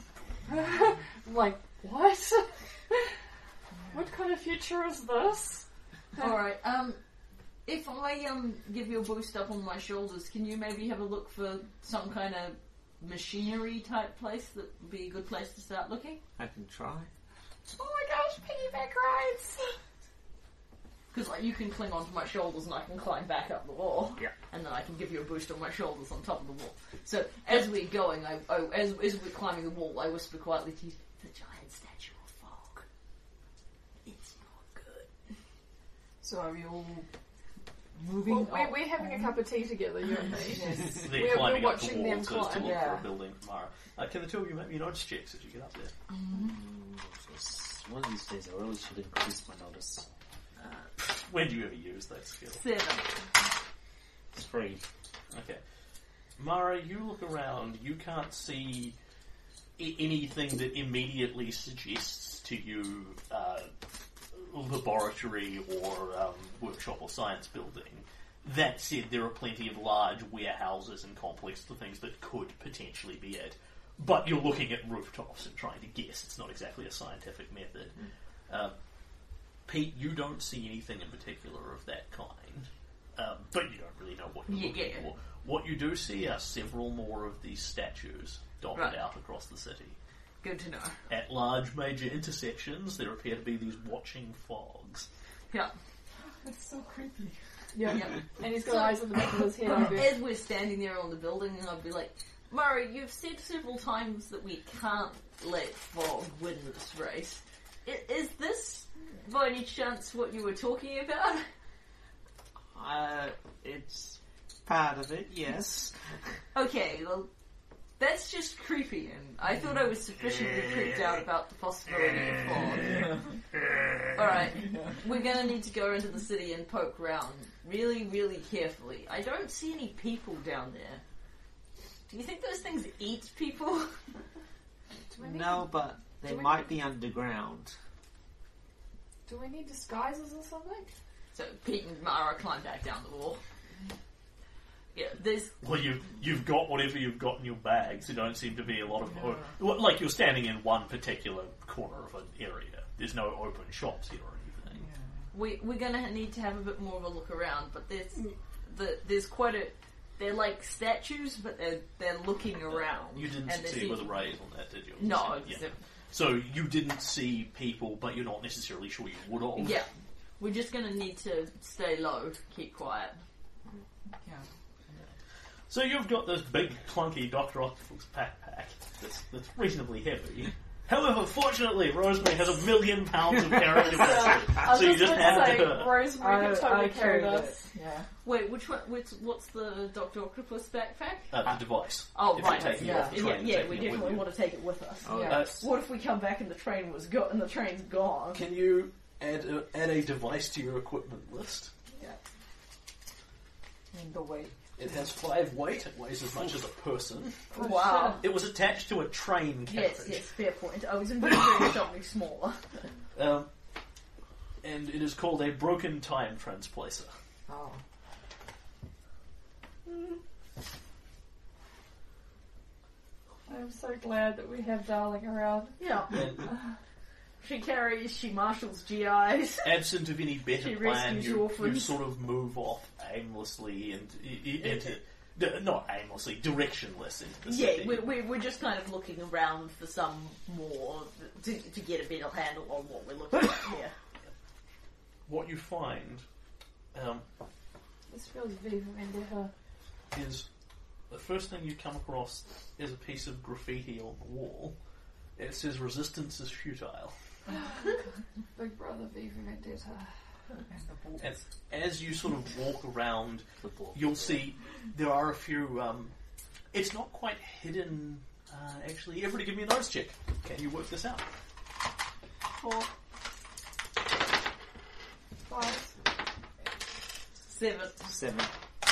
Like what? What kind of future is this? All right. Um. If I um give you a boost up on my shoulders, can you maybe have a look for some kind of machinery type place that would be a good place to start looking? I can try. Oh my gosh, piggyback rides! Because like you can cling onto my shoulders and I can climb back up the wall. Yeah. And then I can give you a boost on my shoulders on top of the wall. So as we're going, I, I as as we're climbing the wall, I whisper quietly to you, "The giant statue of fog. It's not good." So are we all moving Well, we're, up? we're having a cup of tea together, you and me. They're We're- climbing we're up the watching wall them to, to climb, look yeah. for a building from Mara. Uh, can the two of you make me notice checks as you get up there? Yes. One of these days I really should increase my notice. When do you ever use that skill? Seven. It's free. Okay. Mara, you look around, you can't see I- anything that immediately suggests to you uh, laboratory or um, workshop or science building. That said, there are plenty of large warehouses and complex things that could potentially be it. But you're looking at rooftops and trying to guess. It's not exactly a scientific method. Uh, Pete, you don't see anything in particular of that kind. Um, but you don't really know what you're Yeah, looking yeah. for. What you do see are several more of these statues dotted Right. out across the city. Good to know. At large major intersections, there appear to be these watching fogs. Yeah. It's so creepy. Yeah. Yeah. And he's got So- eyes on the back of his head. I bet. As we're standing there on the building, and I'd be like, Murray, you've said several times that we can't let fog win this race. I- is this, by any chance, what you were talking about? Uh, it's part of it, yes. Okay, well, that's just creepy, and I thought I was sufficiently creeped out about the possibility of fog. Alright, we're gonna need to go into the city and poke around really, really carefully. I don't see any people down there. Do you think those things eat people? Do we need, No, but they do we might be underground. do we need disguises or something? So Pete and Mara climb back down the wall. Yeah, there's... Well, you've, you've got whatever you've got in your bags. There don't seem to be a lot of... Well, like, you're standing in one particular corner of an area. There's no open shops here or anything. We, we're gonna need to have a bit more of a look around, but there's... The, there's quite a... They're like statues, but they're, they're looking around. You didn't and succeed there's with a even- raise on that, did you? No, Yeah. it's- So you didn't see people, but you're not necessarily sure you would have. yeah. We're just gonna need to stay low, keep quiet. Yeah. So you've got this big, clunky Doctor Octopus backpack that's, that's reasonably heavy. However, fortunately, Rosemary has a million pounds of carrying capacity, I was so you just just going hand to it say, to her. Rosemary can totally I carry carried this. it. Yeah. Wait, which one? Which, what's the Doctor Octopus backpack? Uh, the device. Oh, if right. you're taking it Yeah. off the Yeah, train, yeah, taking we it with definitely you. want to take it with us. Oh, Yeah. Uh, What if we come back and the train was go and the train's gone? Can you add a, add a device to your equipment list? Yeah. In the way. It has five weight. It weighs as much as a person. Wow. It was attached to a train carriage. Yes, yes, fair point. I was envisioning something smaller. Um, and it is called a broken time transplacer. Oh. I'm so glad that we have Darling around. Yeah. And She carries, she marshals G Is. absent of any better She plan, rescues you, you orphans. sort of move off aimlessly and i- i- into d- not aimlessly, directionless into the Yeah, city. we're, we're, we're just kind of looking around for some more, to, to get a better handle on what we're looking at here. What you find um, This feels Viva Vendetta. is the first thing you come across is a piece of graffiti on the wall. It says "Resistance is futile." Big Brother Viva Vendetta. And the ball. And as you sort of walk around, The ball. you'll see there are a few. Um, it's not quite hidden. Uh, actually, everybody, give me a notice check. Can you work this out? Four. Five. Seven. Seven.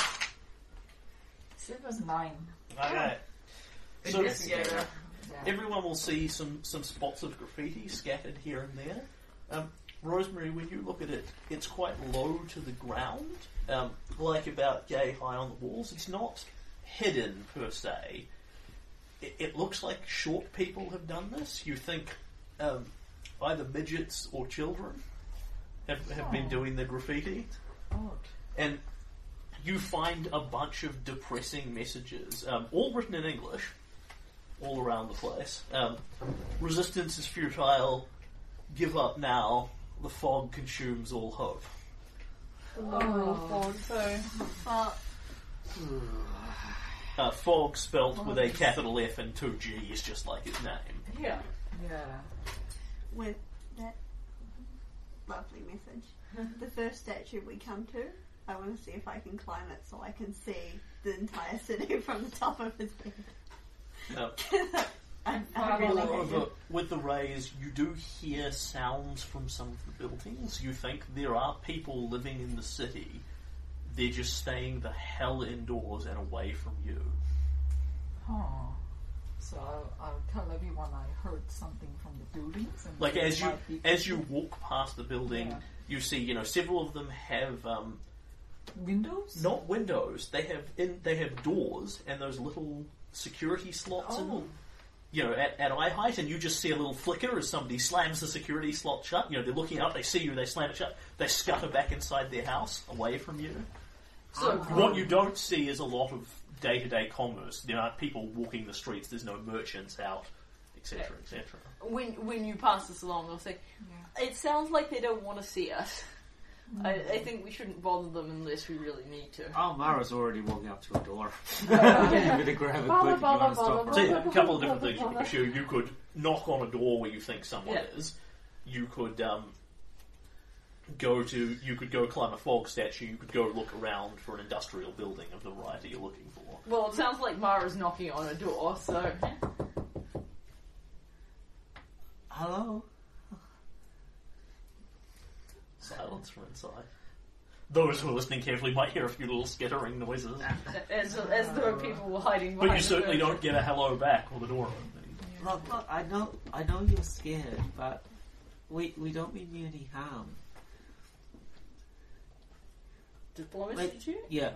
Seven. Nine. Okay. So Investigator. Yeah. everyone will see some, some spots of graffiti scattered here and there. Um, Rosemary, when you look at it, it's quite low to the ground, um, like about yay high on the walls. It's not hidden per se. It, it looks like short people have done this. You think um, either midgets or children have, have been Oh. doing the graffiti. Odd. And you find a bunch of depressing messages, um, all written in English, all around the place. Um, Resistance is futile. Give up now. The fog consumes all hope. The literal fog too. Fuck. Uh, fog spelt with a capital F and two G's, just like his name. Yeah. Yeah. With that lovely message. The first statue we come to, I want to see if I can climb it so I can see the entire city from the top of his bed. Uh, I, I really Moreover, with the rays, you do hear sounds from some of the buildings. You think there are people living in the city. They're just staying the hell indoors and away from you. Oh. So I'll, I'll tell everyone I heard something from the buildings. And Like it as you might be- as you walk past the building, Yeah. you see, you know, several of them have um, windows. not windows. They have in they have doors and those little security slots in Oh. them. You know, at, at eye height, and you just see a little flicker as somebody slams the security slot shut. You know, they're looking up, they see you, they slam it shut, they scutter back inside their house, away from you. So, What you don't see is a lot of day-to-day commerce. There aren't people walking the streets, there's no merchants out, et cetera, et cetera. when when you pass us along, they'll say, "It sounds like they don't want to see us." I, I think we shouldn't bother them unless we really need to. Oh, Mara's already walking up to a door. You're going to grab a Bother, quick if you want bother, to stop bother, So her. yeah, a couple of different things you could pursue. You could knock on a door where you think someone Yeah. is. You could um, go to. You could go climb a fog statue. You could go look around for an industrial building of the variety you're looking for. Well, it sounds like Mara's knocking on a door, so Hello? Silence from inside. Those who are listening carefully might hear a few little skittering noises, as as though people were hiding behind. but you the certainly curtain. don't get a hello back or the door opening. Look, look, I know, I know you're scared, but we we don't mean you any harm. Diplomacy, Like- did you? Yeah,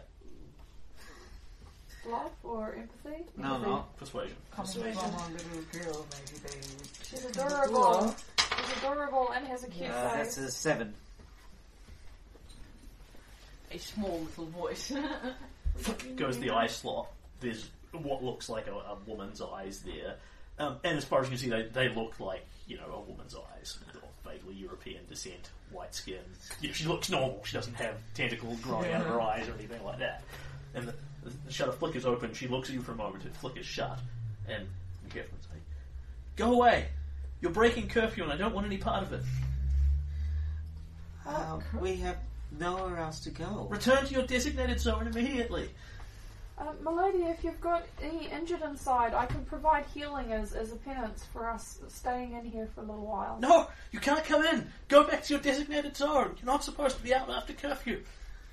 Love or empathy? no, Empathy. no. Persuasion. Coming from a little girl, maybe they. She's adorable. She's adorable and has a cute Uh, that's face. a seven. A small little voice. Goes the eye slot. There's what looks like a, a woman's eyes there. Um, and as far as you can see, they, they look like, you know, a woman's eyes. They're vaguely European descent, white skin. You know, she looks normal. She doesn't have tentacles growing out of her eyes or anything like that. And the, the, the shutter flickers open. She looks at you for a moment. It flickers shut. And you hear from say, "Go away! You're breaking curfew and I don't want any part of it. Uh, we have nowhere else to go. Return to your designated zone immediately. Uh, milady, if you've got any injured inside, I can provide healing as, as a penance for us staying in here for a little while. No, you can't come in. Go back to your designated zone. You're not supposed to be out after curfew.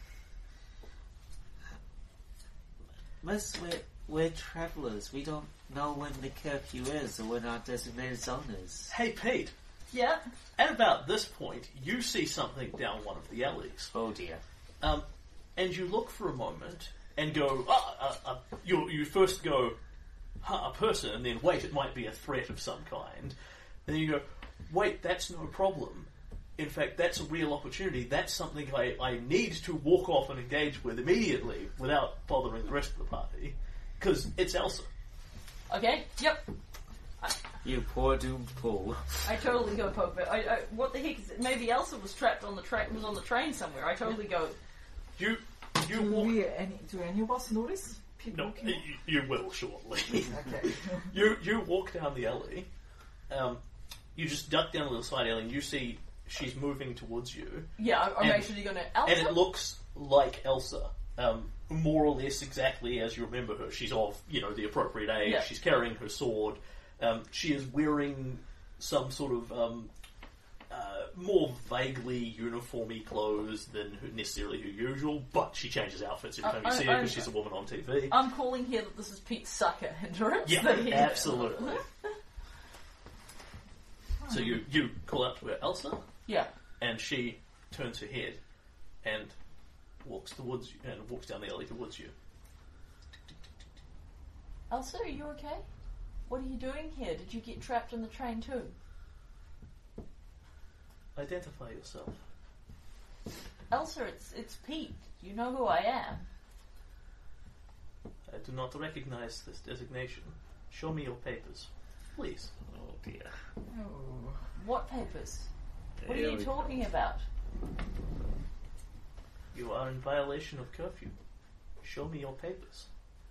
Miss, we're, we're travellers. We don't know when the curfew is or when our designated zone is. Hey, Pete. Yeah. At about this point, you see something down one of the alleys. Oh dear. Um, and you look for a moment and go, ah, uh, uh, you, you first go, huh, a person, and then wait, it might be a threat of some kind. And then you go, wait, that's no problem. In fact, that's a real opportunity. That's something I, I need to walk off and engage with immediately without bothering the rest of the party. Because it's Elsa. Okay, yep. You poor doomed fool. I totally go poke it. I, I, what the heck is it? Maybe Elsa was trapped on the train, was on the train somewhere. I totally go, You you Do, walk... we, any, do any of us notice people? No, walking? you, you will shortly. Okay. you you walk down the alley. Um, you just duck down a little side alley and you see she's moving towards you. yeah, I'm And- actually going to... Elsa? And it looks like Elsa. Um, more or less exactly as you remember her. She's of, you know, the appropriate age. Yeah. She's carrying her sword. Um, she is wearing some sort of um, uh, more vaguely uniformy clothes than her, necessarily her usual, but she changes outfits every time I- you see I- her because she's a woman on T V. I'm calling here that this is Pete's sucker hindrance. Yeah, that he- absolutely. So you, you call out to her, Elsa, Yeah. and she turns her head and walks towards you, and walks down the alley towards you. Elsa, are you okay? What are you doing here? Did you get trapped in the train too? Identify yourself. Elsa, it's it's Pete. You know who I am. I do not recognize this designation. Show me your papers, please. Oh dear. Oh. What papers? What Here are you we talking about? You are in violation of curfew. Show me your papers.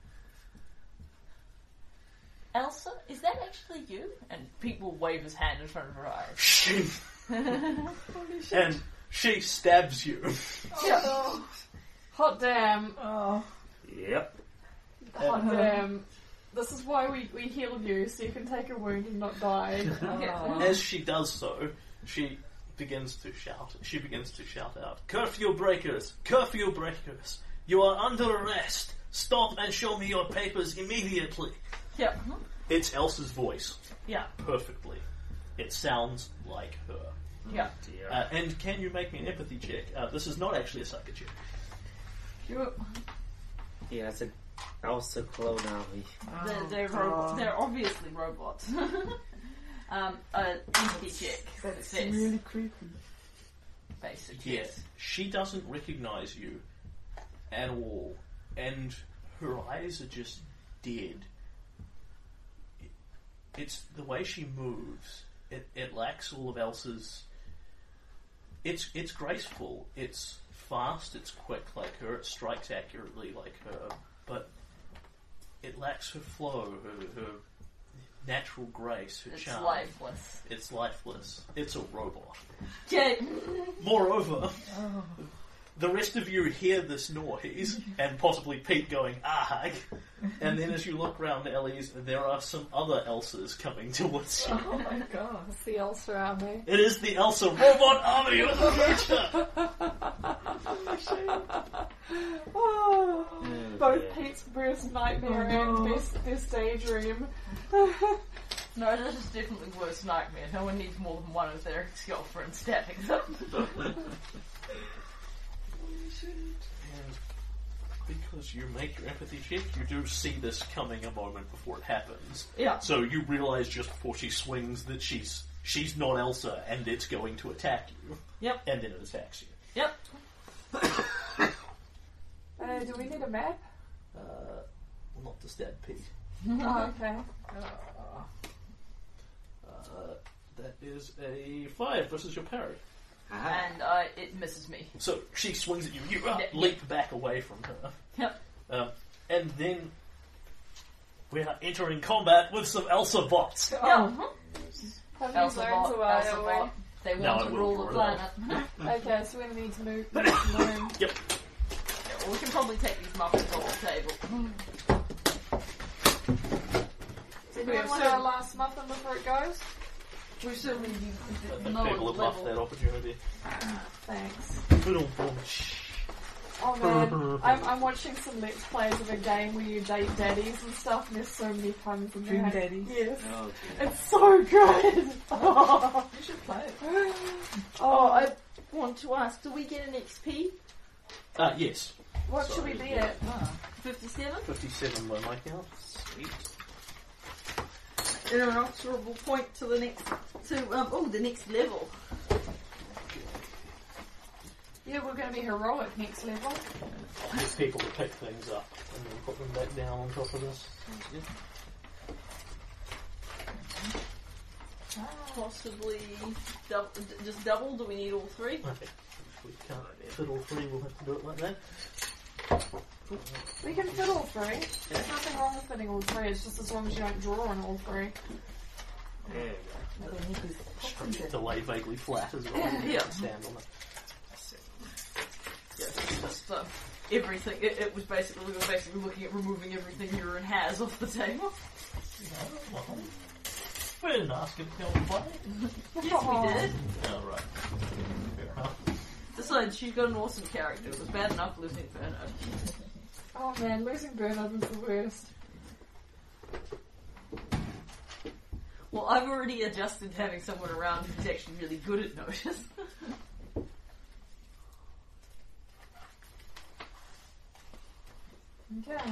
Elsa, is that actually you? And Pete will wave his hand in front of her eyes. And she stabs you. Yeah. Hot damn. Oh. Yep. Hot damn. This is why we, we healed you, so you can take a wound and not die. Oh. As she does so, she begins to shout. She begins to shout out, "Curfew breakers! Curfew breakers! You are under arrest! Stop and show me your papers immediately!" Yeah. It's Elsa's voice. Yeah. Perfectly. It sounds like her. Yeah. Dear. Uh, and can you make me an empathy check? Uh, this is not actually a psychic check. You- Yeah, it's a Elsa clone army. They're, they're, God. ro- they're obviously robots. um, uh, empathy check. That's Success. really creepy. Basic. Yeah, Yes. she doesn't recognize you at all, and her eyes are just dead. It- It's the way she moves. It it lacks all of Elsa's. It's it's graceful. It's fast. It's quick like her. It strikes accurately like her, but it lacks her flow, her her natural grace, her It's charm. lifeless. It's lifeless. It's a robot. Yeah. Moreover, Oh. the rest of you hear this noise, and possibly Pete going, "Arg!" And then as you look round Ellie's, there are some other Elsas coming towards you. Oh my god. It's the Elsa army. It is the Elsa robot army of the future! Oh, Oh, both dear. Pete's worst nightmare Oh, no. and best, best daydream. No, this is definitely worse nightmare. No one needs more than one of their ex-girlfriends stabbing them. And because you make your empathy check, you do see this coming a moment before it happens. Yeah. So you realise just before she swings that she's she's not Elsa, and it's going to attack you. Yep. And then it attacks you. Yep. Uh, do we need a map? Uh, well, not to stab Pete. Oh, okay. Uh, that is a five versus your parry. Aha. And uh, it misses me. So she swings at you. You uh, Yeah. leap back away from her. Yep. Um, and then we are entering combat with some Elsa bots. Yeah. Have few Elsa zones bot, away, Elsa are bot. They No, want I to will rule draw the it planet. we? Okay, so we're gonna need to move move the room. Yep. Yeah, well, we can probably take these muffins off the table. Does anyone want our last muffin before it goes? We certainly And know people what have lost level. that opportunity. Thanks. Boom, boom. Oh man, I'm, I'm watching some Let's Plays of a game where you date daddies and stuff, and there's so many puns in Dream there. daddies. Yes. Oh, It's so good! You should play it. Oh, I want to ask, do we get an X P? Uh, yes. What should we be at? Ah. fifty-seven? fifty-seven by my count. sweet. An inexorable point to the next, to, um, oh, the next level. Yeah, we're gonna be heroic next level. There's people that pick things up and then put them back down on top of this. Sounds good. Possibly double, d- just double. Do we need all three? I think if we can't fit all three, we'll have to do it like that. We can fit all three. There's nothing wrong with fitting all three, it's just as long as you don't draw on all three. There you Now they need these pumpkins in. To lay vaguely flat as well. Yeah. You can stand on it. Yes, just uh, everything. It, it was basically we were basically looking at removing everything Euron has off the table. Well, we didn't ask him to come and play. Yes, we did. Oh, right. Fair enough. Besides, she's got an awesome character. It was bad enough losing Bernard. Oh man, losing Bernard is the worst. Well, I've already adjusted to having someone around who's actually really good at notice. Okay.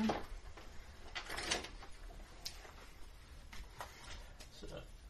So,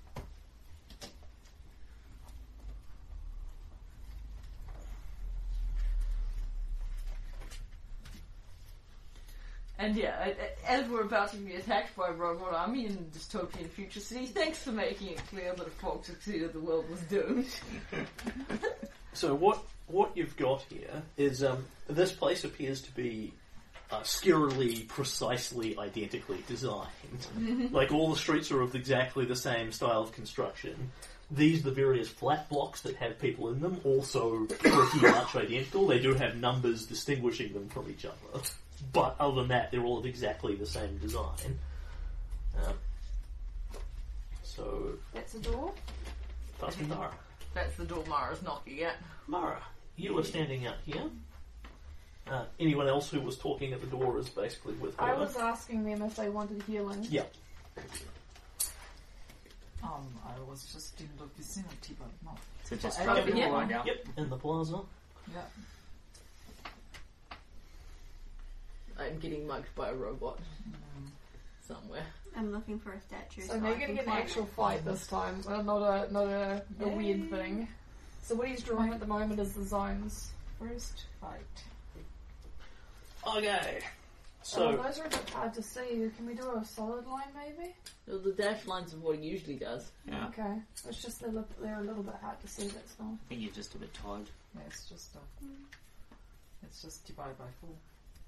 And yeah, a- a- as we're about to be attacked by a robot army in a dystopian future city, thanks for making it clear that if Fox succeeded, the world was doomed. so what what you've got here is um, this place appears to be uh, scarily, precisely, identically designed. Like all the streets are of exactly the same style of construction. These are the various flat blocks that have people in them, also pretty much identical. They do have numbers distinguishing them from each other. But other than that, they're all of exactly the same design. Um, so, That's a door. pass me Mara. That's the door Mara's knocking at. Mara, you were standing out here. Uh, anyone else who was talking at the door is basically with her. I was asking them if they wanted healing. Yeah. Um, I was just in the vicinity, but no. So just I drop don't it know. right now. Yep, in the plaza. Yeah. I'm getting mugged by a robot somewhere. I'm looking for a statue. So So they're I gonna can get an climb actual it. fight this time, well, not a not a, a Yay. weird thing. So what he's drawing at the moment is the zones. First fight. Okay. So So, those are a bit hard to see. Can we do a solid line maybe? So the dash lines of what he usually does. Yeah. Okay. It's just they're, li- they're a little bit hard to see. That's fine. I think you're just a bit tired. Yeah, it's just uh, it's just divided by four.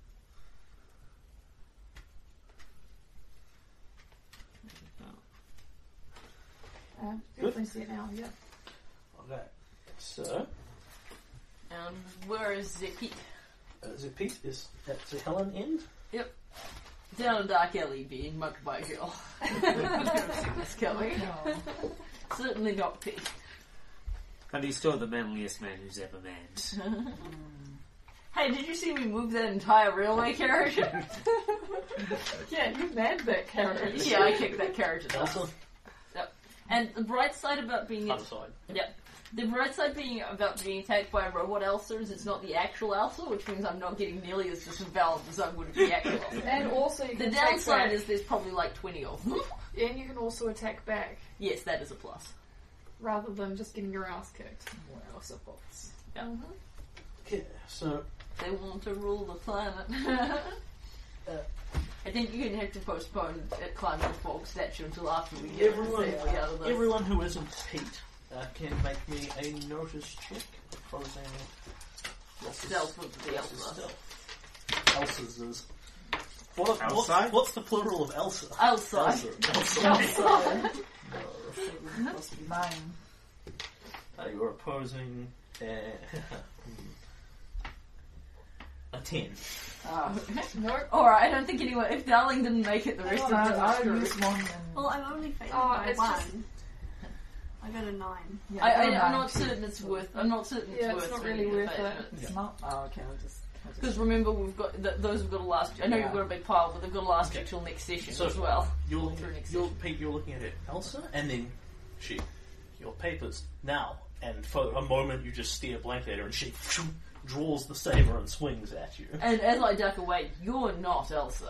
Uh, definitely see it now. Yeah. okay. So, And where is Zepit? uh, the piece is at the Helen end. Down a dark alley being mugged by a girl. I've never seen this coming. No. Certainly not Pete. But he's still the manliest man who's ever manned. Hey, did you see me move that entire railway carriage? Yeah, you mad that carriage. Yeah, I kicked that carriage at us. Elsa, And the bright side about being other side. Yep. The bright side being about being attacked by a robot Elsa is it's not the actual Elsa, which means I'm not getting nearly as disemboweled as I would if the actual Elsa. And also you The can attack downside back. is there's probably like twenty of them. And you can also attack back Yes, that is a plus. rather than just getting your ass kicked. Well, supports. Yeah. Mhm. Okay, so, They want to rule the planet. I think you're going to have to postpone uh, climbing the fog statue until after we get everyone, safely out of this. everyone who isn't Pete uh, can make me a notice check opposing Elsa's- Stealth with the Elsa's Elsa. stealth. Elsa's is... What, what's, Elsa? what's the plural of Elsa? Elsa. Elsa. Elsa. Elsa. Seven plus nine. Uh, you're opposing uh, a ten. Ah. Nope. Alright, I don't think anyone. If Darling didn't make it, the rest of I, them I are screwed. use one and Well, I'm only failing Oh, by it's one. just- I got a nine. yeah, I, got a I, I'm nine not too. certain it's worth. I'm not certain it's Yeah, worth. it's not doing really the worth it. abatement. It's not. Oh, okay. I'll just. I'll just Because remember, we've got th- those have got to last. I know Yeah. you've got a big pile, but they've got to last you Okay. till next session So- as well. You're looking, Through next you're, session. Pete, you're looking at it, Elsa, and then she, your papers now, and for a moment you just stare blankly at her, and she draws the saber and swings at you. And as I duck away, you're not Elsa.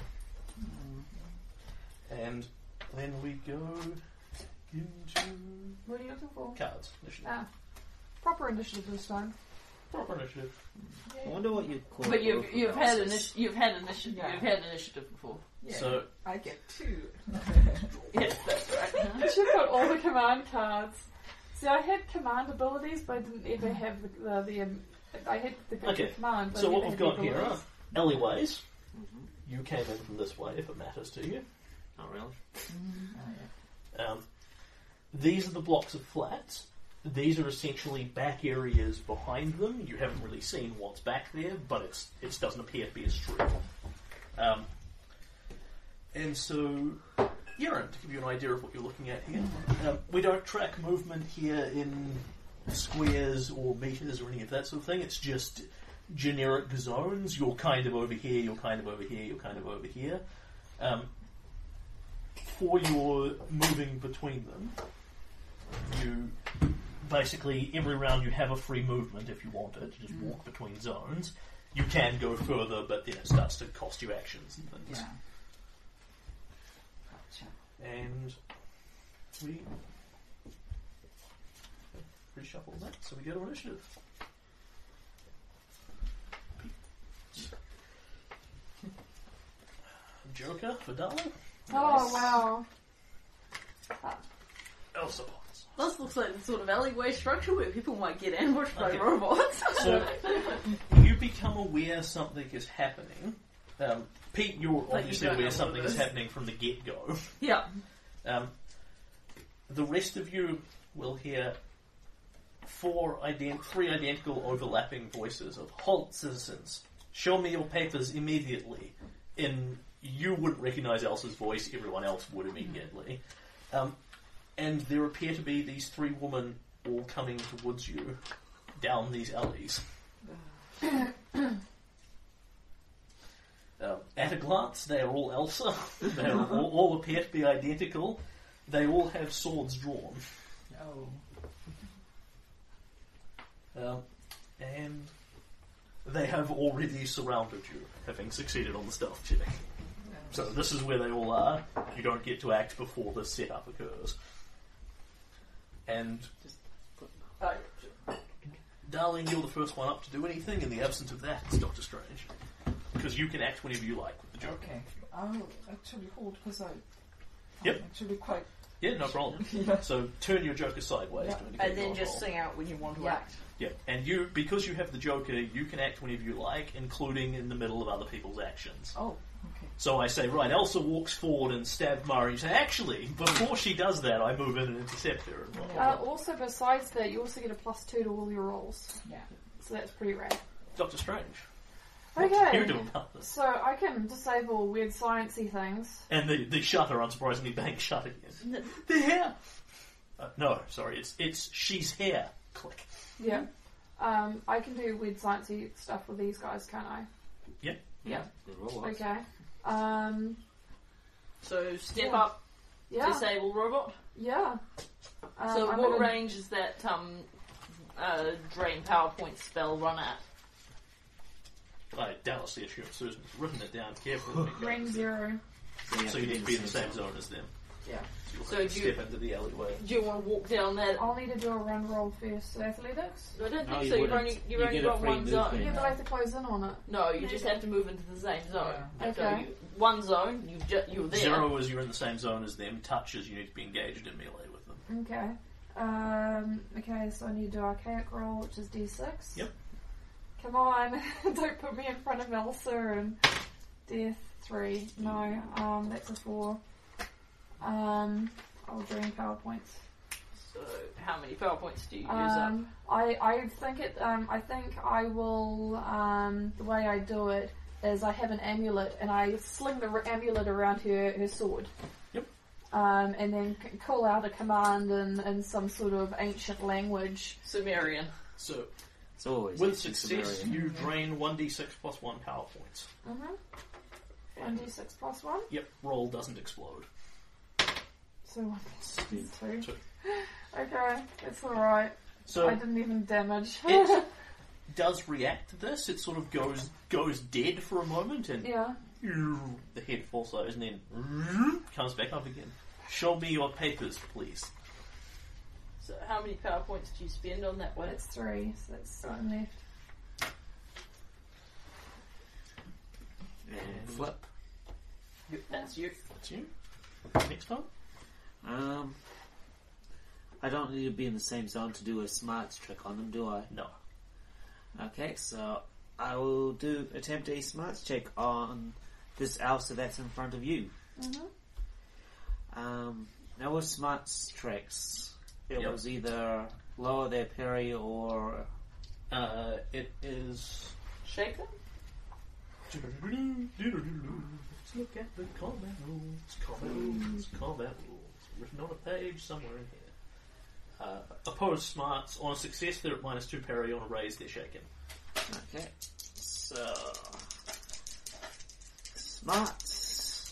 And then we go into What are you looking for? cards initiative. Ah. Proper initiative this time. Proper initiative. I wonder what you'd call But you've both you've of had us. initi- you've had initiative Yeah. you've had initiative before. Yeah, So I get two. Yes, that's right. You've got all the command cards. See, I had command abilities, but I didn't ever have the the. the um, I had the good Okay, command. But so I what didn't we've have got the here are abilities. alleyways. You came in from this way, if it matters to you. Oh, really? Um, these are the blocks of flats. These are essentially back areas behind them. You haven't really seen what's back there, but it's it doesn't appear to be a street. Um, and so, Yeren, to give you an idea of what you're looking at here, um, we don't track movement here in squares or meters or any of that sort of thing. It's just generic zones. You're kind of over here, you're kind of over here, you're kind of over here. Um, for your moving between them, you basically, every round you have a free movement if you want it, to just walk between zones. You can go further, but then it starts to cost you actions and things. Yeah. Gotcha. And we reshuffle that, so we go to initiative. Joker for Darling. Oh wow! Elsa Potts. This looks like the sort of alleyway structure where people might get ambushed by Okay. robots. So you become aware something is happening. Um, Pete, you're But you obviously don't know aware what something it is is. happening from the get-go. Yeah. Um, the rest of you will hear four ident- three identical overlapping voices of "Halt, citizens! Show me your papers immediately." In you wouldn't recognise Elsa's voice; everyone else would immediately. Um, and there appear to be these three women all coming towards you down these alleys. Um, at a glance, they are all Elsa. They are all, all appear to be identical. They all have swords drawn. Oh. Um, and they have already surrounded you, having succeeded on the stealth check. So this is where they all are. You don't get to act before the setup occurs. And, uh, Darling, you're the first one up to do anything. In the absence of that, it's Doctor Strange. Because you can act whenever you like with the Joker. Okay. I'll actually hold because I. Yep. I'm actually quite. Yeah, no problem. Yeah. So turn your Joker sideways Yeah. to indicate And then your just roll. sing out when you want to Yeah. act. Yeah, and you, because you have the Joker, you can act whenever you like, including in the middle of other people's actions. Oh. Okay. So I say, right, Elsa walks forward and stabs Mara, and you say, actually, before she does that, I move in and intercept her. And roll. Uh, also, besides that, you also get a plus two to all your rolls, Yeah. so that's pretty rad. Doctor Strange, what do Okay. you do about this? So I can disable weird sciencey things. And the, the shutter, unsurprisingly, bangs shut again. The hair! Uh, no, sorry, it's it's she's here. Click. Yeah. Um, I can do weird sciencey stuff with these guys, can't I? Yeah. Yeah. Good roll, us. Okay. Um, So step Yeah. up, yeah. disable robot. Yeah. Um, so I'm what gonna- range is that um, uh, drain PowerPoint spell run at? I doubtlessly assume Susan's written it down carefully. Range zero. So you need to be in the same zone as them. Yeah. So you'll So have to do you- step into the alleyway. Do you want to walk down that? I'll need to do a run roll first. So athletics? I don't No, think you so. You've wouldn't. only you've You only get a got free one zone. movement. Yeah, but I have to close in on it. No, you just have to move into the same zone. Yeah. So Okay. you, one zone, you ju- you're there. Zero is you're in the same zone as them. Touches, you need to be engaged in melee with them. Okay. Um, okay, so I need to do archaic roll, which is d six. Yep. Come on, don't put me in front of Elsa and death three. No, um, that's a four. Um, I'll drain power points. So, how many power points do you use Um, I I think it. Um, I think I will. Um, the way I do it is I have an amulet and I sling the r- amulet around her her sword. Yep. Um, and then c- call out a command in, in some sort of ancient language. up? Sumerian. So, It's always with ancient success, Sumerian. you drain one d six plus one power points. Mm-hmm. One d six plus one. Yep, roll doesn't explode. So one Two. two. Two. Okay, it's alright. So I didn't even damage. it does react to this. It sort of goes goes dead for a moment, and yeah. the head falls out, and then comes back up again. Show me your papers, please. So, how many power points do you spend on that one? It's three, so that's one left. And flip. That's you. That's you. Next time. Um, I don't need to be in the same zone to do a smarts trick on them, do I? No. Okay, so I will do attempt a smarts check on this Elsa that's in front of you. Mm-hmm. Um, now with smarts tricks, it Yep. was either lower their parry or Uh, it is. Shake them? Let's look at the combat rules. Combat rules. Combat rules. Written on a page somewhere in here. Uh, opposed smarts on a success, they're at minus two parry. On a raise, they're shaken. okay. So smarts.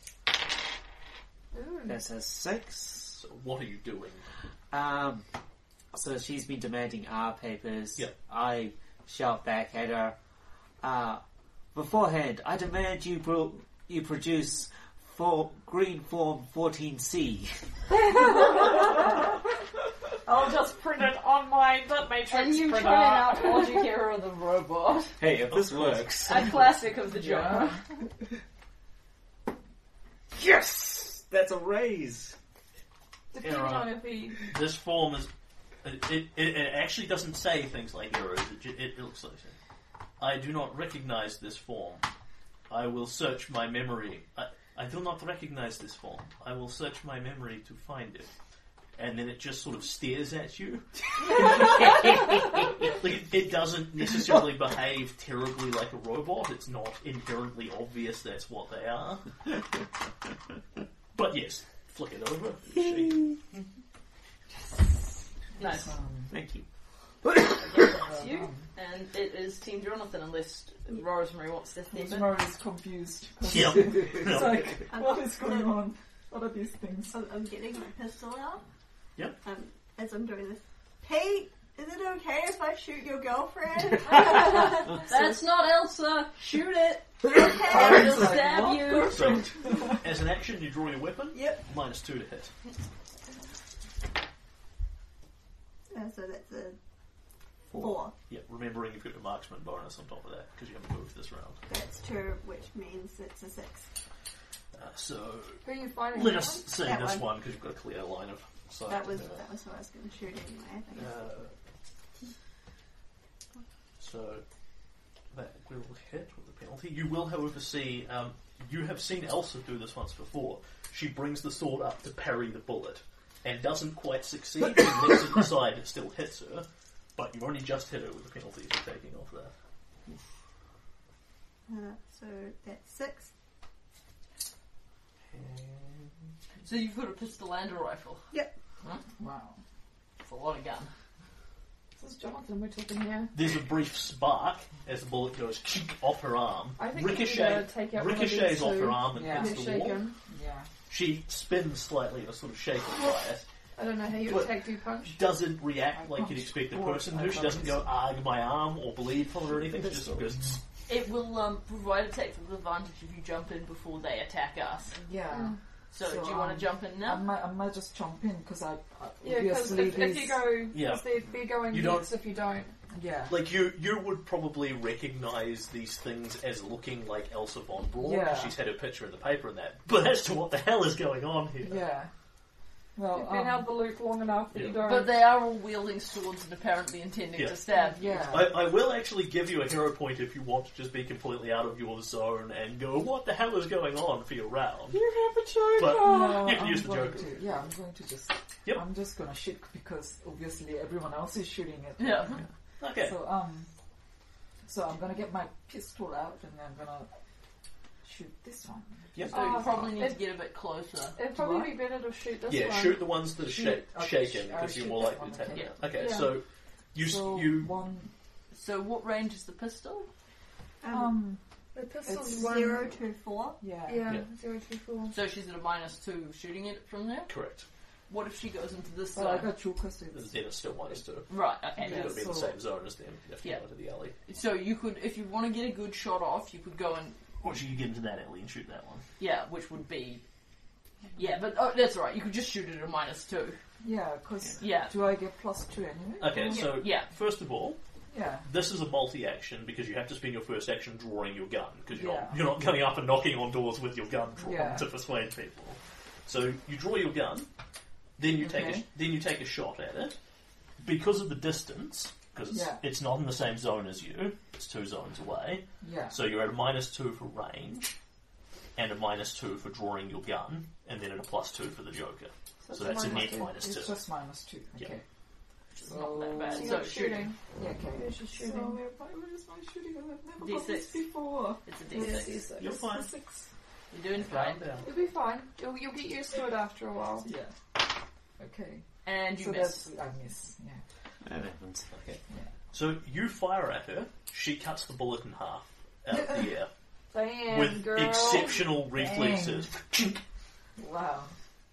Ooh. That's a six. So, what are you doing? Um, so she's been demanding our papers. Yep. I shout back at her. Uh, beforehand, I demand you pro- you produce for green form fourteen C. I'll just print it on my dot matrix And you printer. turn it out Audrey the robot. Hey, if this works. A classic of the Yeah. genre. Yes! That's a raise. Depending Yeah, right. on if he... This form is. It, it, it actually doesn't say things like heroes. It, ju- it looks like it. I do not recognize this form. I will search my memory. I, I do not recognize this form. I will search my memory to find it. And then it just sort of stares at you. Like, it, it doesn't necessarily behave terribly like a robot. It's not inherently obvious that's what they are. But yes, flick it over. She- Nice. Um, Thank you. That's you. And it is Team Jonathan, unless Rosemary wants to step in. Rosemary is confused. 'cause Yep. It's like, what is going on? What are these things? I'm, I'm getting my pistol out. Yep. Um, as I'm doing this. Pete, is it okay if I shoot your girlfriend? That's not Elsa! Shoot it! okay. I will like, stab what? you! So, as an action, you draw your weapon. Yep. Minus two to hit. Uh, so that's a four. Yeah, remembering you've got your marksman bonus on top of that because you haven't moved this round. That's two, which means it's a six. Uh, so Who are you fighting? let that us one? say That this one. one because you've got a clear line of sight. That was Uh, that was what I was going to shoot anyway. I think. uh, so that will hit with the penalty. You will, however, see. Um, you have seen Elsa do this once before. She brings the sword up to parry the bullet and doesn't quite succeed. She lets it aside. It still hits her, but you've only just hit her with the penalty for taking off that. Uh, so that's six. So you've got a pistol and a rifle. Wow. It's a lot of gun. This is Jonathan we're talking here. There's a brief spark as the bullet goes off her arm. I think we need Ricochet, to take out one of ricochets these off two. her arm and Yeah. hits They're the wall. shaken. Yeah. She spins slightly in a sort of shaken by it. I don't know how you But- attack, do you punch? Doesn't react I like you'd punch expect a or person I to. She doesn't go, punch. arg my arm or bleed from it or anything. She just Pistol. goes, It will um, provide a tactical advantage if you jump in before they attack us. Yeah. Mm. So, So, do you want um, to jump in I now? might, I might just jump in because I, I Yeah, because obviously if, if these- you go, Yeah. because they're, they're going You next if you don't. yeah. like you, you would probably recognise these things as looking like Elsa von Braun. Yeah. She's had her picture in the paper and that. But as to what the hell is going on here? Yeah. Well, You've been um, out of the loop long enough that Yeah. you don't. But they are all wielding swords and apparently intending Yeah. to stab you. yeah. I, I will actually give you a hero point if you want to just be completely out of your zone and go, what the hell is going on for your round? You have a joker. But- No, You can I'm use the going Joker. to. Yeah, I'm going to just. Yep. I'm just gonna shoot because obviously everyone else is shooting it. Yeah. Okay. So um, so I'm gonna get my pistol out and I'm gonna shoot this one. Yep. So you Oh, probably need to it- get a bit closer. It'd probably be better to shoot this Yeah, one. shoot the ones that are Shoot- shak- okay, shaken sh- I'll because you're shoot more that likely to one, take okay. them out. Okay, Yeah. so you s So you one So what range is the pistol? Um, um The pistol's It's one. zero to four. yeah. Yeah, Yeah. zero two four. So she's at a minus two shooting it from there? correct. What if she goes into this Well, I zone? got Joker, so it's Then it's still minus two. Right, okay. You've Yeah, got to be in the so- same zone as them. You have to Yeah. go into the alley. So you could, if you want to get a good shot off, you could go and, Or should you get into that alley and shoot that one? yeah, which would be, yeah, but oh, that's all right. You could just shoot it at a minus two. yeah, because Yeah. do I get plus two anyway? Okay, Yeah. so Yeah. first of all, Yeah. this is a multi-action because you have to spend your first action drawing your gun because you're, Yeah. not, you're not going up and knocking on doors with your gun drawn Yeah. to persuade people. So you draw your gun, then you take a, Okay. then you take a shot at it. Because of the distance, because it's, Yeah. it's not in the same zone as you, it's two zones away. Yeah. So you're at a minus two for range, and a minus two for drawing your gun, and then at a plus two for the Joker. it's So that's a minus net two. minus It's two. just minus two. Yeah. Okay. It's not that bad. So you So got shooting. shooting. Yeah, okay. Where's your shooting? So where, where is my shooting? I've never D got this six. before. It's a Yeah, D six. D six. You're fine. Six. You're doing Calm fine. down. You'll be fine. You'll, you'll get used to it after a while. Yeah. Okay. And you so miss. that's I miss. Yeah. That happens. Okay. Yeah. So you fire at her, she cuts the bullet in half out of the air Damn, with girl. exceptional reflexes. Wow.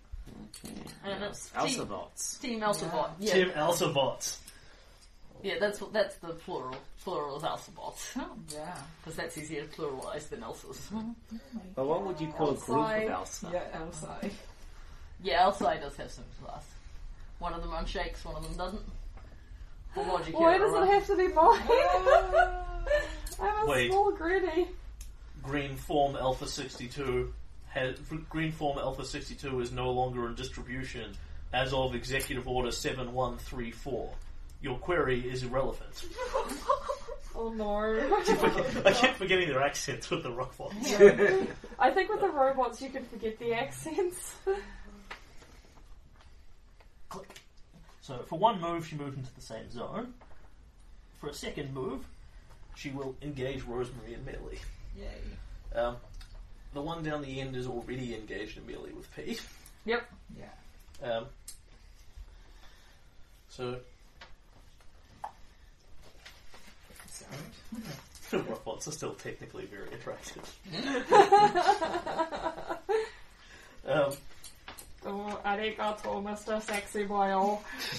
And it's Elsa Team, bots. team Elsabot. Yeah. Tim Elsavots. Yeah, that's what that's the plural. Plural is Elsabots. Yeah. Because that's easier to pluralize than Elsa's. But what would you call a group Outside. of Elsa? Yeah, outside. Yeah, Elsa does have some class. One of them unshakes, one of them doesn't. For logic Why here, does it right? have to be mine? I'm a Wait. small gritty. Green Form Alpha sixty-two has, Green Form Alpha sixty-two is no longer in distribution as of Executive Order seven one three four. Your query is irrelevant. Oh no. I keep forgetting their accents with the robots. I think with the robots you can forget the accents. So for one move, she moves into the same zone. For a second move, she will engage Rosemary in melee. Yay. Um, the one down the end is already engaged in melee with Pete. Yep. Yeah. Um, so Sorry. robots are still technically very attractive. um, Oh, arigato, Mister Sexy Boy.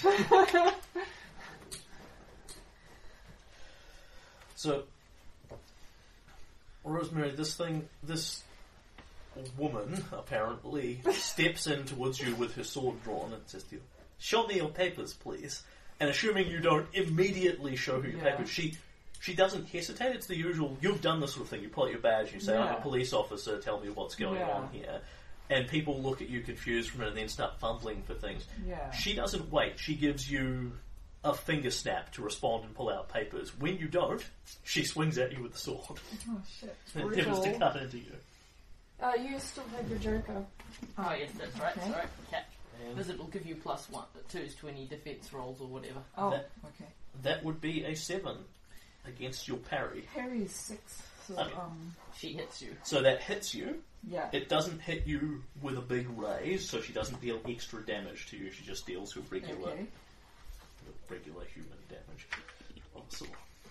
so, Rosemary, this thing, this woman apparently steps in towards you with her sword drawn and says to you, "Show me your papers, please." And assuming you don't immediately show her your Yeah. papers, she she doesn't hesitate. It's the usual. You've done this sort of thing. You pull out your badge. You say, "I'm Yeah. a police officer. Tell me what's going Yeah. on here." And people look at you confused from it and then start fumbling for things. Yeah. She doesn't wait. She gives you a finger snap to respond and pull out papers. When you don't, she swings at you with the sword Oh shit. and Brutal. attempts to cut into you. Uh, you still have your Joker. Oh yes, that's right. Okay. Sorry. Catch. And Because it'll give you plus one, twos to any defense rolls or whatever. Oh, That- okay. that would be a seven against your parry. Harry is six. So Okay. um She hits you. So that hits you. yeah. It doesn't hit you with a big raise, so she doesn't deal extra damage to you. She just deals with regular, Okay. regular human damage. Awesome.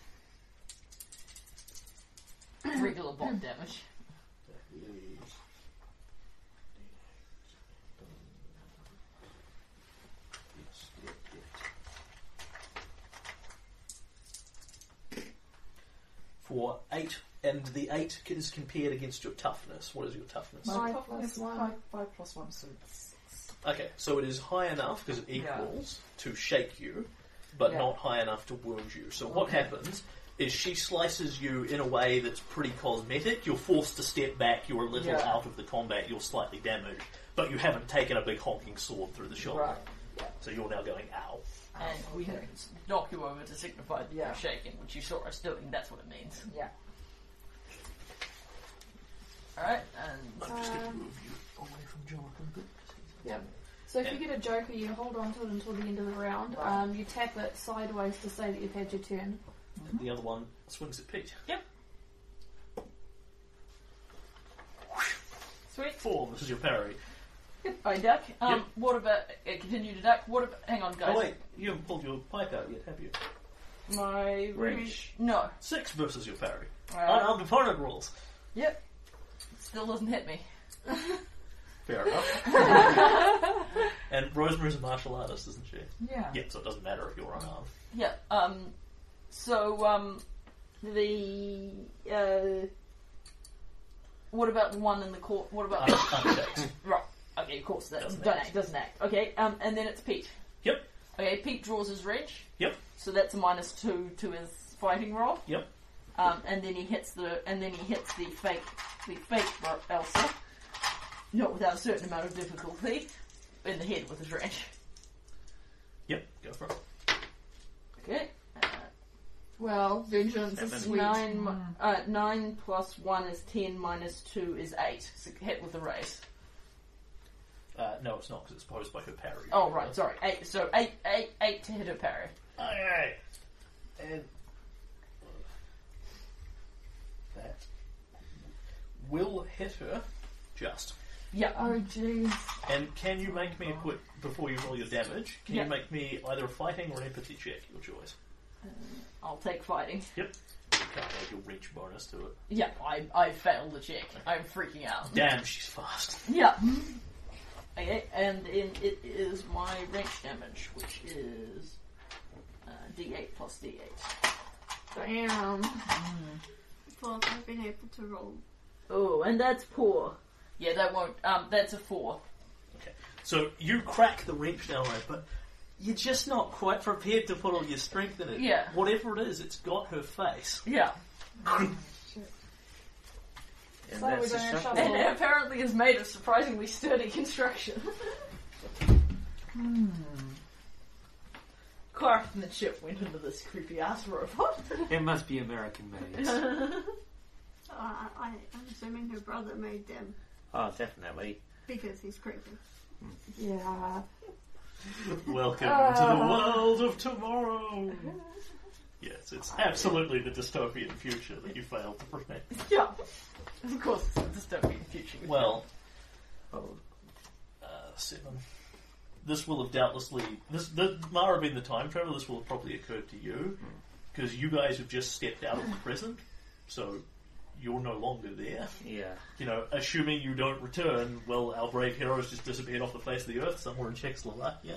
Regular bot damage. For eight, and the eight is compared against your toughness. What is your toughness? My Five toughness plus is one. five, five plus one, so it's six. Okay, so it is high enough because it Yeah. equals to shake you, but Yeah. not high enough to wound you. So what Okay. happens is she slices you in a way that's pretty cosmetic. You're forced to step back. You're a little Yeah. out of the combat. You're slightly damaged, but you haven't taken a big honking sword through the shoulder. Right. Yeah. So you're now going ow. And we okay. can knock you over to signify that Yeah. you're shaking, which you saw us doing. That's what it means. Yeah. Alright, and I'm just going to Um, move you away from Jonathan a bit. 'cause he's- Yeah. So if Yeah. you get a joker, you hold on to it until the end of the round. Um, you tap it sideways to say that you've had your turn. And the other one swings at Pete. Yep. Sweet. Four, this is your parry. I duck. Um, Yep. what about uh, continue to duck? What about? Hang on, guys. Oh wait, you haven't pulled your pipe out yet, have you? My Wrench. No. Six versus your parry. Alright. Unarmed opponent rules. Yep. Still doesn't hit me. Fair enough. And Rosemary's a martial artist, isn't she? Yeah. Yeah, so it doesn't matter if you're unarmed. Yeah. Um. So um, the uh, what about the one in the court? What about Un- Unchecked. right? Okay, of course that Doesn't doesn't act. act. Doesn't act. Okay. Um, and then it's Pete. Yep. Okay, Pete draws his wrench. Yep. So that's a minus two to his fighting roll. Yep. Um, and then he hits the and then he hits the fake the fake Elsa, not without a certain amount of difficulty, in the head with his wrench. Yep. Go for it. Okay. Uh, Well, vengeance is Seven. sweet. nine mi- uh, nine plus one is ten minus two is eight. So hit with a raise. Uh, no, it's not because it's posed by her parry. Oh right, sorry. Eight. So eight eight eight to hit her parry. Okay. And that will hit her just. Yeah. Oh jeez. And can you make me a quick before you roll your damage? Can Yeah. you make me either a fighting or an empathy check? Your choice. I'll take fighting. Yep. You can't add your reach bonus to it. Yeah, I I failed the check. I'm freaking out. Damn, she's fast. Yeah. Okay, and in, it is my wrench damage, which is uh, D eight plus D eight. Damn. Well, I've been able to roll. Oh, and that's poor. Yeah, that won't. Um, that's a four. Okay. So you crack the wrench down there, but you're just not quite prepared to put all your strength in it. Yeah. Whatever it is, it's got her face. Yeah, And So we're that's doing a a shuffle. shuffle. and it apparently is made of surprisingly sturdy construction. Hmm. Craftsmanship went into this creepy ass robot. It must be American made. Uh, I, I'm assuming her brother made them Oh, definitely. because he's creepy. Yeah. Welcome Ah. to the world of tomorrow. Yes, it's absolutely the dystopian future that you failed to prevent. Yeah, of course, it's a dystopian future. Well, uh, seven. This will have doubtlessly this the Mara being the time travel. This will have probably occurred to you because you guys have just stepped out of the present, so you're no longer there. Yeah. You know, assuming you don't return, well, our brave heroes just disappeared off the face of the earth somewhere in Czechoslovakia.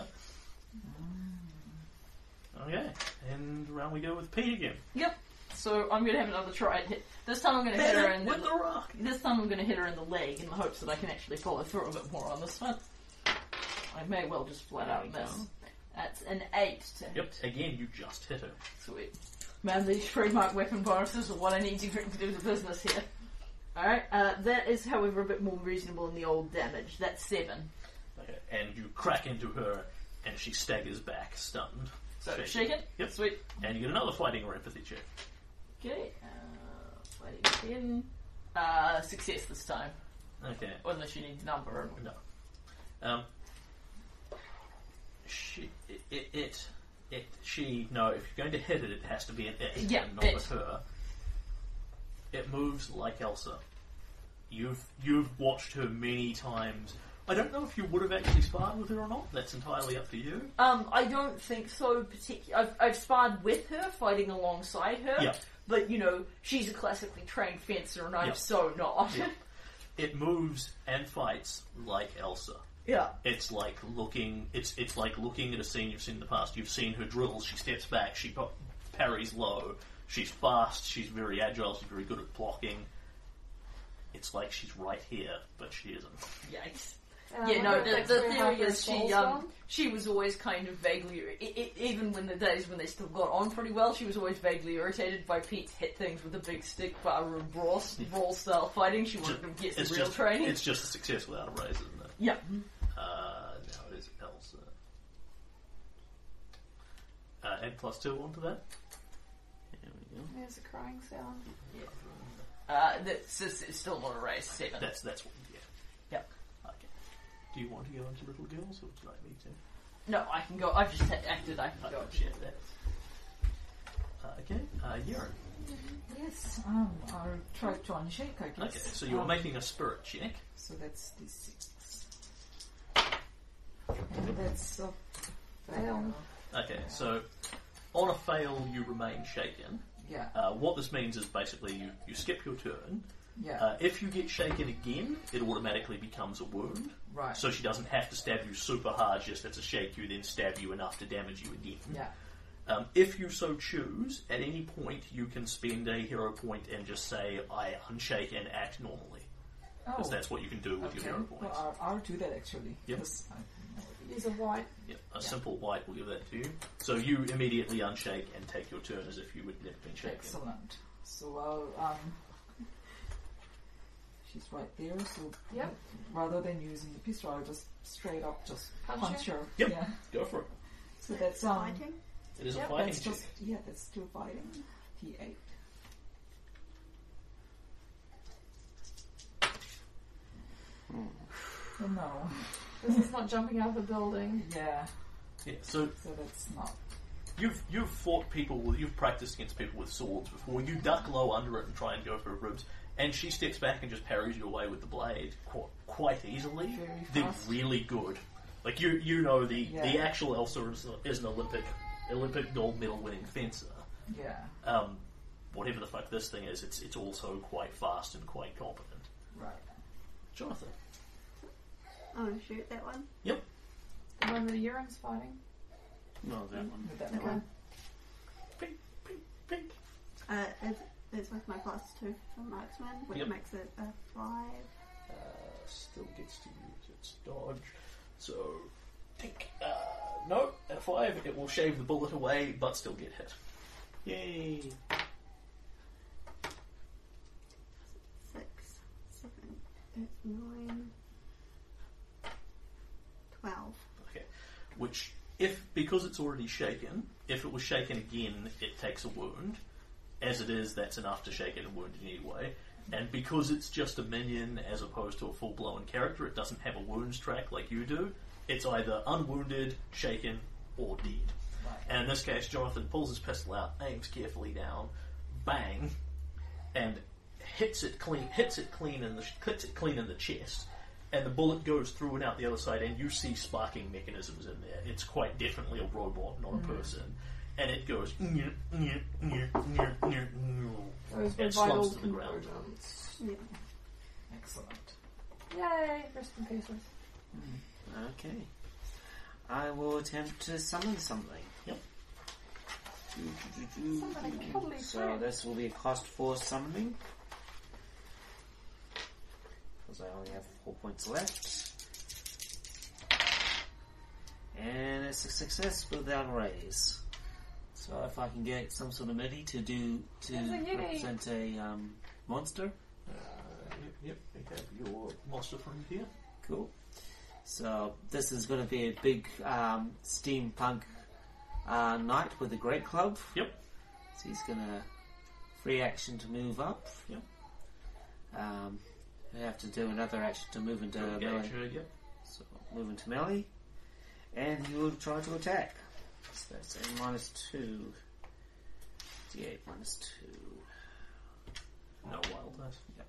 Okay, and round we go with Pete again. Yep. So I'm gonna have another try and hit. This time I'm gonna hit her in with the. the rock. This time I'm gonna hit her in the leg in the hopes that I can actually follow through a bit more on this one. I may well just flat There out you miss. go. That's an eight to Yep, again, you just hit her. Sweet. Man, these trademark weapon bonuses are what I need to to do the business here. Alright, uh, that is, however, a bit more reasonable than the old damage. That's seven. Okay, and you crack into her, and she staggers back, stunned. So, Shaken. shaken? Yep. Sweet. And you get another fighting or empathy check. Okay, uh, fighting again. Uh, success this time. Okay. Unless you need the number. No. Um. She. It. It. It. it she. No. If you're going to hit it, it has to be an it, Yeah, and not it. with her. It moves like Elsa. You've you've watched her many times. I don't know if you would have actually sparred with her or not. That's entirely up to you. Um, I don't think so. Particular. I've I've sparred with her, fighting alongside her. Yeah. But you know, she's a classically trained fencer, and I'm Yeah. so not. Yeah. It moves and fights like Elsa. Yeah. It's like looking. It's it's like looking at a scene you've seen in the past. You've seen her drills. She steps back. She pa- parries low. She's fast. She's very agile. She's very good at blocking. It's like she's right here, but she isn't. Yikes. Uh, Yeah, no, wonder the, if the that's where theory her is she soul's um, gone. she was always kind of vaguely, I I even when the days when they still got on pretty well, she was always vaguely irritated by Pete's hit things with a big stick barroom brawl, brawl style fighting. She wanted to get It's some real just training. it's just a success without a raise, isn't it? Yeah. Uh, now it is Elsa. Uh, add plus two onto that. There we go. There's a crying sound. Uh, that's it's, it's still not a race, seven. That's that's what you get. Yep. Okay. Do you want to go into Little Girls, or would you like me to? No, I can go. I've just acted. I can I go. can share that. Uh, okay. Uh, Yeren. Yes, um, I'll try to unshake, I guess. Okay. So you are Um, making a spirit check. So that's D six. And that's a fail. Okay. So on a fail, you remain shaken. Yeah, Uh, what this means is basically you, you skip your turn. yeah, Uh, if you get shaken again, it automatically becomes a wound. right. So she doesn't have to stab you super hard, just to shake you, then stab you enough to damage you again. Yeah, Um, if you so choose, at any point you can spend a hero point and just say, I unshake and act normally. Because oh, that's what you can do with okay. your hero points. Well, I'll, I'll do that actually. Yep. 'cause I have no idea. Use a white. Yep, a Yeah. simple white will give that to you. So you immediately unshake and take your turn as if you would never been shaken. Excellent. So I'll, um, she's right there, so Yep. rather than using the pistol, I'll just straight up just Punch punch, her? her. Yep. Yeah. Go for it. So that's, um, Fighting? It is Yep, a fighting that's check. just, yeah, that's still fighting. T eight. Oh, no. This is not jumping out of a building. Yeah, Yeah, so so that's not. You've you've fought people with you've practiced against people with swords before. You duck low under it and try and go for her ribs, and she steps back and just parries you away with the blade quite, quite easily. Very They're fast. really good. Like you you know the the Yeah. actual Elsa is, is an Olympic Olympic gold medal winning fencer. Yeah, Um, whatever the fuck this thing is, it's it's also quite fast and quite competent. right. Jonathan. Oh, shoot, that one? Yep. The one that Euron's fighting. No, that one. With that That Okay. one. Pink, pink, pink. Uh, it's, it's with my plus two for marksman, which Yep. makes it a five. Uh, still gets to use its dodge. So, tink. Uh, no, at a five, it will shave the bullet away, but still get hit. Yay! Six, seven, eight, nine, twelve. Okay. Which, if, because it's already shaken, if it was shaken again, it takes a wound. As it is, that's enough to shake it and wound it anyway. And because it's just a minion as opposed to a full-blown character, it doesn't have a wounds track like you do. It's either unwounded, shaken, or dead. Right. And in this case, Jonathan pulls his pistol out, aims carefully down, bang, and hits it clean. Hits it clean in the hits it clean in the chest, and the bullet goes through and out the other side. And you see sparking mechanisms in there. It's quite definitely a robot, not a person. And it goes "Nyeh, nyeh, nyeh, nyeh, nyeh, nyeh," Those were and vital slumps to the ground. convergence. Yeah. Excellent. Yay! Rest in pieces. Okay. I will attempt to summon something. Yep. Summon a cuddly So friend. this will be a cost four summoning. Because I only have four points left. And it's a success without a raise. So if I can get some sort of MIDI to do to There's a Yeti. represent a um, monster. Uh, yep, yep. We have your monster friend here. Cool. So this is going to be a big um, steampunk uh, knight with a great club. Yep. So he's going to free action to move up. Yep. Um, I have to do another action to move into Engage melee. her, yep. So move into melee, and he will try to attack. So that's a minus two. D eight minus two. No wild dice. Yep.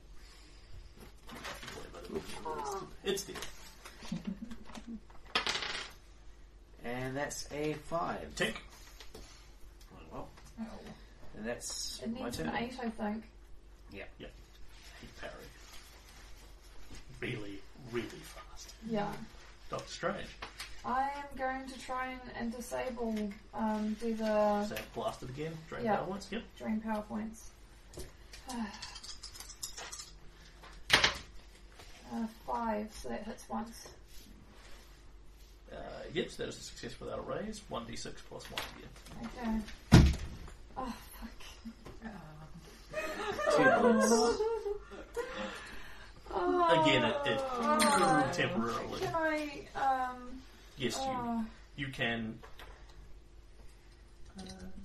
Whatever. It's there. And that's a five. Tink. Well, Oh. and that's It my needs turn. an eight, I think. Yep. He parried. Really, really fast. Yeah. Doctor Strange. I am going to try and, and disable um, do the Is that blasted again? Drain Yeah. power once? Yep. drain power points. uh, five, so that hits once. Uh, yep, so that is a success without a raise. one d six plus one again. Okay. Oh, fuck. Two points. Oh, Again, it- it- oh. temporarily. Can I, um... Yes, you oh, you can. Uh,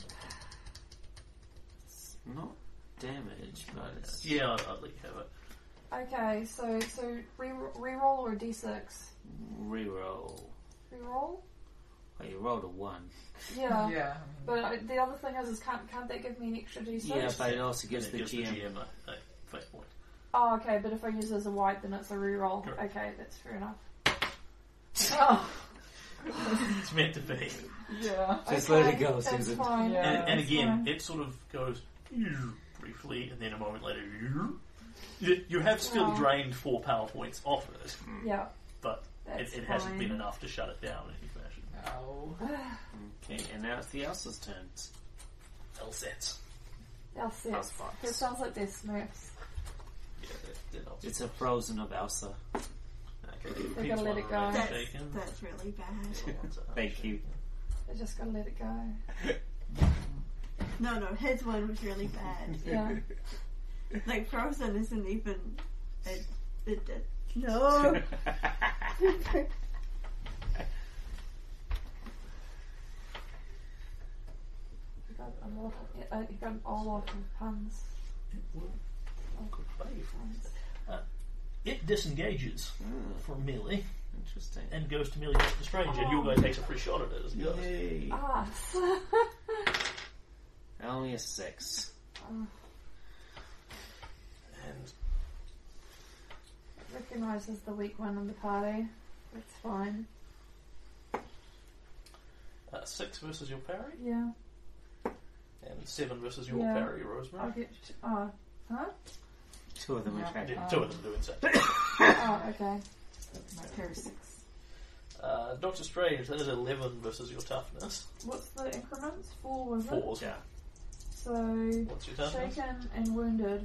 Not damage, but it's yeah, I'll, I'll let you have it. okay, so, so re- reroll or d six? reroll. Reroll? Oh, you rolled a one. Yeah. Yeah. I mean, But uh, the other thing is, is can't, can't they give me an extra d six? Yeah, but it also gives And the it gives G M. the G M a, a fate point. Oh, okay, but if I use it as a wipe, then it's a reroll. Correct. Okay, that's fair enough. Oh, It's meant to be. yeah. Just okay, let it go, that's Susan. fine. Yeah. And, and that's again, fine. it sort of goes briefly, and then a moment later, you, you have still Wow. drained four power points off it, Yeah, but that's it, it hasn't been fine. enough to shut it down in any fashion. No. Okay, and now it's the Elsa's turn. Elsets. That's it. That's fine. It sounds like they're Smurfs. Yeah, they're, they're not. It's a frozen of Elsa. Okay, the They gotta let it go. remains That's, shaken. that's really bad. The ones that are Thank you. I just gotta let it go. No, no, his one was really bad. Yeah. Like, Frozen isn't even. It, it did. No! You got a lot of, uh, you got a lot of puns. It will. Oh, good play. Uh, it disengages from melee Interesting. and goes to melee Doctor Strange, and your guy takes a free shot at it as it goes. Yay. Ah. Only a six. Oh, And recognises the weak one in the party. It's fine. uh, six versus your parry, Yeah. and seven versus your Yeah. parry, I'll Rosemary. get. Oh. Huh? Two of them Yeah. are trapped. Yeah, two of them do insane. Oh, okay. My parry six. Uh, Doctor Strange, that is eleven versus your toughness. What's the increments? Four, was it? Fours. Yeah. So, What's your toughness? shaken and wounded.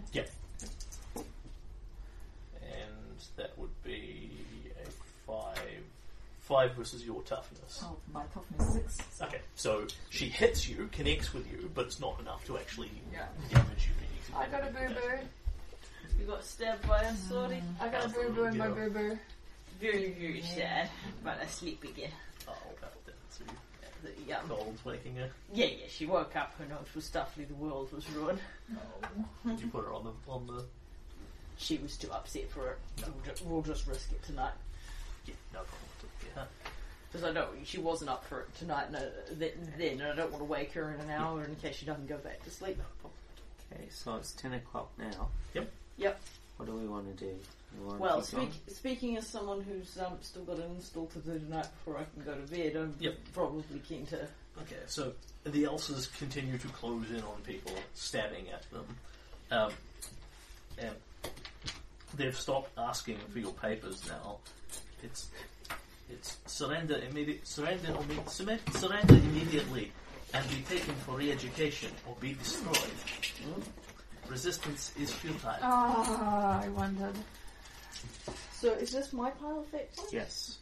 And that would be a five. Five versus your toughness. Oh, my toughness six. Okay, so she hits you, connects with you, but it's not enough to actually Yeah. damage you. anything. I got a boo boo. You got stabbed by a swordie. I got a boo boo in my boo boo. Very, very sad. But asleep again. Oh, about that too. The, um, Gold's making a. yeah, yeah, she woke up, her nose was stuffy, the world was ruined. No. Did you put her on the on the? She was too upset for it. We'll just, we'll just risk it tonight. Yeah, no problem. Yeah. Because I know she wasn't up for it tonight, no, th- then, and I don't want to wake her in an hour in case she doesn't go back to sleep. Okay, so it's ten o'clock now. Yep. Yep. What do we want to do? We want Well, to keep going? speak, speaking as someone who's um, still got an install to do tonight before I can go to bed, I'm Yep. probably keen to. Okay, so the Elsas continue to close in on people, stabbing at them, um, and they've stopped asking for your papers now. It's it's surrender immediate, surrender imme- surre- surrender immediately, and be taken for re-education or be destroyed. Resistance is futile. Ah, I wondered. So, is this my pile of fate points? Yes.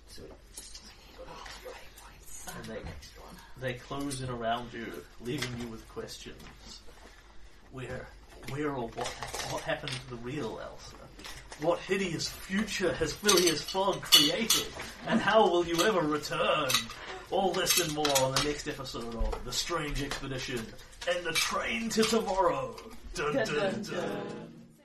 And they, they close in around you, leaving you with questions. Where, where or what, what happened to the real Elsa? What hideous future has Phileas Fogg created? And how will you ever return? All this and more on the next episode of The Strange Expedition and the Train to Tomorrow. Dun, dun, dun.